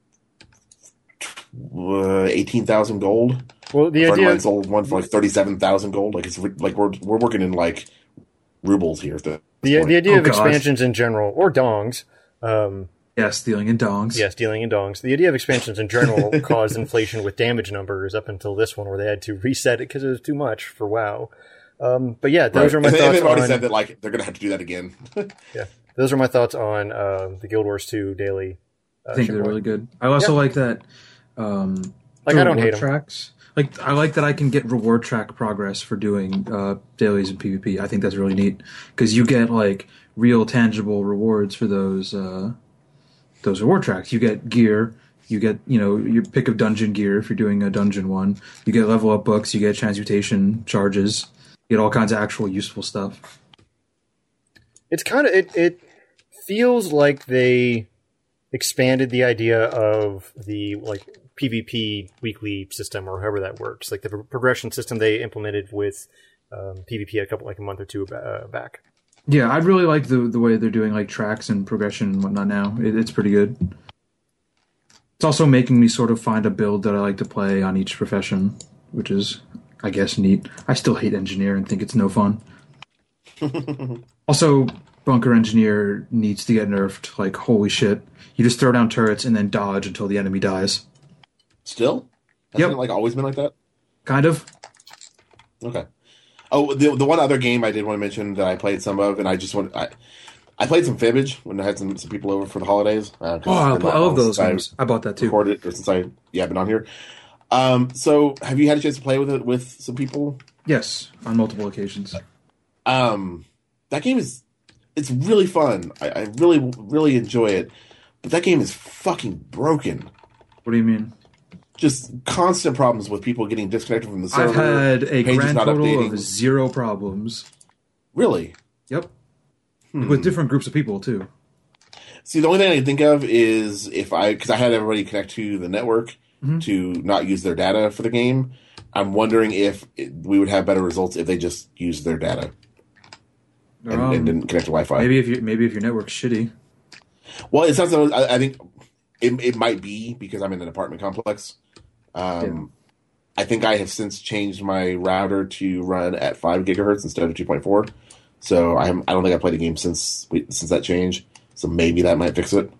Speaker 4: uh, eighteen thousand gold.
Speaker 2: Well, the
Speaker 4: a friend
Speaker 2: idea
Speaker 4: of mine sold one for like thirty seven thousand gold. Like it's like we're we're working in like rubles here. At the
Speaker 2: the, the idea
Speaker 3: Oh,
Speaker 2: of
Speaker 3: gosh.
Speaker 2: expansions in general or dongs. Um,
Speaker 3: Yeah, stealing in dongs.
Speaker 2: Yes, dealing in dongs. The idea of expansions in general caused inflation with damage numbers up until this one, where they had to reset it because it was too much for WoW. Um, but yeah, those
Speaker 4: right.
Speaker 2: are my
Speaker 4: and
Speaker 2: thoughts.
Speaker 4: They've already
Speaker 2: on,
Speaker 4: said that like they're going to have to do that again.
Speaker 2: yeah, those are my thoughts on uh, the Guild Wars two daily. Uh,
Speaker 3: I think they're
Speaker 2: shipboard.
Speaker 3: really good. I also
Speaker 2: Yeah.
Speaker 3: like that. Um,
Speaker 2: Like,
Speaker 3: the
Speaker 2: I don't
Speaker 3: reward
Speaker 2: hate 'em.
Speaker 3: tracks. Like I like that I can get reward track progress for doing uh, dailies in PvP. I think that's really neat because you get like real tangible rewards for those uh, those reward tracks. You get gear. You get you know your pick of dungeon gear if you're doing a dungeon one. You get level up books. You get transmutation charges. You get all kinds of actual useful stuff.
Speaker 2: It's kind of it. It feels like they expanded the idea of the like PvP weekly system or however that works, like the pro- progression system they implemented with um, PvP a couple like a month or two uh, back.
Speaker 3: Yeah, I really like the the way they're doing like tracks and progression and whatnot now. It, it's pretty good. It's also making me sort of find a build that I like to play on each profession, which is, I guess, neat. I still hate engineer and think it's no fun. Also, bunker engineer needs to get nerfed. Like, holy shit. You just throw down turrets and then dodge until the enemy dies.
Speaker 4: Still, hasn't
Speaker 3: Yep.
Speaker 4: it like always been like that?
Speaker 3: Kind of.
Speaker 4: Okay. Oh, the the one other game I did want to mention that I played some of, and I just want I I played some Fibbage when I had some, some people over for the holidays. Uh, 'cause
Speaker 3: Oh, I,
Speaker 4: it's been
Speaker 3: I
Speaker 4: that
Speaker 3: love
Speaker 4: long
Speaker 3: those
Speaker 4: since
Speaker 3: games. I bought that
Speaker 4: I
Speaker 3: too.
Speaker 4: recorded or since I yeah been on here. Um, so have you had a chance to play with it with some people?
Speaker 3: Yes, on multiple occasions.
Speaker 4: Um, that game is it's really fun. I, I really really enjoy it, but that game is fucking broken.
Speaker 3: What do you mean?
Speaker 4: Just constant problems with people getting disconnected from the server.
Speaker 3: I've had a
Speaker 4: pages
Speaker 3: grand
Speaker 4: not
Speaker 3: total
Speaker 4: updating.
Speaker 3: of zero problems.
Speaker 4: Really.
Speaker 3: Yep.
Speaker 4: Hmm.
Speaker 3: With different groups of people too.
Speaker 4: See, the only thing I can think of is if I, because I had everybody connect to the network
Speaker 3: Mhm.
Speaker 4: to not use their data for the game. I'm wondering if it, we would have better results if they just used their data and,
Speaker 3: Um,
Speaker 4: and didn't connect to Wi-Fi.
Speaker 3: Maybe if you maybe if your network's shitty.
Speaker 4: Well, it sounds. like- I, I think it, it might be because I'm in an apartment complex. Um, I think I have since changed my router to run at five gigahertz instead of two point four. So I, am, I don't think I played a game since we, since that change. So maybe that might fix it.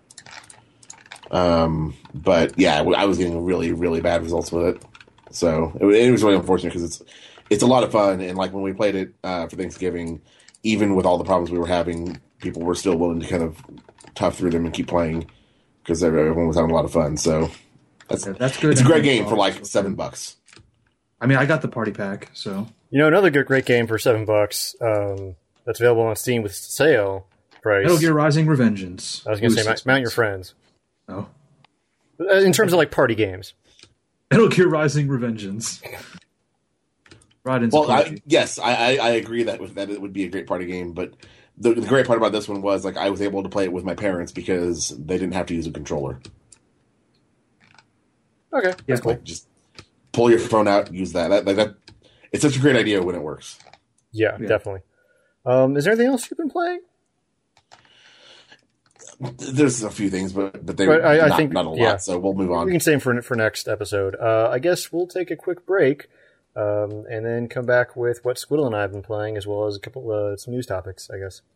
Speaker 4: Um, but yeah, I was getting really, really bad results with it. So it, it was really unfortunate because it's it's a lot of fun. And like when we played it uh, for Thanksgiving, even with all the problems we were having, people were still willing to kind of tough through them and keep playing because everyone was having a lot of fun. So that's
Speaker 3: Yeah, that's good.
Speaker 4: it's a
Speaker 3: And
Speaker 4: great
Speaker 3: it's
Speaker 4: game for
Speaker 3: all-
Speaker 4: like seven bucks.
Speaker 3: I mean, I got the party pack, so
Speaker 2: You know, another good great game for seven bucks um, that's available on Steam with sale price.
Speaker 3: Metal Gear Rising: Revengeance.
Speaker 2: I was going to
Speaker 3: Ooh,
Speaker 2: say mount,
Speaker 3: six
Speaker 2: mount your
Speaker 3: bucks.
Speaker 2: friends.
Speaker 3: Oh,
Speaker 2: Uh, In terms of like party games,
Speaker 3: Metal Gear Rising: Revengeance. Raiden's
Speaker 4: Well, I,
Speaker 3: Koji.
Speaker 4: yes, I, I, I agree that with, that it would be a great party game, but the, the great part about this one was like I was able to play it with my parents because they didn't have to use a controller.
Speaker 2: okay,
Speaker 3: Yeah.
Speaker 2: that's cool.
Speaker 4: Like just pull your phone out, use that. That, that, that it's such a great idea when it works.
Speaker 2: Yeah,
Speaker 3: Yeah.
Speaker 2: definitely. Um, is there anything else you've been playing?
Speaker 4: There's a few things, but but they
Speaker 2: But I- I
Speaker 4: not,
Speaker 2: think-
Speaker 4: not a lot.
Speaker 2: yeah.
Speaker 4: So we'll move on.
Speaker 2: We can save for for next episode. Uh, I guess we'll take a quick break, um, and then come back with what Squiddle and I have been playing, as well as a couple uh, some news topics. I guess.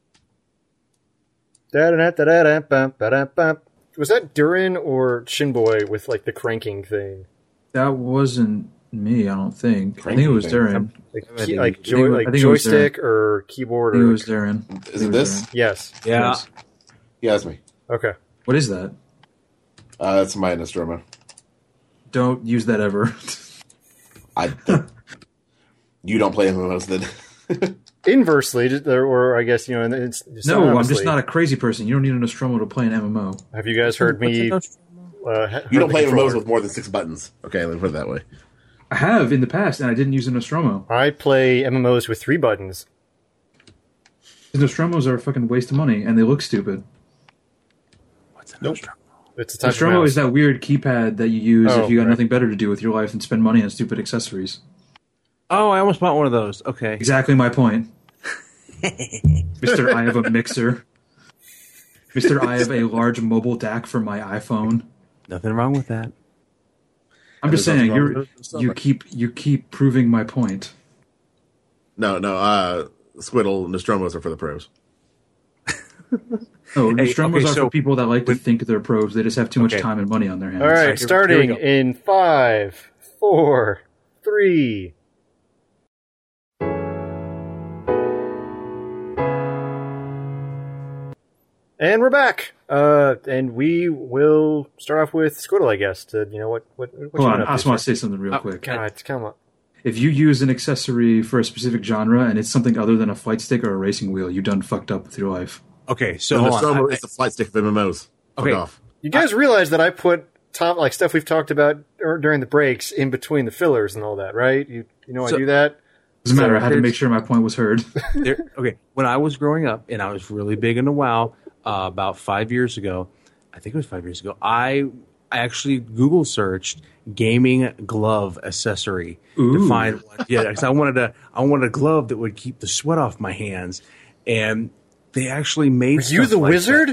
Speaker 2: Da-da-da-da-da-bum-ba-da-bum. Was that Durin or Shinboy with like the cranking thing?
Speaker 3: That wasn't me, I don't think. I think
Speaker 4: Cranky
Speaker 3: it was
Speaker 4: thing.
Speaker 3: Durin.
Speaker 2: Like,
Speaker 1: I
Speaker 2: key,
Speaker 1: think
Speaker 2: like,
Speaker 1: it-
Speaker 2: joy,
Speaker 3: I
Speaker 2: like
Speaker 3: think it was
Speaker 2: joystick or keyboard?
Speaker 3: I think
Speaker 2: Or
Speaker 3: it was Durin. I
Speaker 4: Is
Speaker 3: think
Speaker 4: it
Speaker 3: was
Speaker 4: this?
Speaker 3: Durin.
Speaker 2: yes.
Speaker 1: Yeah.
Speaker 3: Yes.
Speaker 4: Yeah, that's me.
Speaker 2: Okay.
Speaker 3: What is that?
Speaker 4: Uh, that's my Nostromo.
Speaker 3: Don't use that ever.
Speaker 4: I. you don't play M M Os then.
Speaker 2: Inversely, just- or I guess you know, and it's
Speaker 3: No, I'm
Speaker 2: honestly,
Speaker 3: just not a crazy person. You don't need a Nostromo to play an M M O.
Speaker 2: Have you guys heard
Speaker 1: What's
Speaker 2: me?
Speaker 1: it,
Speaker 2: Uh,
Speaker 1: Nostromo?
Speaker 2: ha-
Speaker 4: You don't
Speaker 2: heard
Speaker 4: play
Speaker 2: the
Speaker 4: M M Os
Speaker 2: controller?
Speaker 4: with more than six buttons. Okay, let me put it that way.
Speaker 3: I have in the past, and I didn't use a Nostromo.
Speaker 2: I play M M Os with three buttons.
Speaker 3: The Nostromos are a fucking waste of money, and they look stupid.
Speaker 1: What's a
Speaker 4: Nope.
Speaker 1: Nostromo?
Speaker 2: It's a touch
Speaker 3: Nostromo
Speaker 2: mouse.
Speaker 3: is that weird keypad that you use
Speaker 2: Oh,
Speaker 3: if you got
Speaker 2: right.
Speaker 3: nothing better to do with your life than spend money on stupid accessories.
Speaker 1: Oh, I almost bought one of those. Okay.
Speaker 3: Exactly my point. Mister I have a mixer. Mister I have a large mobile D A C for my iPhone.
Speaker 1: Nothing wrong with that.
Speaker 3: I'm just
Speaker 4: There's nothing
Speaker 3: saying,
Speaker 4: wrong
Speaker 3: you're
Speaker 4: with it.
Speaker 3: you keep you keep proving my point.
Speaker 4: No, no. Uh, Squiddle Nostromos are for the pros.
Speaker 3: No,
Speaker 1: Hey,
Speaker 3: Nostromos
Speaker 1: okay,
Speaker 3: are
Speaker 1: so
Speaker 3: for people that like to
Speaker 1: when-
Speaker 3: think they're pros. They just have too much
Speaker 1: Okay.
Speaker 3: time and money on their hands.
Speaker 2: All right,
Speaker 1: here- here we
Speaker 2: starting
Speaker 1: go.
Speaker 2: in five, four, three. And we're back. Uh, and we will start off with Squiddle, I guess. To you know what what what
Speaker 3: Hold
Speaker 2: you
Speaker 3: on,
Speaker 2: been
Speaker 3: I
Speaker 2: up
Speaker 3: just
Speaker 2: to,
Speaker 3: want to
Speaker 2: sir?
Speaker 3: say something real
Speaker 1: Uh,
Speaker 3: quick.
Speaker 2: God, come on.
Speaker 3: If you use an accessory for a specific genre and it's something other than a flight stick or a racing wheel, you done fucked up with your life.
Speaker 1: Okay, so
Speaker 4: The
Speaker 1: hold
Speaker 4: Nostromo
Speaker 1: on. I-
Speaker 4: is the flight stick of M M Os. Fuck
Speaker 1: Okay.
Speaker 4: off.
Speaker 2: You guys realize that I put Tom like stuff we've talked about dur- during the breaks in between the fillers and all that, right? You you know
Speaker 1: So-
Speaker 2: I do that.
Speaker 3: Doesn't matter.
Speaker 1: So
Speaker 3: I had to
Speaker 1: here's-
Speaker 3: make sure my point was heard.
Speaker 1: there, okay, when I was growing up and I was really big into WoW, uh, about five years ago, I think it was five years ago, I I actually Google searched gaming glove accessory to
Speaker 3: Ooh.
Speaker 1: find one. Yeah, because I wanted a I wanted a glove that would keep the sweat off my hands, and they actually made.
Speaker 2: Were you
Speaker 1: stuff
Speaker 2: the
Speaker 1: like
Speaker 2: wizard?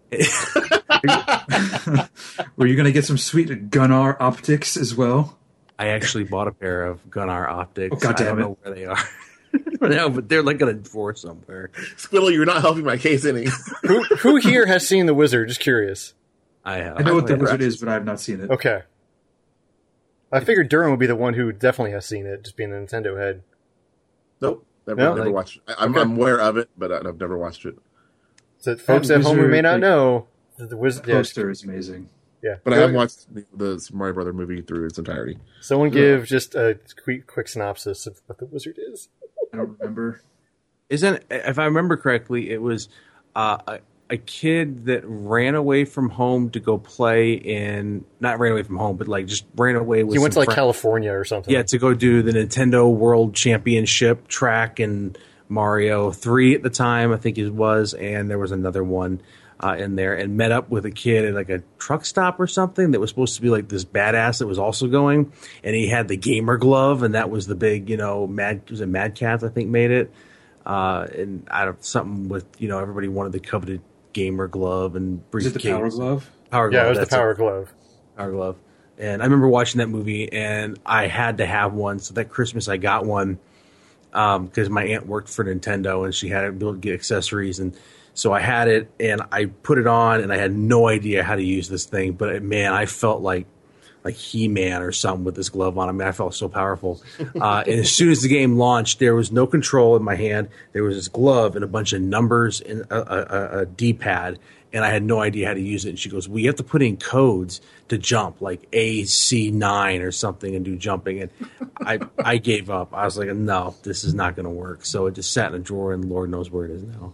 Speaker 3: Were you going to get some sweet Gunnar optics as well?
Speaker 1: I actually bought a pair of Gunnar optics.
Speaker 3: Oh, God
Speaker 1: I
Speaker 3: damn
Speaker 1: don't
Speaker 3: it.
Speaker 1: know where they are. No, but they're like in a drawer somewhere.
Speaker 4: Squiddle, you're not helping my case any.
Speaker 2: who who here has seen the wizard? Just curious.
Speaker 1: I have.
Speaker 3: I know what the
Speaker 4: never
Speaker 3: wizard
Speaker 4: actually
Speaker 3: is, but I have not seen it.
Speaker 2: Okay. I figured Durham would be the one who definitely has seen it, just being the Nintendo head.
Speaker 4: Nope. Never,
Speaker 2: No?
Speaker 4: never
Speaker 1: Like-
Speaker 4: watched it. I, I'm,
Speaker 2: Okay.
Speaker 4: I'm aware of it, but I, I've never watched it.
Speaker 2: So folks at home who
Speaker 3: wizard,
Speaker 2: may not
Speaker 3: like-
Speaker 2: know, that the wizard.
Speaker 3: The
Speaker 2: Yeah,
Speaker 3: poster is amazing.
Speaker 2: yeah.
Speaker 4: But I have watched the, the Super Mario Brother movie through its entirety.
Speaker 2: Someone give just a quick, quick synopsis of what the wizard is.
Speaker 3: I don't remember.
Speaker 1: Isn't, if I remember correctly, it was uh, a, a kid that ran away from home to go play in, not ran away from home, but like just ran away with
Speaker 2: He went to
Speaker 1: some
Speaker 2: like
Speaker 1: friends.
Speaker 2: California or something.
Speaker 1: Yeah, to go do the Nintendo World Championship track in Mario three at the time, I think it was, and there was another one uh, in there, and met up with a kid at like a truck stop or something that was supposed to be like this badass that was also going, and he had the gamer glove, and that was the big, you know, Mad was it Mad Cats, I think, made it, uh, and I don't something with, you know, everybody wanted the coveted gamer glove and
Speaker 3: Is
Speaker 1: briefcase.
Speaker 3: it the Power Glove?
Speaker 1: Power
Speaker 2: yeah,
Speaker 1: glove,
Speaker 2: it was the
Speaker 1: that's
Speaker 2: Power Glove.
Speaker 1: Power Glove. And I remember watching that movie, and I had to have one. So that Christmas, I got one because my aunt worked for Nintendo, and she had to be able to get accessories. And so I had it, and I put it on, and I had no idea how to use this thing. But man, I felt like like He-Man or something with this glove on. I mean, I felt so powerful. Uh, and as soon as the game launched, there was no control in my hand. There was this glove and a bunch of numbers and a, a, a, a D-pad, and I had no idea how to use it. And she goes, "We have to put in codes to jump, like A C nine or something, and do jumping." And I I gave up. I was like, "No, this is not going to work." So it just sat in a drawer, and Lord knows where it is now.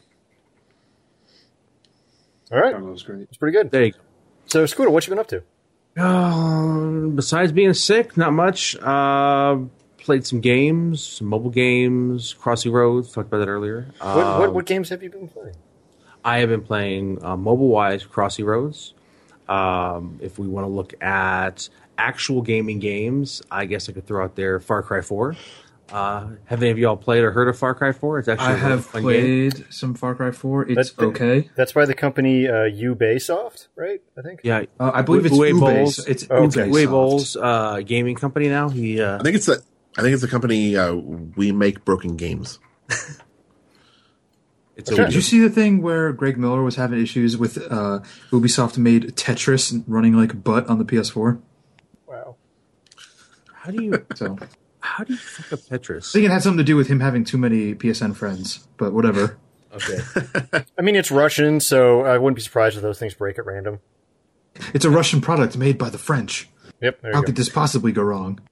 Speaker 2: All right,
Speaker 3: Power Glove's great.
Speaker 2: it's pretty good.
Speaker 1: There you go.
Speaker 2: So, Scooter, what you been up to?
Speaker 1: Um, besides being sick, not much. Uh, played some games, some mobile games, Crossy Roads. Talked about that earlier.
Speaker 2: What, what
Speaker 1: Um,
Speaker 2: what games have you been playing?
Speaker 1: I have been playing uh, mobile-wise Crossy Roads. Um, if we want to look at actual gaming games, I guess I could throw out there Far Cry four. Uh, have any of y'all played or heard of Far Cry four? It's actually
Speaker 3: I
Speaker 1: a
Speaker 3: have
Speaker 1: fun
Speaker 3: played
Speaker 1: game.
Speaker 3: some Far Cry four. It's
Speaker 2: That's the-
Speaker 3: okay.
Speaker 2: That's by the company uh, Ubisoft, right? I think.
Speaker 1: Yeah,
Speaker 3: Uh, I believe it's
Speaker 1: Uwe
Speaker 3: Ubisoft.
Speaker 1: Boll's-
Speaker 3: It's
Speaker 2: Oh, okay.
Speaker 3: Ubisoft.
Speaker 1: Uwe Boll's uh, gaming company now. He uh,
Speaker 4: I think it's a. I think it's a company. Uh, we make broken games.
Speaker 1: it's
Speaker 2: Okay.
Speaker 1: a
Speaker 3: Did you see the thing where Greg Miller was having issues with uh, Ubisoft made Tetris running like butt on the P S four?
Speaker 2: Wow.
Speaker 1: how do you
Speaker 3: So
Speaker 1: how do you fuck up
Speaker 3: I
Speaker 1: Tetris?
Speaker 3: think it had something to do with him having too many P S N friends, but whatever.
Speaker 1: Okay,
Speaker 2: I mean, it's Russian, so I wouldn't be surprised if those things break at random.
Speaker 3: It's a Russian product made by the French.
Speaker 2: Yep. There you
Speaker 3: How
Speaker 2: go.
Speaker 3: could this possibly go wrong?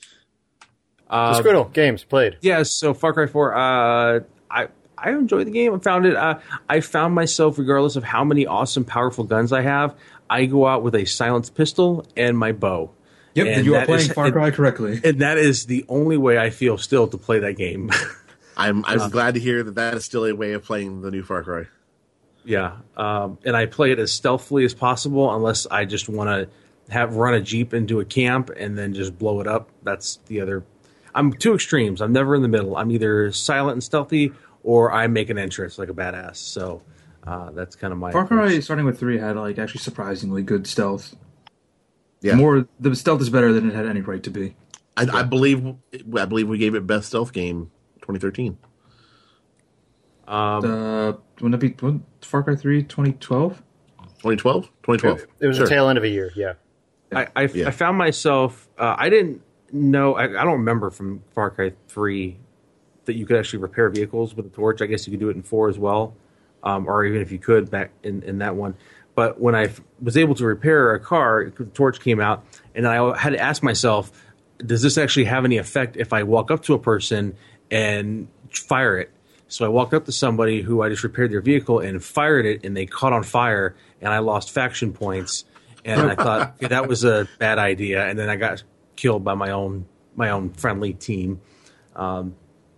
Speaker 1: uh,
Speaker 2: Squiddle games played.
Speaker 1: yeah. So Far Cry four. Uh, I I enjoyed the game. I found it. Uh, I found myself, regardless of how many awesome, powerful guns I have, I go out with a silenced pistol and my bow.
Speaker 3: Yep,
Speaker 1: And
Speaker 3: you are
Speaker 1: that
Speaker 3: playing
Speaker 1: is-
Speaker 3: Far Cry correctly.
Speaker 1: And that is the only way I feel still to play that game.
Speaker 4: I'm. I'm glad to hear that that is still a way of playing the new Far Cry.
Speaker 1: Yeah, um, and I play it as stealthily as possible, unless I just want to have run a jeep into a camp and then just blow it up. That's the other. I'm two extremes. I'm never in the middle. I'm either silent and stealthy, or I make an entrance like a badass. So uh, that's kind of my
Speaker 3: Far Cry,
Speaker 1: approach.
Speaker 3: starting with three, had like actually surprisingly good stealth.
Speaker 4: Yeah.
Speaker 3: More the stealth is better than it had any right to be.
Speaker 4: I, I believe. I believe we gave it best stealth game twenty thirteen.
Speaker 1: Um,
Speaker 3: Uh, wouldn't it be what, Far Cry three twenty twelve?
Speaker 4: twenty twelve? twenty twelve.
Speaker 2: It was
Speaker 4: Sure.
Speaker 2: the tail end of a year. Yeah.
Speaker 1: I, I,
Speaker 4: Yeah.
Speaker 1: I found myself. Uh, I didn't know. I, I don't remember from Far Cry three that you could actually repair vehicles with a torch. I guess you could do it in four as well, um, or even if you could back in, in that one. But when I f- was able to repair a car, the torch came out, and I had to ask myself, does this actually have any effect if I walk up to a person and fire it? So I walked up to somebody who I just repaired their vehicle and fired it, and they caught on fire, and I lost faction points. And I thought, okay, that was a bad idea. And then I got killed by my own my own friendly team. Um,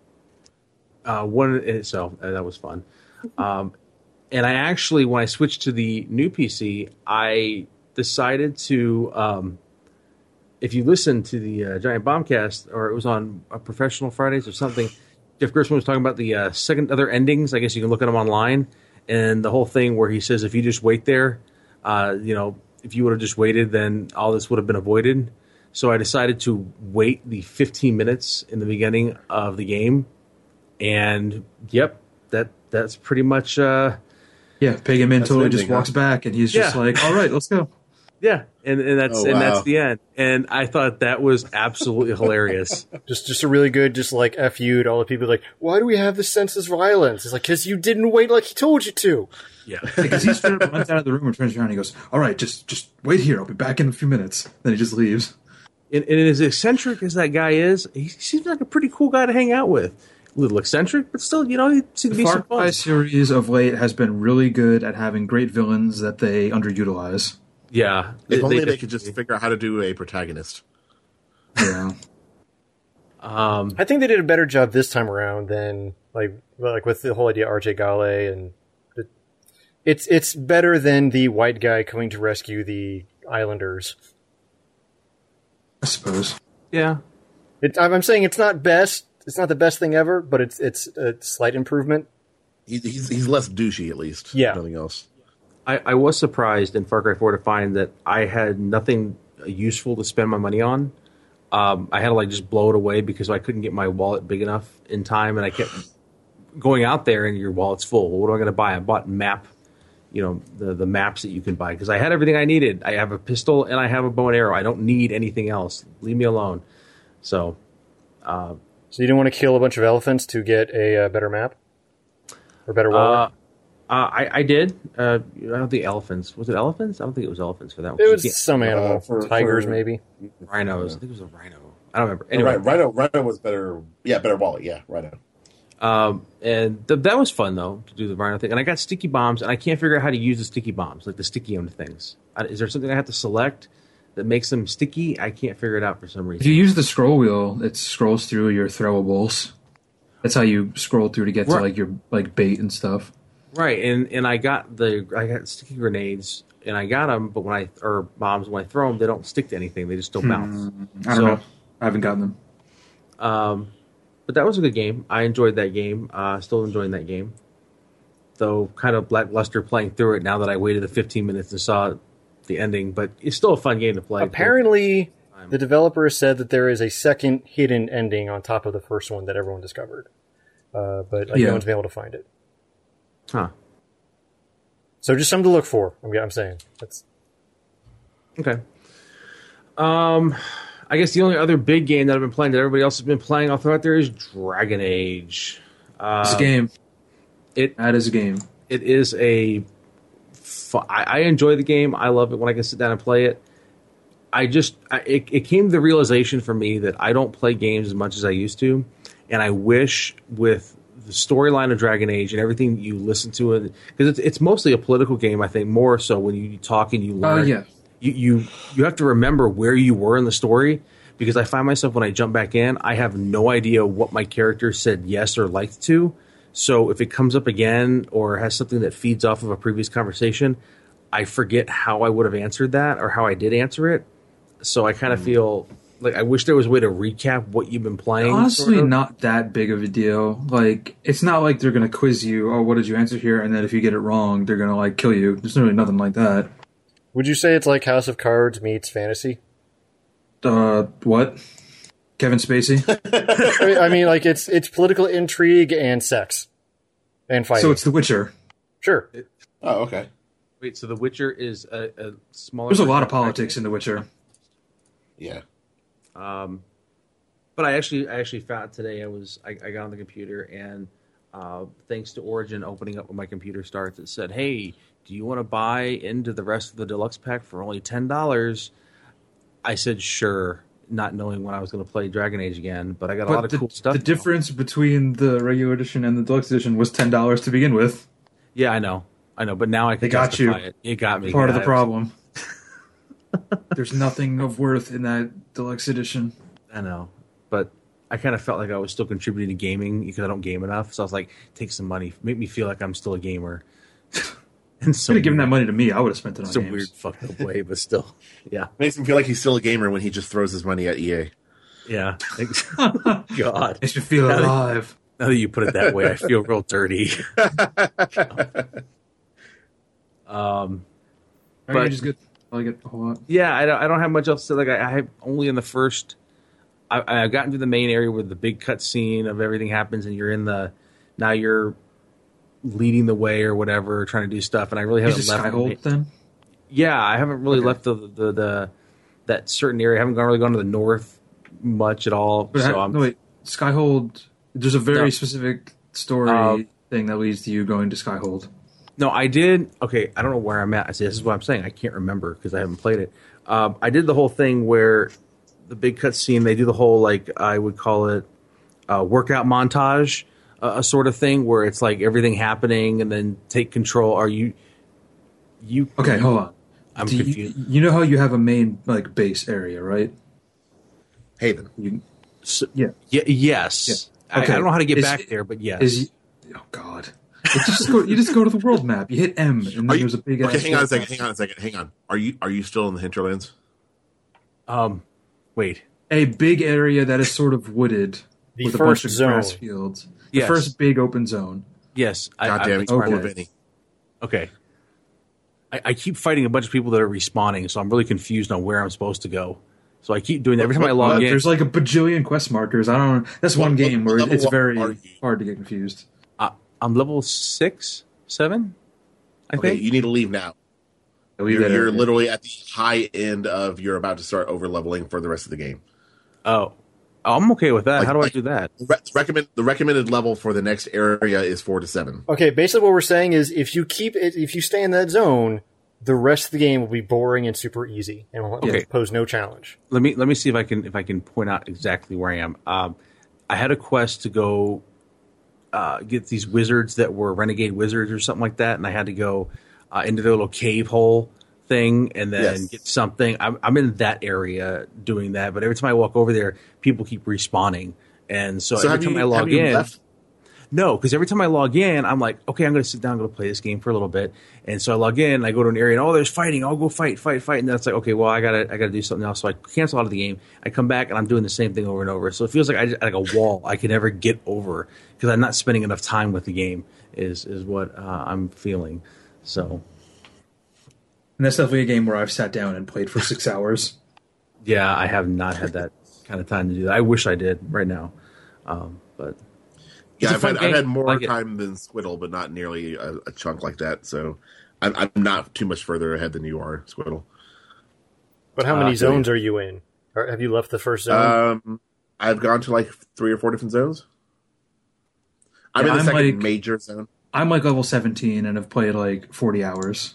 Speaker 1: uh, one so uh, that was fun. Um, and I actually, when I switched to the new P C, I decided to. Um, if you listen to the uh, Giant Bombcast, or it was on uh, Professional Fridays or something, Jeff Gerstmann was talking about the uh, second other endings. I guess you can look at them online, and the whole thing where he says if you just wait there, uh, you know, if you would have just waited, then all this would have been avoided. So I decided to wait the fifteen minutes in the beginning of the game, and yep, that that's pretty much uh,
Speaker 3: Yeah, Pagan Man
Speaker 4: That's
Speaker 3: totally
Speaker 4: an
Speaker 3: just
Speaker 4: ending,
Speaker 3: walks
Speaker 4: huh?
Speaker 3: back, and he's just
Speaker 1: Yeah.
Speaker 3: like, "All right, let's go."
Speaker 1: yeah, and, and that's
Speaker 4: Oh,
Speaker 1: and
Speaker 4: wow.
Speaker 1: that's the end. And I thought that was absolutely hilarious.
Speaker 2: Just, just a really good, just like F you to all the people like, why do we have this senseless violence? It's like, because you didn't wait like he told you to.
Speaker 1: Yeah.
Speaker 3: Because he straight up runs out of the room and turns around and he goes, "All right, just just wait here. I'll be back in a few minutes." Then he just leaves.
Speaker 1: And, and as eccentric as that guy is, he seems like a pretty cool guy to hang out with. A little eccentric, but still, you know, he seems to be
Speaker 3: The Far
Speaker 1: some
Speaker 3: Cry
Speaker 1: fun.
Speaker 3: series of late has been really good at having great villains that they underutilize.
Speaker 1: Yeah.
Speaker 4: If only they,
Speaker 1: definitely-
Speaker 4: could just figure out how to do a protagonist.
Speaker 3: Yeah.
Speaker 1: Um,
Speaker 2: I think they did a better job this time around than like well, like with the whole idea of R J Gale, and it, it's it's better than the white guy coming to rescue the Islanders.
Speaker 3: I suppose.
Speaker 1: yeah.
Speaker 2: It, I'm I'm saying it's not best. It's not the best thing ever, but it's it's a slight improvement.
Speaker 4: He, he's he's less douchey, at least.
Speaker 2: Yeah.
Speaker 4: If nothing else.
Speaker 1: I, I was surprised in Far Cry four to find that I had nothing useful to spend my money on. Um, I had to like just blow it away because I couldn't get my wallet big enough in time, and I kept going out there and your wallet's full. Well, what am I going to buy? I bought map, you know, the the maps that you can buy because I had everything I needed. I have a pistol and I have a bow and arrow. I don't need anything else. Leave me alone. So
Speaker 2: So you didn't want to kill a bunch of elephants to get a uh, better map or better wallet.
Speaker 1: Uh, uh, I, I did. Uh, I don't think elephants. Was it elephants? I don't think it was elephants for that one.
Speaker 2: it was
Speaker 1: Yeah,
Speaker 2: some animal,
Speaker 5: Uh, for-
Speaker 2: tigers
Speaker 5: for-
Speaker 2: maybe.
Speaker 1: rhinos. I think it was a rhino. I don't remember. Anyway,
Speaker 5: Right, Rhino, Rhino was better. Yeah, better wallet. Yeah, Rhino.
Speaker 1: um, and th- that was fun though to do the rhino thing. And I got sticky bombs, and I can't figure out how to use the sticky bombs, like the sticky on things. I, is there something I have to select that makes them sticky? I can't figure it out for some
Speaker 3: If
Speaker 1: reason.
Speaker 3: you use the scroll wheel, it scrolls through your throwables. That's how you scroll through to get to
Speaker 1: Right.
Speaker 3: like your like bait and stuff.
Speaker 1: Right, and and I got the I got sticky grenades and I got them, but when I or bombs when I throw them, they don't stick to anything. They just don't bounce.
Speaker 3: Hmm, I don't
Speaker 1: So-
Speaker 3: know. I haven't gotten them.
Speaker 1: Um, but that was a good game. I enjoyed that game. Uh, still enjoying that game, though kind of lackluster playing through it now that I waited the fifteen minutes and saw the ending. But it's still a fun game to play.
Speaker 2: Apparently, the developer said that there is a second hidden ending on top of the first one that everyone discovered, uh, but like,
Speaker 3: Yeah.
Speaker 2: no one's been able to find it.
Speaker 1: Huh.
Speaker 2: So just something to look for. I'm, I'm saying that's
Speaker 1: Okay. Um, I guess the only other big game that I've been playing that everybody else has been playing, I'll throw out there, is Dragon Age. Uh,
Speaker 3: It's a game.
Speaker 1: it-
Speaker 3: That is a game.
Speaker 1: It is a. Fu- I, I enjoy the game. I love it when I can sit down and play it. I just I, it, it came to the realization for me that I don't play games as much as I used to, and I wish with the storyline of Dragon Age and everything you listen to it, because it's it's mostly a political game. I think more so when you talk and you
Speaker 3: Oh
Speaker 1: learn.
Speaker 3: yeah.
Speaker 1: You, you you have to remember where you were in the story, because I find myself when I jump back in, I have no idea what my character said yes or liked to. So if it comes up again or has something that feeds off of a previous conversation, I forget how I would have answered that or how I did answer it. So I kind of feel like I wish there was a way to recap what you've been playing.
Speaker 3: Honestly,
Speaker 1: sort of.
Speaker 3: not that big of a deal. Like, it's not like they're gonna quiz you. Oh, what did you answer here? And then if you get it wrong, they're gonna like kill you. There's really nothing like that.
Speaker 2: Would you say it's like House of Cards meets fantasy?
Speaker 3: Uh, what? Kevin Spacey.
Speaker 2: I mean- I mean, like it's it's political intrigue and sex and fighting.
Speaker 3: So it's The Witcher.
Speaker 2: Sure.
Speaker 5: Oh, okay.
Speaker 1: Wait, so The Witcher is a, a smaller.
Speaker 3: There's a lot of
Speaker 1: version
Speaker 3: politics in The Witcher.
Speaker 5: Yeah.
Speaker 1: Um, but I actually, I actually found today. I was, I, I got on the computer, and uh, thanks to Origin opening up when my computer starts, it said, "Hey, do you want to buy into the rest of the deluxe pack for only ten dollars?" I said, "Sure," not knowing when I was going to play Dragon Age again. But I got a lot
Speaker 3: But
Speaker 1: of
Speaker 3: the,
Speaker 1: cool stuff.
Speaker 3: the difference between the regular edition and the deluxe edition was ten dollars to begin with.
Speaker 1: Yeah, I know, I know. But now I can
Speaker 3: They got
Speaker 1: justify
Speaker 3: you.
Speaker 1: it. It got me.
Speaker 3: Part of the
Speaker 1: guys.
Speaker 3: problem. There's nothing of worth in that deluxe edition.
Speaker 1: I know, but I kind of felt like I was still contributing to gaming because I don't game enough. So I was like, take some money, make me feel like I'm still a gamer. And so
Speaker 3: Could have given that money to me. I would have spent it on
Speaker 1: some
Speaker 3: games.
Speaker 1: weird fucked up way, but still, yeah,
Speaker 5: Makes him feel like he's still a gamer when he just throws his money at E A.
Speaker 1: yeah. God,
Speaker 3: Makes me feel
Speaker 1: Now that-
Speaker 3: alive.
Speaker 1: now that you put it that way, I feel real dirty. um,
Speaker 3: But
Speaker 1: But-
Speaker 3: just good. I like it a whole lot.
Speaker 1: yeah, I don't, I don't have much else to say. Like I, I have only in the first. I, I've gotten to the main area where the big cut scene of everything happens, and you're in the now you're leading the way or whatever, trying to do stuff, and I really
Speaker 3: Is
Speaker 1: haven't
Speaker 3: it
Speaker 1: left. the
Speaker 3: Skyhold
Speaker 1: main-
Speaker 3: then?
Speaker 1: Yeah, I haven't really
Speaker 3: Okay.
Speaker 1: left the, the the that certain area. I haven't gone really gone to the north much at all.
Speaker 3: But
Speaker 1: so
Speaker 3: ha-
Speaker 1: I'm,
Speaker 3: no, wait. Skyhold. There's a very
Speaker 1: No.
Speaker 3: specific story
Speaker 1: Um,
Speaker 3: thing that leads to you going to Skyhold.
Speaker 1: no, I did. Okay, I don't know where I'm at. I see, this is what I'm saying. I can't remember because I haven't played it. Um, I did the whole thing where the big cut scene. They do the whole like I would call it uh, workout montage, uh, a sort of thing where it's like everything happening and then take control. Are you you?
Speaker 3: Okay, hold on.
Speaker 1: I'm
Speaker 3: Do you,
Speaker 1: confused.
Speaker 3: you know how you have a main like base area, right?
Speaker 5: Haven.
Speaker 3: You,
Speaker 1: So-
Speaker 3: yeah.
Speaker 1: yeah, yes.
Speaker 3: Yeah.
Speaker 1: I, I
Speaker 3: Okay.
Speaker 1: don't know how to get
Speaker 3: Is-
Speaker 1: back there, but yes.
Speaker 3: Is oh god. You just go. You just go to the world map. You hit M, and then
Speaker 5: Are you-
Speaker 3: there's a big.
Speaker 5: Okay,
Speaker 3: ass
Speaker 5: hang on a
Speaker 3: world
Speaker 5: second.
Speaker 3: map.
Speaker 5: Hang on a second. Hang on. Are you are you still in the hinterlands?
Speaker 1: um, wait.
Speaker 3: A big area that is sort of wooded
Speaker 2: The
Speaker 3: with a
Speaker 2: first
Speaker 3: bunch of
Speaker 2: zone.
Speaker 3: grass fields. The
Speaker 1: Yes.
Speaker 3: first big open zone.
Speaker 1: Yes. I-
Speaker 5: God
Speaker 1: I-
Speaker 5: damn it,
Speaker 1: that's
Speaker 5: you
Speaker 1: where I'm
Speaker 3: okay.
Speaker 5: poor
Speaker 1: at.
Speaker 5: Vinny.
Speaker 1: Okay. I, I keep fighting a bunch of people that are respawning, so I'm really confused on where I'm supposed to go. So I keep doing that. Every time I log
Speaker 3: But
Speaker 1: in,
Speaker 3: there's like a bajillion quest markers. I don't. That's one
Speaker 5: What-
Speaker 3: game
Speaker 5: what
Speaker 3: where
Speaker 5: level
Speaker 3: it's
Speaker 5: are
Speaker 3: very
Speaker 5: you?
Speaker 3: hard to get confused.
Speaker 1: I, I'm level six, seven, I
Speaker 5: Okay,
Speaker 1: think.
Speaker 5: you need to leave now.
Speaker 3: Leave
Speaker 5: You're,
Speaker 3: that
Speaker 5: you're
Speaker 3: area.
Speaker 5: literally at the high end of you're about to start over leveling for the rest of the game.
Speaker 1: Oh. Oh, I'm okay with that.
Speaker 5: Like-
Speaker 1: How do I
Speaker 5: like-
Speaker 1: do that?
Speaker 5: The re- recommend the recommended level for the next area is four to seven.
Speaker 2: Okay, basically what we're saying is if you keep it, if you stay in that zone, the rest of the game will be boring and super easy and will
Speaker 1: Okay.
Speaker 2: pose no challenge.
Speaker 1: Let me let me see if I can if I can point out exactly where I am. Um, I had a quest to go uh, get these wizards that were renegade wizards or something like that, and I had to go uh, into their little cave hole thing and then
Speaker 5: Yes.
Speaker 1: get something. I'm, I'm in that area doing that, but every time I walk over there, people keep respawning, and so,
Speaker 5: So
Speaker 1: every
Speaker 5: have
Speaker 1: time
Speaker 5: you,
Speaker 1: I log
Speaker 5: have you
Speaker 1: in,
Speaker 5: left?
Speaker 1: No, because every time I log in, I'm like, okay, I'm going to sit down, I'm going to play this game for a little bit. And so I log in, and I go to an area, and oh, there's fighting. I'll go fight, fight, fight. And then it's like, okay, well, I got to I got to do something else. So I cancel out of the game. I come back, and I'm doing the same thing over and over. So it feels like I just, like a wall I can never get over because I'm not spending enough time with the game. Is is what uh, I'm feeling. So.
Speaker 3: And that's definitely a game where I've sat down and played for six hours.
Speaker 1: Yeah, I have not had that kind of time to do that. I wish I did right now, um, but.
Speaker 4: Yeah, I've had, I've had more
Speaker 1: like
Speaker 4: time than Squiddle, but not nearly a, a chunk like that. So I'm, I'm not too much further ahead than you are, Squiddle.
Speaker 2: But how many
Speaker 1: Uh,
Speaker 2: zones are you in? Or have you left the first zone?
Speaker 4: Um, I've gone to like three or four different zones. I'm
Speaker 3: Yeah,
Speaker 4: in the
Speaker 3: I'm
Speaker 4: second
Speaker 3: like-
Speaker 4: major zone.
Speaker 3: I'm like level seventeen and have played like forty hours.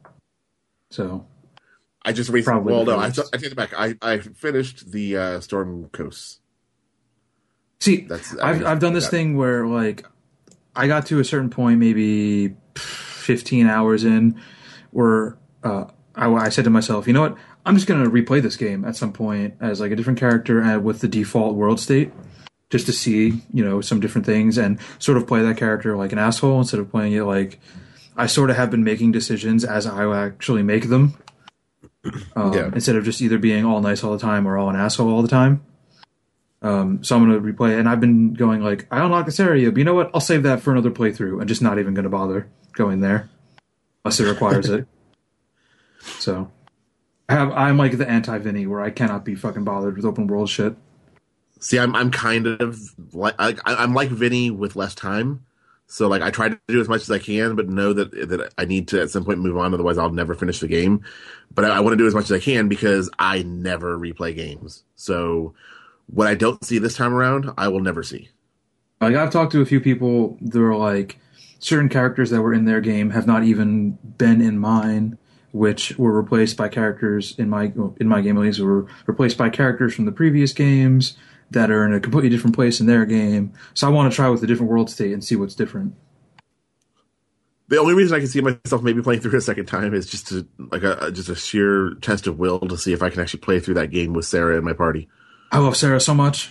Speaker 3: So
Speaker 4: I just recently.
Speaker 3: Probably
Speaker 4: Well,
Speaker 3: the
Speaker 4: no, I,
Speaker 3: first.
Speaker 4: I take it back. I, I finished the uh, Storm Coast.
Speaker 3: see,
Speaker 4: That's I
Speaker 3: I've
Speaker 4: mean,
Speaker 3: I've done this
Speaker 4: that-
Speaker 3: thing where like I got to a certain point, maybe fifteen hours in, where uh, I, I said to myself, you know what, I'm just gonna replay this game at some point as like a different character and with the default world state, just to see you know some different things and sort of play that character like an asshole instead of playing it like I sort of have been making decisions as I actually make them. Um,
Speaker 4: Yeah.
Speaker 3: Instead of just either being all nice all the time or all an asshole all the time. Um, so I'm going to replay it, and I've been going like, I unlocked this area, but you know what? I'll save that for another playthrough, and just not even going to bother going there unless it requires it. So I have, I'm like the anti-Vinny, where I cannot be fucking bothered with open world shit.
Speaker 4: See, I'm I'm kind of like I, I'm like Vinny with less time. So like I try to do as much as I can, but know that that I need to at some point move on. Otherwise, I'll never finish the game. But I, I want to do as much as I can because I never replay games. So what I don't see this time around, I will never see.
Speaker 3: Like I've talked to a few people that are like certain characters that were in their game have not even been in mine, which were replaced by characters in my in my game at least were replaced by characters from the previous games that are in a completely different place in their game. So I want to try with a different world state and see what's different.
Speaker 4: The only reason I can see myself maybe playing through it a second time is just to like a just a sheer test of will to see if I can actually play through that game with Sarah in my party.
Speaker 3: I love Sarah so much.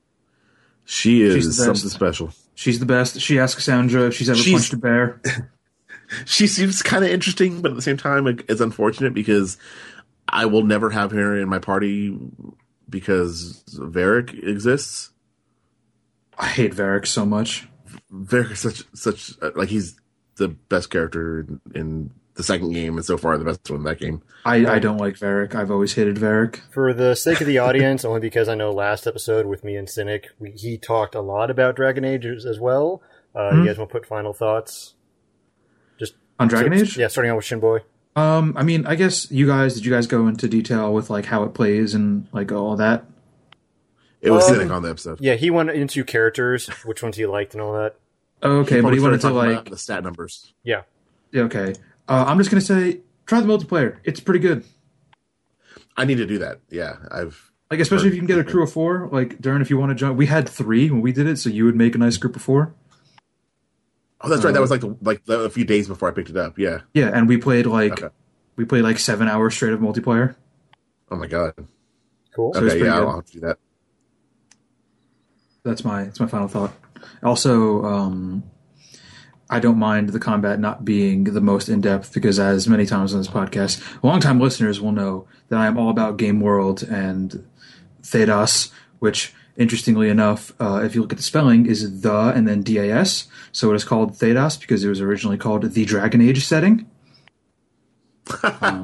Speaker 4: She
Speaker 3: She's
Speaker 4: is
Speaker 3: the best.
Speaker 4: something special.
Speaker 3: She's the best. She asks Sandra if she's ever
Speaker 4: She's-
Speaker 3: punched a bear.
Speaker 4: She seems kind of interesting, but at the same time, it- it's unfortunate because I will never have her in my party because Varric exists.
Speaker 3: I hate Varric so much.
Speaker 4: Varric is such such uh, like he's the best character in, in the second game, and so far the best one in that game.
Speaker 3: I, I don't like Varric. I've always hated Varric.
Speaker 2: For the sake of the audience, only because I know last episode with me and Cynic, we, he talked a lot about Dragon Age as well. Uh,
Speaker 3: Hmm.
Speaker 2: You guys want to put final thoughts? Just
Speaker 3: On Dragon
Speaker 2: so-
Speaker 3: Age?
Speaker 2: Yeah, starting out with Shinboy.
Speaker 3: Um, I mean, I guess you guys, did you guys go into detail with like how it plays and like all that?
Speaker 4: It was
Speaker 2: Um,
Speaker 4: Cynic on the episode.
Speaker 2: Yeah, he went into characters, which ones he liked and all that.
Speaker 3: Okay, but
Speaker 4: Probably
Speaker 3: he wanted
Speaker 4: started
Speaker 3: to
Speaker 4: talking about
Speaker 3: like,
Speaker 4: the stat numbers.
Speaker 2: Yeah.
Speaker 3: yeah, okay. Uh, I'm just gonna say, try the multiplayer. It's pretty good.
Speaker 4: I need to do that. Yeah, I've
Speaker 3: Like, especially if you can get a crew of four. Like, Darren, if you want to join, we had three when we did it, so you would make a nice group of four.
Speaker 4: oh that's right. That
Speaker 3: Uh,
Speaker 4: was like the, like the, a few days before I picked it up. Yeah.
Speaker 3: Yeah, and we played like
Speaker 4: Okay.
Speaker 3: we played like seven hours straight of multiplayer.
Speaker 4: Oh my god.
Speaker 2: Cool.
Speaker 3: So it's
Speaker 4: Okay,
Speaker 3: pretty
Speaker 4: yeah,
Speaker 3: good.
Speaker 4: I'll have to do that.
Speaker 3: That's my that's my final thought. Also, um, I don't mind the combat not being the most in depth because, as many times on this podcast, longtime listeners will know that I am all about game world and Thedas, which, interestingly enough, uh, if you look at the spelling, is the and then D A S. So it is called Thedas because it was originally called the Dragon Age setting. Um,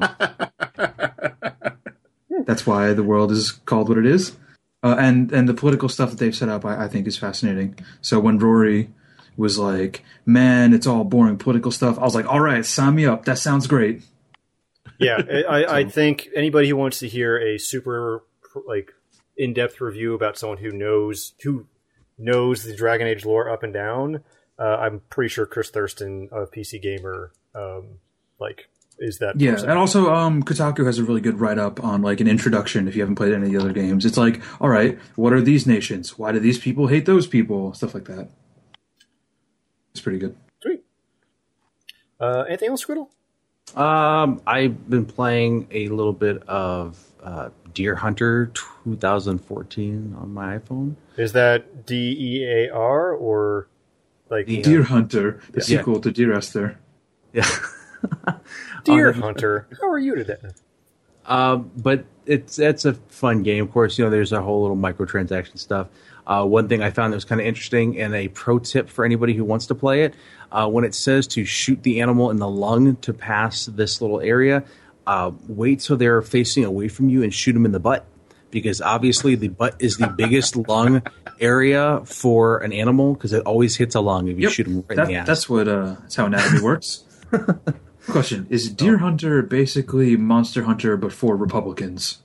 Speaker 3: that's why the world is called what it is. Uh, and and the political stuff that they've set up, I, I think, is fascinating. So when Rory was like, "Man, it's all boring political stuff," I was like, "All right, sign me up. That sounds great."
Speaker 2: Yeah, I, I think anybody who wants to hear a super like in-depth review about someone who knows who knows the Dragon Age lore up and down, uh, I'm pretty sure Chris Thurston of P C Gamer um, like is that
Speaker 3: Yeah,
Speaker 2: person.
Speaker 3: and also um, Kotaku has a really good write-up on like an introduction if you haven't played any of the other games. It's like, all right, what are these nations? Why do these people hate those people? Stuff like that. It's pretty good.
Speaker 2: Sweet. Uh, anything else, Squiddle?
Speaker 1: Um, I've been playing a little bit of uh, Deer Hunter twenty fourteen on my iPhone.
Speaker 2: Is that D E A R or Like
Speaker 1: The,
Speaker 3: Deer Hunter, the
Speaker 1: Yeah.
Speaker 3: sequel to Deer Esther.
Speaker 1: Yeah.
Speaker 2: Deer
Speaker 1: Oh, that-
Speaker 2: Hunter. How are you today?
Speaker 1: Um, but it's it's a fun game. Of course, you know there's a whole little microtransaction stuff. Uh, one thing I found that was kind of interesting, and a pro tip for anybody who wants to play it: uh, when it says to shoot the animal in the lung to pass this little area, uh, wait till they're facing away from you and shoot them in the butt, because obviously the butt is the biggest lung area for an animal because it always hits a lung if you
Speaker 3: Yep.
Speaker 1: shoot them right
Speaker 3: That-
Speaker 1: in the ass.
Speaker 3: that's what. Uh, that's how anatomy works. Question: Is Deer Hunter basically Monster Hunter but for Republicans?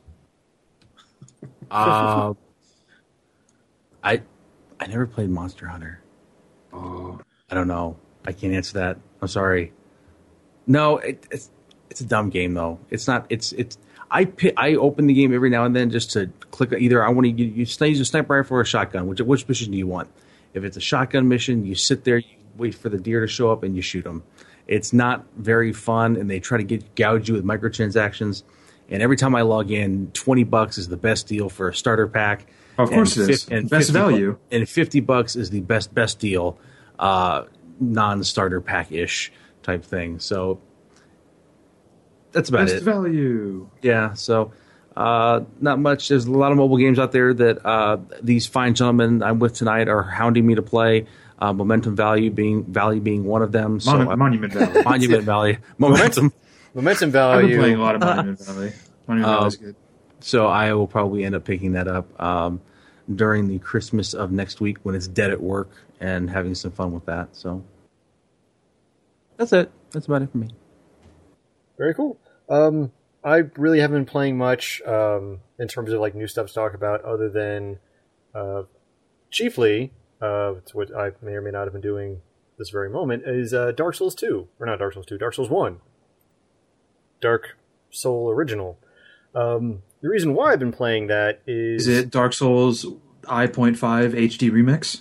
Speaker 1: Uh, I I never played Monster Hunter.
Speaker 3: Oh,
Speaker 1: I don't know. I can't answer that. I'm sorry. No, it, it's it's a dumb game though. It's not. It's it's. I pi- I open the game every now and then just to click. Either I want to you, you use a sniper rifle or a shotgun. Which which mission do you want? If it's a shotgun mission, you sit there, you wait for the deer to show up, and you shoot them. It's not very fun, and they try to get gouge you with microtransactions. And every time I log in, twenty bucks is the best deal for a starter pack.
Speaker 3: Of course
Speaker 1: and
Speaker 3: it is.
Speaker 1: fif- and
Speaker 3: Best
Speaker 1: fifty bu-
Speaker 3: value.
Speaker 1: and fifty bucks is the best best deal, uh, non-starter pack ish type thing. So that's about
Speaker 3: best
Speaker 1: it.
Speaker 3: value.
Speaker 1: Yeah. So uh, not much. There's a lot of mobile games out there that uh, these fine gentlemen I'm with tonight are hounding me to play. Uh, Momentum Value being Valley being one of them. So
Speaker 3: Mon-
Speaker 1: I-
Speaker 3: Monument Valley.
Speaker 1: Monument Valley. Momentum.
Speaker 2: Momentum
Speaker 3: I've
Speaker 2: value.
Speaker 3: been playing a lot of Monument Valley. Monument
Speaker 1: Uh,
Speaker 3: Valley's good.
Speaker 1: So I will probably end up picking that up um, during the Christmas of next week when it's dead at work and having some fun with that. So that's it. That's about it for me.
Speaker 2: Very cool. Um, I really haven't been playing much um, in terms of like new stuff to talk about, other than uh, chiefly, uh, it's what I may or may not have been doing this very moment, is uh, Dark Souls two, or not Dark Souls two, Dark Souls one, Dark Soul Original. Um, the reason why I've been playing that is
Speaker 3: Is it Dark Souls I point five H D remix?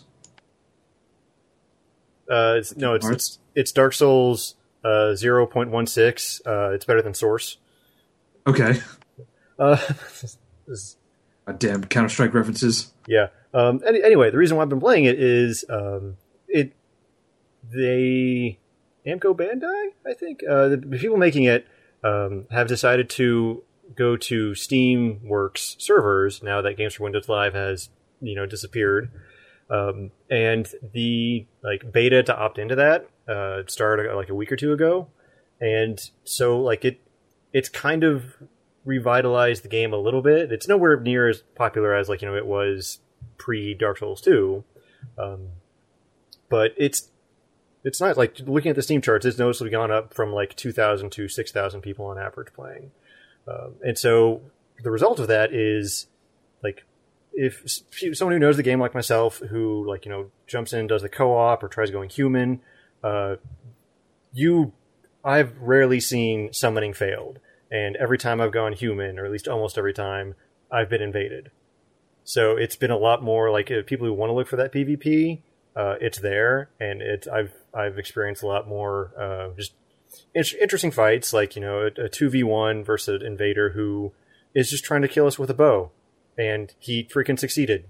Speaker 2: Uh, it's, no, it's,
Speaker 3: Parts?
Speaker 2: it's it's Dark Souls uh, zero point one six. Uh, it's better than Source.
Speaker 3: Okay.
Speaker 2: Uh, this-
Speaker 3: God damn Counter Strike references.
Speaker 2: Yeah. Um, any, anyway, the reason why I've been playing it is um, it they Namco Bandai, I think, uh, the people making it um, have decided to go to Steamworks servers now that Games for Windows Live has you know disappeared, um, and the like beta to opt into that uh, started uh, like a week or two ago, and so like it it's kind of revitalized the game a little bit. It's nowhere near as popular as like you know it was pre Dark Souls two, um, but it's it's nice. Like looking at the Steam charts, it's noticeably gone up from like two thousand to six thousand people on average playing, um, and so the result of that is like if someone who knows the game like myself, who like you know jumps in and does the co-op or tries going human, uh, you I've rarely seen summoning failed. And every time I've gone human, or at least almost every time, I've been invaded. So it's been a lot more like uh, people who want to look for that PvP. Uh, it's there, and it's I've I've experienced a lot more uh, just in- interesting fights, like you know a two v one versus an invader who is just trying to kill us with a bow, and he freaking succeeded.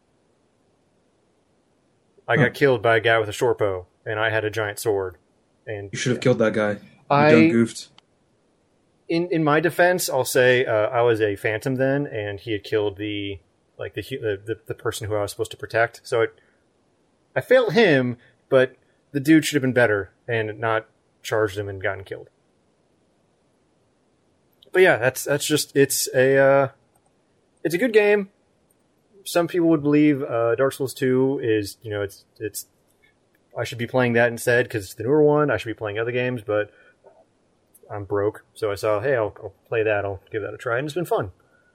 Speaker 2: I
Speaker 3: Huh.
Speaker 2: got killed by a guy with a short bow, and I had a giant sword. And
Speaker 3: You should have killed that guy. You
Speaker 2: I-
Speaker 3: done goofed.
Speaker 2: in in my defense, I'll say uh, I was a phantom then, and he had killed the like the, hu- the the the person who I was supposed to protect. So it, I failed him, but the dude should have been better and not charged him and gotten killed. But yeah, that's that's just it's a uh, it's a good game. Some people would believe uh, Dark Souls two is you know it's it's I should be playing that instead because it's the newer one. I should be playing other games, but I'm broke, so I saw, hey, I'll, I'll play that. I'll give that a try, and it's been fun.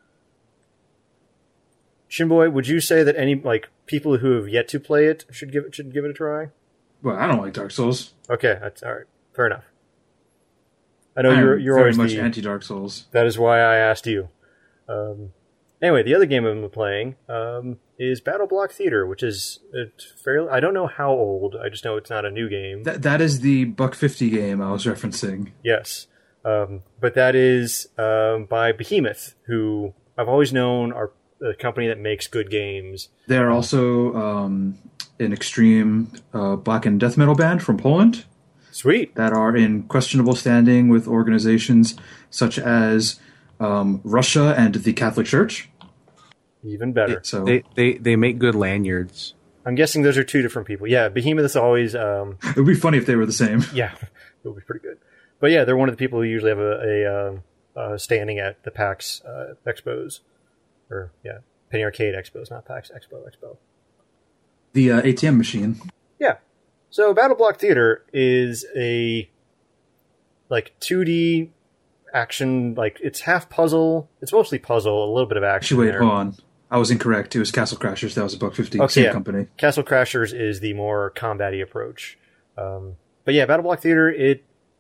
Speaker 2: Shinboy, would you say that any like people who have yet to play it should give it should give it a try?
Speaker 3: Well, I don't like Dark Souls.
Speaker 2: Okay, that's all right. Fair enough. I know
Speaker 3: I'm
Speaker 2: you're you're
Speaker 3: very
Speaker 2: always
Speaker 3: much
Speaker 2: the,
Speaker 3: anti Dark Souls.
Speaker 2: that is why I asked you. Um, anyway, the other game I've been playing um, is Battle Block Theater, which is it's fairly. I don't know how old. I just know it's not a new game.
Speaker 3: That that is the Buck Fifty game I was referencing.
Speaker 2: Yes. Um, but that is um, by Behemoth, who I've always known are a company that makes good games.
Speaker 3: They're also um, an extreme uh, black and death metal band from Poland
Speaker 2: Sweet.
Speaker 3: that are in questionable standing with organizations such as um, Russia and the Catholic Church.
Speaker 2: Even better.
Speaker 3: So
Speaker 1: They, they they make good lanyards.
Speaker 2: I'm guessing those are two different people. Yeah, Behemoth is always, um,
Speaker 3: it would be funny if they were the same.
Speaker 2: yeah, it would be pretty good. But yeah, they're one of the people who usually have a, a um, uh, standing at the PAX uh, expos. Or, yeah, Penny Arcade expos, not PAX Expo Expo.
Speaker 3: The uh, A T M machine.
Speaker 2: Yeah. So Battle Block Theater is a like two D action, like it's half puzzle. It's mostly puzzle, a little bit of action.
Speaker 3: Actually, wait,
Speaker 2: there.
Speaker 3: hold on. I was incorrect. It was Castle Crashers. That was a buck fifty.
Speaker 2: Okay,
Speaker 3: Same
Speaker 2: yeah.
Speaker 3: company.
Speaker 2: Castle Crashers is the more combat-y approach. Um, but yeah, Battle Block Theater, it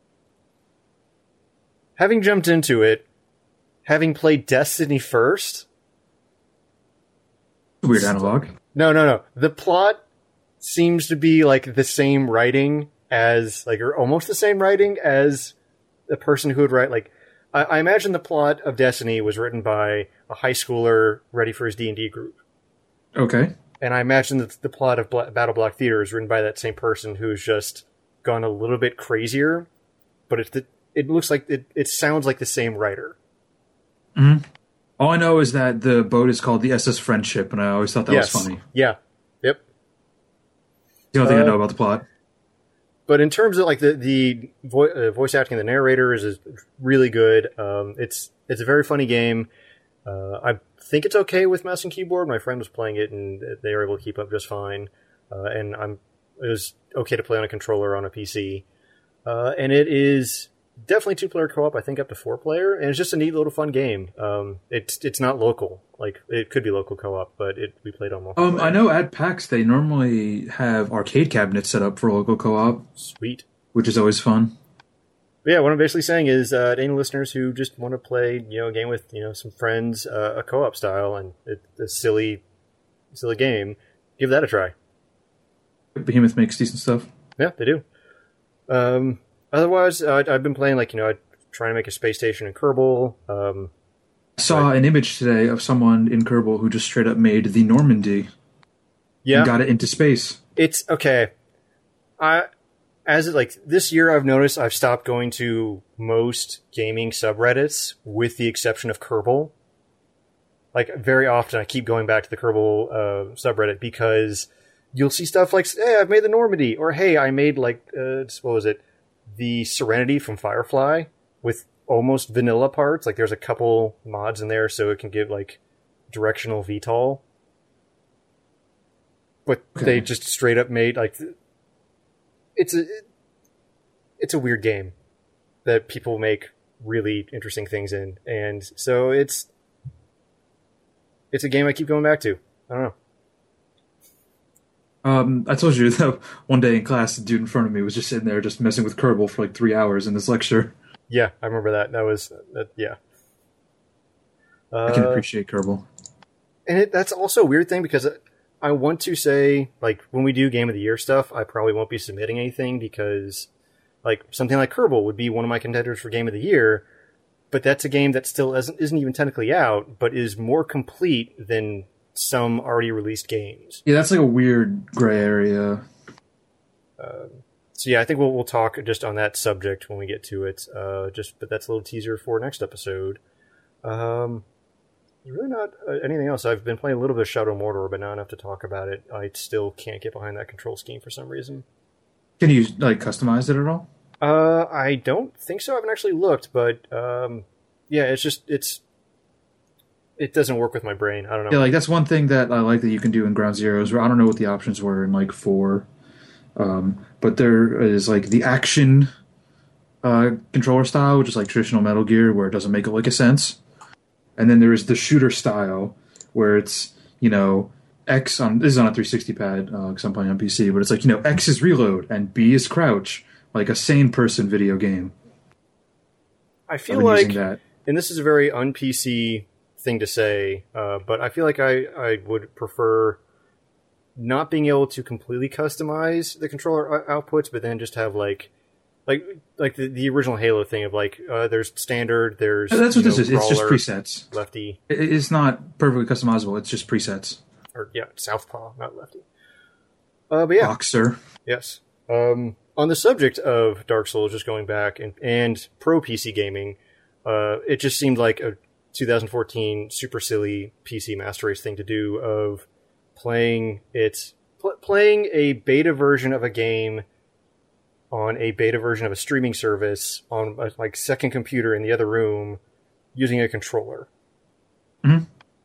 Speaker 2: having jumped into it, having played Destiny first.
Speaker 3: Weird analog.
Speaker 2: No, no, no. The plot seems to be like the same writing as, like, or almost the same writing as the person who would write, like, I, I imagine the plot of Destiny was written by a high schooler ready for his D and D group.
Speaker 3: Okay.
Speaker 2: And I imagine that the plot of Bla- Battle Block Theater is written by that same person who's just gone a little bit crazier, but it's the, it looks like, it, it sounds like the same writer.
Speaker 3: Mm-hmm. All I know is that the boat is called the S S Friendship, and I always thought that
Speaker 2: yes.
Speaker 3: was funny.
Speaker 2: Yeah. Yep.
Speaker 3: The only thing
Speaker 2: Uh,
Speaker 3: I know about the plot.
Speaker 2: But in terms of like the the vo- uh, voice acting, the narrator is, is really good. Um, it's it's a very funny game. Uh, I think it's okay with mouse and keyboard. My friend was playing it, and they were able to keep up just fine. Uh, and I'm it was okay to play on a controller on a P C. Uh, and it is definitely two player co op. I think up to four player, and it's just a neat little fun game. Um, it's it's not local. Like it could be local co op, but it we played on multiplayer.
Speaker 3: Um, I know at PAX they normally have arcade cabinets set up for local co-op,
Speaker 2: Sweet.
Speaker 3: which is always fun.
Speaker 2: But yeah, what I'm basically saying is, uh, to any listeners who just want to play, you know, a game with, you know, some friends, uh, a co-op style, and it's a silly, silly game, give that a try.
Speaker 3: Behemoth makes decent stuff.
Speaker 2: Yeah, they do. Um, otherwise, uh, I've been playing, like, you know, trying to make a space station in Kerbal. Um,
Speaker 3: I saw an image today of someone in Kerbal who just straight up made the Normandy
Speaker 2: yeah,
Speaker 3: and got it into space.
Speaker 2: it's okay. I, as it, like this year, I've noticed I've stopped going to most gaming subreddits, with the exception of Kerbal. Like very often, I keep going back to the Kerbal uh, subreddit because you'll see stuff like, "Hey, I've made the Normandy," or "Hey, I made like uh, what was it, the Serenity from Firefly with almost vanilla parts." Like there's a couple mods in there, so it can give like directional V TOL. But
Speaker 3: Okay.
Speaker 2: they just straight up made like it's a it's a weird game that people make really interesting things in, and so it's it's a game I keep going back to. I don't know.
Speaker 3: Um, I told you that one day in class, the dude in front of me was just sitting there just messing with Kerbal for like three hours in this lecture.
Speaker 2: Yeah, I remember that. That was that. Yeah, uh,
Speaker 3: I can appreciate Kerbal.
Speaker 2: and it, that's also a weird thing because I want to say, like, when we do Game of the Year stuff, I probably won't be submitting anything because, like, something like Kerbal would be one of my contenders for Game of the Year, but that's a game that still isn't, isn't even technically out, but is more complete than some already released games.
Speaker 3: Yeah, that's like a weird gray area.
Speaker 2: So yeah, I think we'll we'll talk just on that subject when we get to it. Uh, just, but that's a little teaser for next episode. Um, really not uh, anything else. I've been playing a little bit of Shadow Mordor, but not enough to talk about it. I still can't get behind that control scheme for some reason.
Speaker 3: Can you like customize it at all?
Speaker 2: Uh, I don't think so. I haven't actually looked, but um, yeah, it's just it's it doesn't work with my brain. I don't know.
Speaker 3: Yeah, like that's one thing that I like that you can do in Ground Zeroes. Where I don't know what the options were in like four, um, but there is like the action uh, controller style, which is like traditional Metal Gear, where it doesn't make like a sense, and then there is the shooter style, where it's you know X on this is on a three sixty pad because I'm playing on P C, but it's like you know X is reload and B is crouch, like a sane person video game.
Speaker 2: I
Speaker 3: I've
Speaker 2: feel
Speaker 3: been
Speaker 2: like,
Speaker 3: using that.
Speaker 2: and this is a very un-P C thing to say, uh, but I feel like I, I would prefer not being able to completely customize the controller o- outputs, but then just have like like like the, the original Halo thing of like uh, there's standard, there's
Speaker 3: That's
Speaker 2: you
Speaker 3: what this
Speaker 2: know,
Speaker 3: is. It's just
Speaker 2: brawler,
Speaker 3: presets.
Speaker 2: lefty,
Speaker 3: It- It's not perfectly customizable. It's just presets.
Speaker 2: or yeah, southpaw, not lefty. Uh, but yeah,
Speaker 3: Boxer.
Speaker 2: yes. Um, on the subject of Dark Souls, just going back and, and pro P C gaming, uh, it just seemed like a two thousand fourteen super silly P C Master Race thing to do of playing it, pl- playing a beta version of a game on a beta version of a streaming service on a like second computer in the other room using a controller.
Speaker 3: Mm-hmm.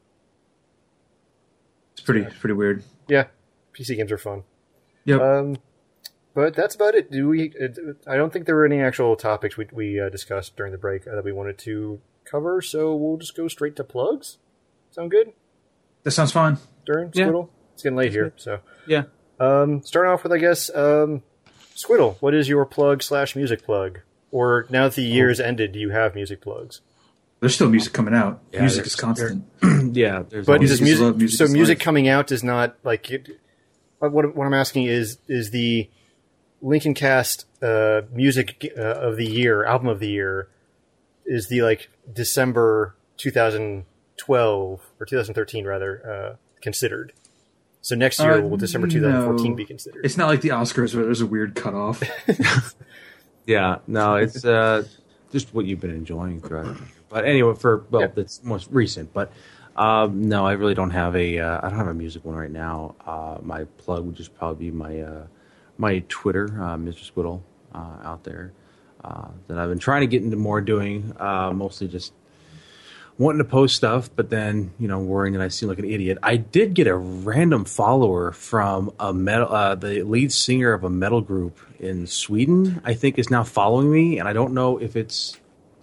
Speaker 3: It's pretty, it's pretty weird.
Speaker 2: Yeah, P C games are fun.
Speaker 3: Yep.
Speaker 2: Um, but that's about it. Do we? I don't think there were any actual topics we we uh, discussed during the break that we wanted to cover. So we'll just go straight to plugs. Sound good?
Speaker 3: That sounds fine.
Speaker 2: During
Speaker 1: Yeah.
Speaker 2: Squiddle, it's getting late here. So
Speaker 1: Yeah.
Speaker 2: um, starting off with, I guess, um, Squiddle. What is your plug slash music plug? Or now that the year's ended, do you have music plugs?
Speaker 3: There's still music coming out.
Speaker 1: Yeah,
Speaker 3: music
Speaker 1: there's-
Speaker 3: is constant.
Speaker 1: Yeah. There's
Speaker 2: But
Speaker 1: always-
Speaker 2: does
Speaker 3: music is
Speaker 2: music,
Speaker 3: love, music
Speaker 2: so
Speaker 3: is
Speaker 2: music
Speaker 3: life.
Speaker 2: coming out does not like it, what what I'm asking is is the Lincoln Cast uh, music uh, of the year, album of the year, is the like December twenty twelve or twenty thirteen rather uh, considered? So next year
Speaker 3: Uh,
Speaker 2: will December twenty fourteen
Speaker 3: no.
Speaker 2: be considered?
Speaker 3: It's not like the Oscars where there's a weird cutoff.
Speaker 1: Yeah, no, it's uh, just what you've been enjoying throughout. it. But anyway, for well,
Speaker 2: Yeah.
Speaker 1: that's most recent. But um, no, I really don't have a. Uh, I don't have a music one right now. Uh, my plug would just probably be my uh, my Twitter, uh, Mister Squiddle, uh, out there uh, that I've been trying to get into more doing. Uh, mostly just wanting to post stuff, but then you know worrying that I seem like an idiot. I did get a random follower from a metal, uh, the lead singer of a metal group in Sweden. I think is now following me, and I don't know if it's.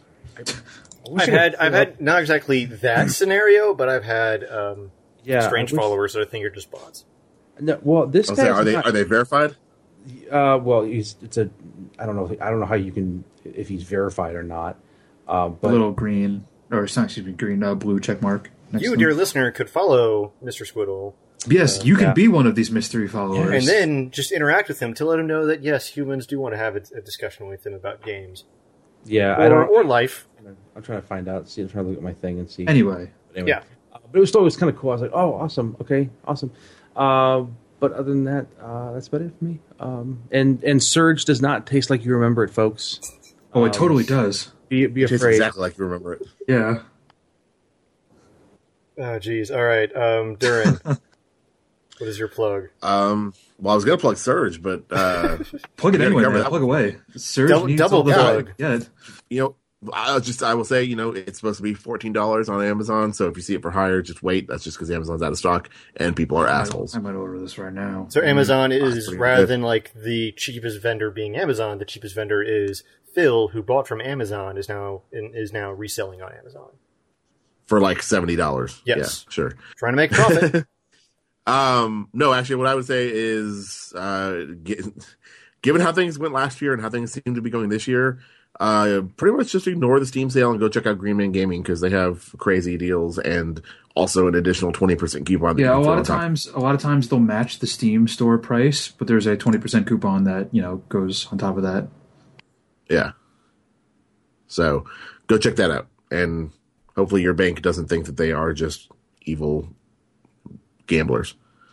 Speaker 2: I've had I've had not exactly that scenario, but I've had um,
Speaker 1: Yeah,
Speaker 2: strange
Speaker 1: I wish-
Speaker 2: followers that I think are just bots.
Speaker 1: No, well, this
Speaker 5: I'll
Speaker 1: guy
Speaker 5: say, are they are they verified?
Speaker 1: Uh, well, he's it's a. I don't know. I don't know how you can if he's verified or not. Uh,
Speaker 3: A
Speaker 1: but
Speaker 3: little green, or it's not, excuse me, green, uh, blue check mark. next
Speaker 2: You,
Speaker 3: to
Speaker 2: dear
Speaker 3: them.
Speaker 2: listener, could follow Mister Squiddle
Speaker 3: Yes, you can
Speaker 1: yeah.
Speaker 3: be one of these mystery followers.
Speaker 2: and then just interact with him to let him know that yes, humans do want to have a, a discussion with him about games
Speaker 1: yeah, I
Speaker 2: or,
Speaker 1: don't.
Speaker 2: or life.
Speaker 1: I'm trying to find out. See, I'm trying to look at my thing and see.
Speaker 3: Anyway,
Speaker 1: But anyway.
Speaker 2: Yeah.
Speaker 1: Uh, but it was still it was kind of cool. I was like, oh, awesome. Okay, awesome. Uh, but other than that, uh, that's about it for me. Um, and and Surge does not taste like you remember it, folks.
Speaker 3: oh, it
Speaker 1: Um,
Speaker 3: totally does.
Speaker 1: Be be
Speaker 5: It's
Speaker 1: afraid.
Speaker 5: exactly like you remember it.
Speaker 3: Yeah.
Speaker 2: Oh, geez. All right, um, Durin, what is your plug?
Speaker 5: Um, well, I was gonna plug Surge, but uh,
Speaker 3: Plug it
Speaker 5: You gotta
Speaker 3: anyway,
Speaker 5: cover
Speaker 3: man.
Speaker 5: that
Speaker 3: Plug away. Surge
Speaker 2: Double-
Speaker 3: needs
Speaker 2: double
Speaker 3: all the
Speaker 2: plug.
Speaker 3: Yeah.
Speaker 5: you know, I just I will say, you know, it's supposed to be fourteen dollars on Amazon. So if you see it for higher, just wait. That's just because Amazon's out of stock and people are assholes.
Speaker 3: I might order this right now.
Speaker 2: So Amazon
Speaker 5: That's
Speaker 2: is
Speaker 5: pretty
Speaker 2: rather
Speaker 5: good.
Speaker 2: than like the cheapest vendor being Amazon, the cheapest vendor is Phil, who bought from Amazon, is now is now reselling on Amazon,
Speaker 5: For like seventy dollars.
Speaker 2: Yes.
Speaker 5: Yeah, sure.
Speaker 2: trying to make profit.
Speaker 5: Um, no, actually, what I would say is, uh, get, given how things went last year and how things seem to be going this year, uh, pretty much just ignore the Steam sale and go check out Green Man Gaming because they have crazy deals and also an additional twenty percent coupon. that you
Speaker 3: Yeah, a
Speaker 5: can throw
Speaker 3: lot
Speaker 5: on
Speaker 3: of
Speaker 5: top.
Speaker 3: times, a lot of times they'll match the Steam store price, but there's a twenty percent coupon that you know goes on top of that.
Speaker 5: Yeah. So go check that out. And hopefully your bank doesn't think that they are just evil gamblers.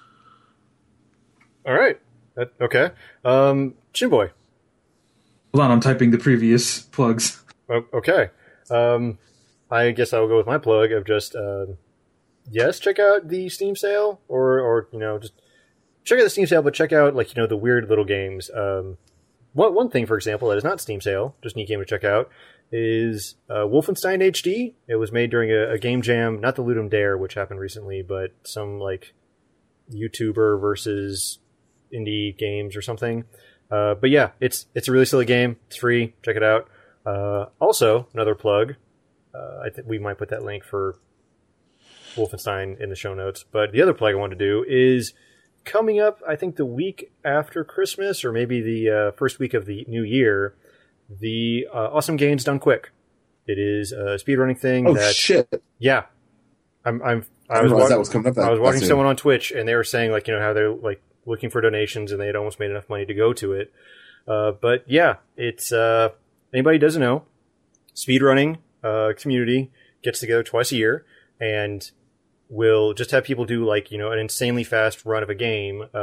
Speaker 2: All right, that, okay. Um, Chinboy.
Speaker 3: Hold on, I'm typing the previous plugs.
Speaker 2: O- Okay. Um, I guess I'll go with my plug of just, um, yes, check out the Steam sale, or, or, you know, just check out the Steam sale, but check out, like, you know, the weird little games. Um, one, one thing, for example, that is not Steam sale, just neat game to check out, is uh, Wolfenstein H D. It was made during a, a game jam, not the Ludum Dare, which happened recently, but some, like, YouTuber versus indie games or something. Uh, but yeah, it's it's a really silly game. It's free. Check it out. Uh, also, another plug. Uh, I think we might put that link for Wolfenstein in the show notes. But the other plug I want to do is coming up, I think the week after Christmas, or maybe the uh, first week of the new year, the uh, Awesome Games Done Quick. It is a speedrunning thing
Speaker 5: Oh,
Speaker 2: that,
Speaker 5: shit.
Speaker 2: yeah, I'm, I'm,
Speaker 5: I
Speaker 2: I
Speaker 5: didn't
Speaker 2: was,
Speaker 5: realize
Speaker 2: wa-
Speaker 5: that was coming up that
Speaker 2: I was watching
Speaker 5: soon.
Speaker 2: someone on Twitch, and they were saying, like, you know, how they're, like, looking for donations, and they had almost made enough money to go to it. Uh, but, yeah, it's, uh, anybody who doesn't know, speedrunning uh, community gets together twice a year, and will just have people do, like, you know, an insanely fast run of a game, uh,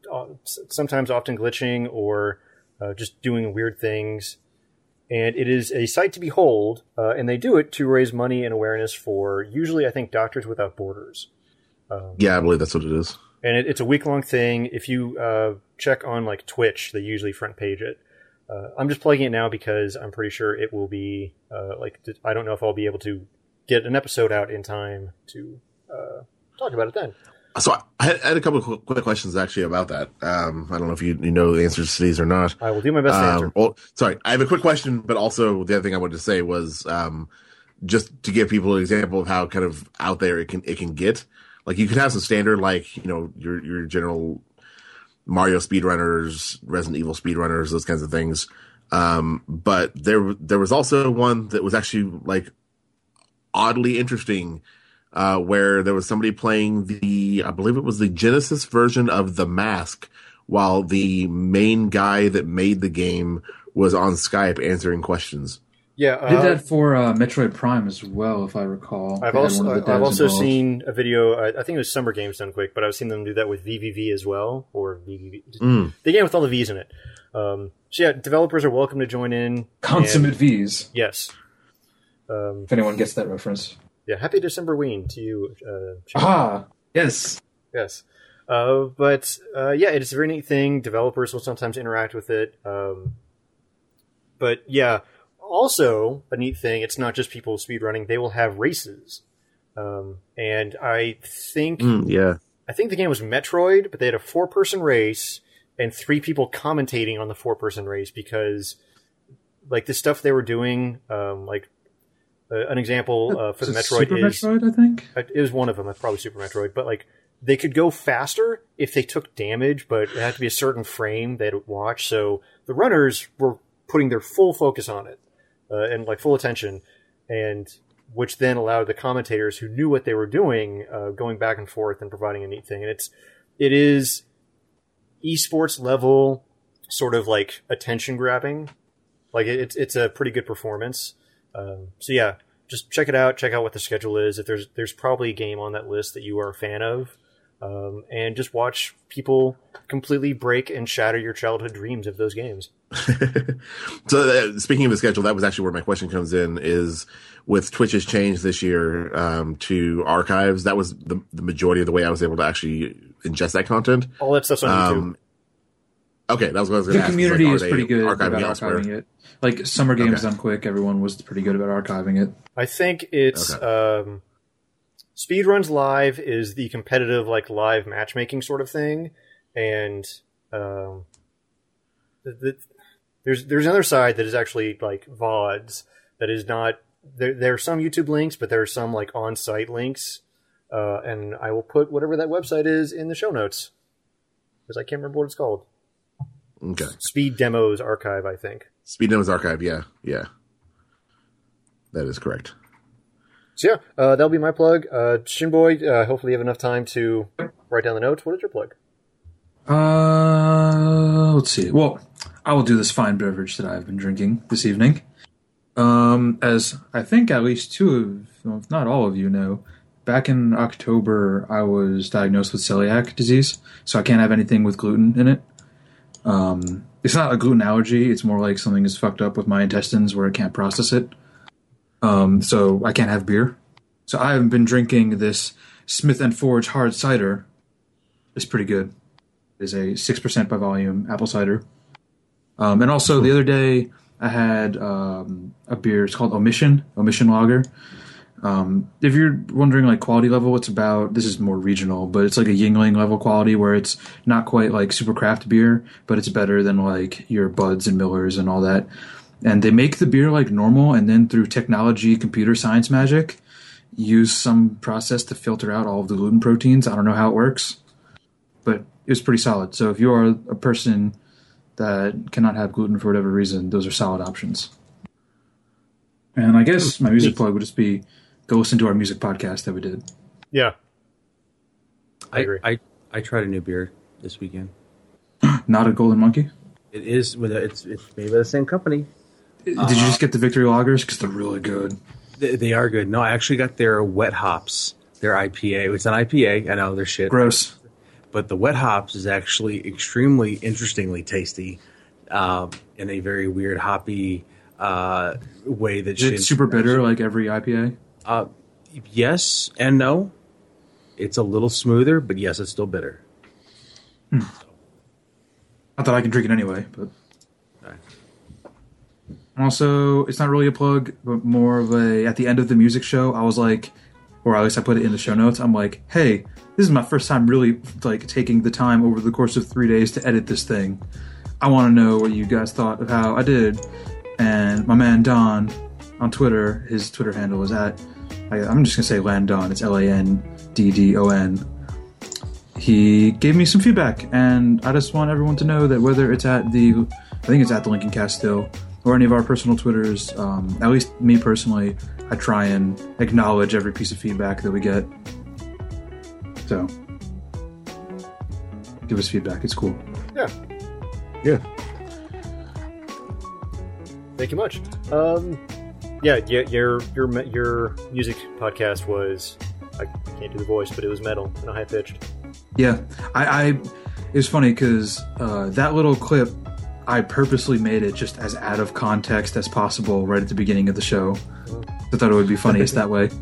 Speaker 2: uh, sometimes often glitching or uh, just doing weird things. And it is a sight to behold, uh, and they do it to raise money and awareness for usually, I think, Doctors Without Borders. Um,
Speaker 5: Yeah, I believe that's what it is.
Speaker 2: and it, it's a week long thing. If you uh, check on like Twitch, they usually front page it. Uh, I'm just plugging it now because I'm pretty sure it will be uh, like I don't know if I'll be able to get an episode out in time to uh, talk about it then.
Speaker 5: So I had, I had a couple of qu- quick questions actually about that. Um, I don't know if you, you know the answers to these or not.
Speaker 2: I will do my best to
Speaker 5: Um,
Speaker 2: answer.
Speaker 5: well, sorry, I have a quick question, but also the other thing I wanted to say was um, just to give people an example of how kind of out there it can it can get. Like you can have some standard, like you know your your general Mario speedrunners, Resident Evil speedrunners, those kinds of things. Um, but there there was also one that was actually like oddly interesting. Uh, where there was somebody playing the, I believe it was the Genesis version of The Mask, while the main guy that made the game was on Skype answering questions.
Speaker 2: Yeah,
Speaker 3: I did
Speaker 2: uh,
Speaker 3: that for uh, Metroid Prime as well, if I recall.
Speaker 2: I've
Speaker 3: They had
Speaker 2: also
Speaker 3: one of the
Speaker 2: I've
Speaker 3: devs
Speaker 2: also
Speaker 3: involved.
Speaker 2: seen a video. I, I think it was Summer Games Done Quick, but I've seen them do that with V V V as well, or V V V.
Speaker 5: Mm.
Speaker 2: The game with all the V's in it. Um, so yeah, developers are welcome to join in.
Speaker 3: Consummate
Speaker 2: and-
Speaker 3: V's,
Speaker 2: Yes. Um,
Speaker 3: if anyone gets that reference.
Speaker 2: yeah, happy December Ween to you. Uh, Shane.
Speaker 3: Ah, yes.
Speaker 2: Yes. Uh, but uh, yeah, it's a very neat thing. Developers will sometimes interact with it. Um, but yeah, also a neat thing. It's not just people speedrunning. They will have races. Um, and I think
Speaker 5: Mm, yeah.
Speaker 2: I think the game was Metroid, but they had a four-person race and three people commentating on the four-person race because, like, the stuff they were doing, um, like, uh, an example uh, for the
Speaker 3: Is it
Speaker 2: Metroid
Speaker 3: Super
Speaker 2: is
Speaker 3: Metroid, I think.
Speaker 2: it was one of them. That's probably Super Metroid, but like they could go faster if they took damage, but it had to be a certain frame they'd watch. So the runners were putting their full focus on it uh, and like full attention, and which then allowed the commentators who knew what they were doing uh, going back and forth and providing a neat thing. And it's it is esports level sort of like attention grabbing. Like it, it's it's a pretty good performance. Um, so yeah, just check it out. Check out what the schedule is. If there's there's probably a game on that list that you are a fan of, um, and just watch people completely break and shatter your childhood dreams of those games.
Speaker 5: So uh, speaking of the schedule, that was actually where my question comes in. Is with Twitch's change this year um, to archives, that was the, the majority of the way I was able to actually ingest that content.
Speaker 2: All that stuff's on YouTube.
Speaker 5: Um, okay, that was what I was going
Speaker 3: The
Speaker 5: to ask.
Speaker 3: community
Speaker 5: like, are
Speaker 3: is
Speaker 5: they
Speaker 3: pretty good about
Speaker 5: archiving elsewhere?
Speaker 3: archiving it. Like Summer Games
Speaker 5: Okay.
Speaker 3: Done Quick, everyone was pretty good about archiving it.
Speaker 2: I think it's um, Speedruns Live is the competitive like live matchmaking sort of thing, and um, the, the, there's there's another side that is actually like V O Ds that is not. There, there are some YouTube links, but there are some like on-site links, uh, and I will put whatever that website is in the show notes because I can't remember what it's called.
Speaker 5: Okay.
Speaker 2: Speed Demos Archive, I think.
Speaker 5: Speed Demos Archive, yeah, yeah. That is correct.
Speaker 2: So yeah, uh, that'll be my plug. Uh, Shinboy, uh, hopefully you have enough time to write down the notes. What is your plug?
Speaker 3: Uh, let's see. Well, I will do this fine beverage that I've been drinking this evening. Um, as I think at least two of, well, if not all of you know, back in October I was diagnosed with celiac disease, so I can't have anything with gluten in it. Um, it's not a gluten allergy. It's more like something is fucked up with my intestines where I can't process it. Um, so I can't have beer. So I have been drinking this Smith and Forge hard cider. It's pretty good. It's a six percent by volume apple cider. Um, and also the other day I had um, a beer. It's called Omission, Omission Lager. Um, if you're wondering like quality level, it's about, this is more regional, but it's like a Yingling level quality where it's not quite like super craft beer, but it's better than like your Buds and Millers and all that. And they make the beer like normal, and then through technology, computer science magic, use some process to filter out all of the gluten proteins. I don't know how it works, but it was pretty solid. So if you are a person that cannot have gluten for whatever reason, those are solid options. And I guess my music plug would just be go listen to our music podcast that we did.
Speaker 2: Yeah. I
Speaker 1: I,
Speaker 2: agree.
Speaker 1: I, I tried a new beer this weekend.
Speaker 3: Not a Golden Monkey?
Speaker 1: It is with a, it's it's made by the same company.
Speaker 3: Did you just get the Victory Lagers? Because they're really good.
Speaker 1: They, they are good. No, I actually got their wet hops, their I P A. It's an I P A. I know they're shit,
Speaker 3: Gross.
Speaker 1: but the wet hops is actually extremely interestingly tasty um, in a very weird hoppy uh, way. That
Speaker 3: Is it super bitter like every I P A?
Speaker 1: Uh, yes and no. It's a little smoother, but yes, it's still bitter.
Speaker 3: Hmm. I thought I can drink it anyway, but.
Speaker 1: Okay.
Speaker 3: Also, it's not really a plug, but more of a, at the end of the music show, I was like, or at least I put it in the show notes, I'm like, hey, this is my first time really like taking the time over the course of three days to edit this thing. I want to know what you guys thought of how I did. And my man Don on Twitter, his Twitter handle is at, I, I'm just going to say Landon, it's L A N D D O N. He gave me some feedback, and I just want everyone to know that whether it's at the, I think it's at the Lincoln Cast still, or any of our personal Twitters, um, at least me personally, I try and acknowledge every piece of feedback that we get. So, give us feedback. It's cool.
Speaker 2: Yeah.
Speaker 5: Yeah.
Speaker 2: Thank you much. Um, yeah, yeah, your your your music podcast was, I can't do the voice, but it was metal and high pitched.
Speaker 3: Yeah, I, I it was funny because uh, that little clip, I purposely made it just as out of context as possible right at the beginning of the show. I thought it would be funniest that way.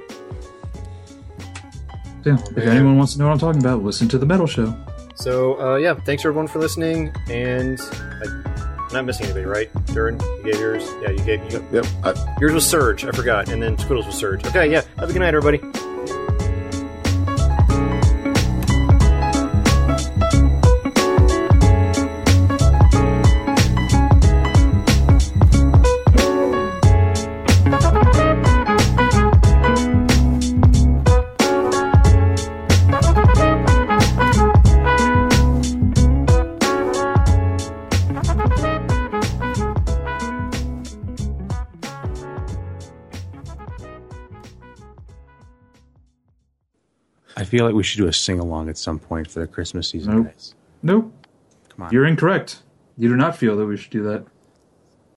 Speaker 3: So, yeah, if anyone wants to know what I'm talking about, listen to the Metal Show.
Speaker 2: So, uh, yeah, thanks everyone for listening, and I, I'm not missing anybody, right? Durin, you gave yours? Yeah, you gave you.
Speaker 5: Yep. I,
Speaker 2: yours was Surge, I forgot, and then Squiddles was Surge. Okay, yeah, have a good night, everybody.
Speaker 1: I feel like we should do a sing-along at some point for the Christmas season,
Speaker 3: Nope.
Speaker 1: guys.
Speaker 3: Nope.
Speaker 1: Come on.
Speaker 3: You're incorrect. You do not feel that we should do that.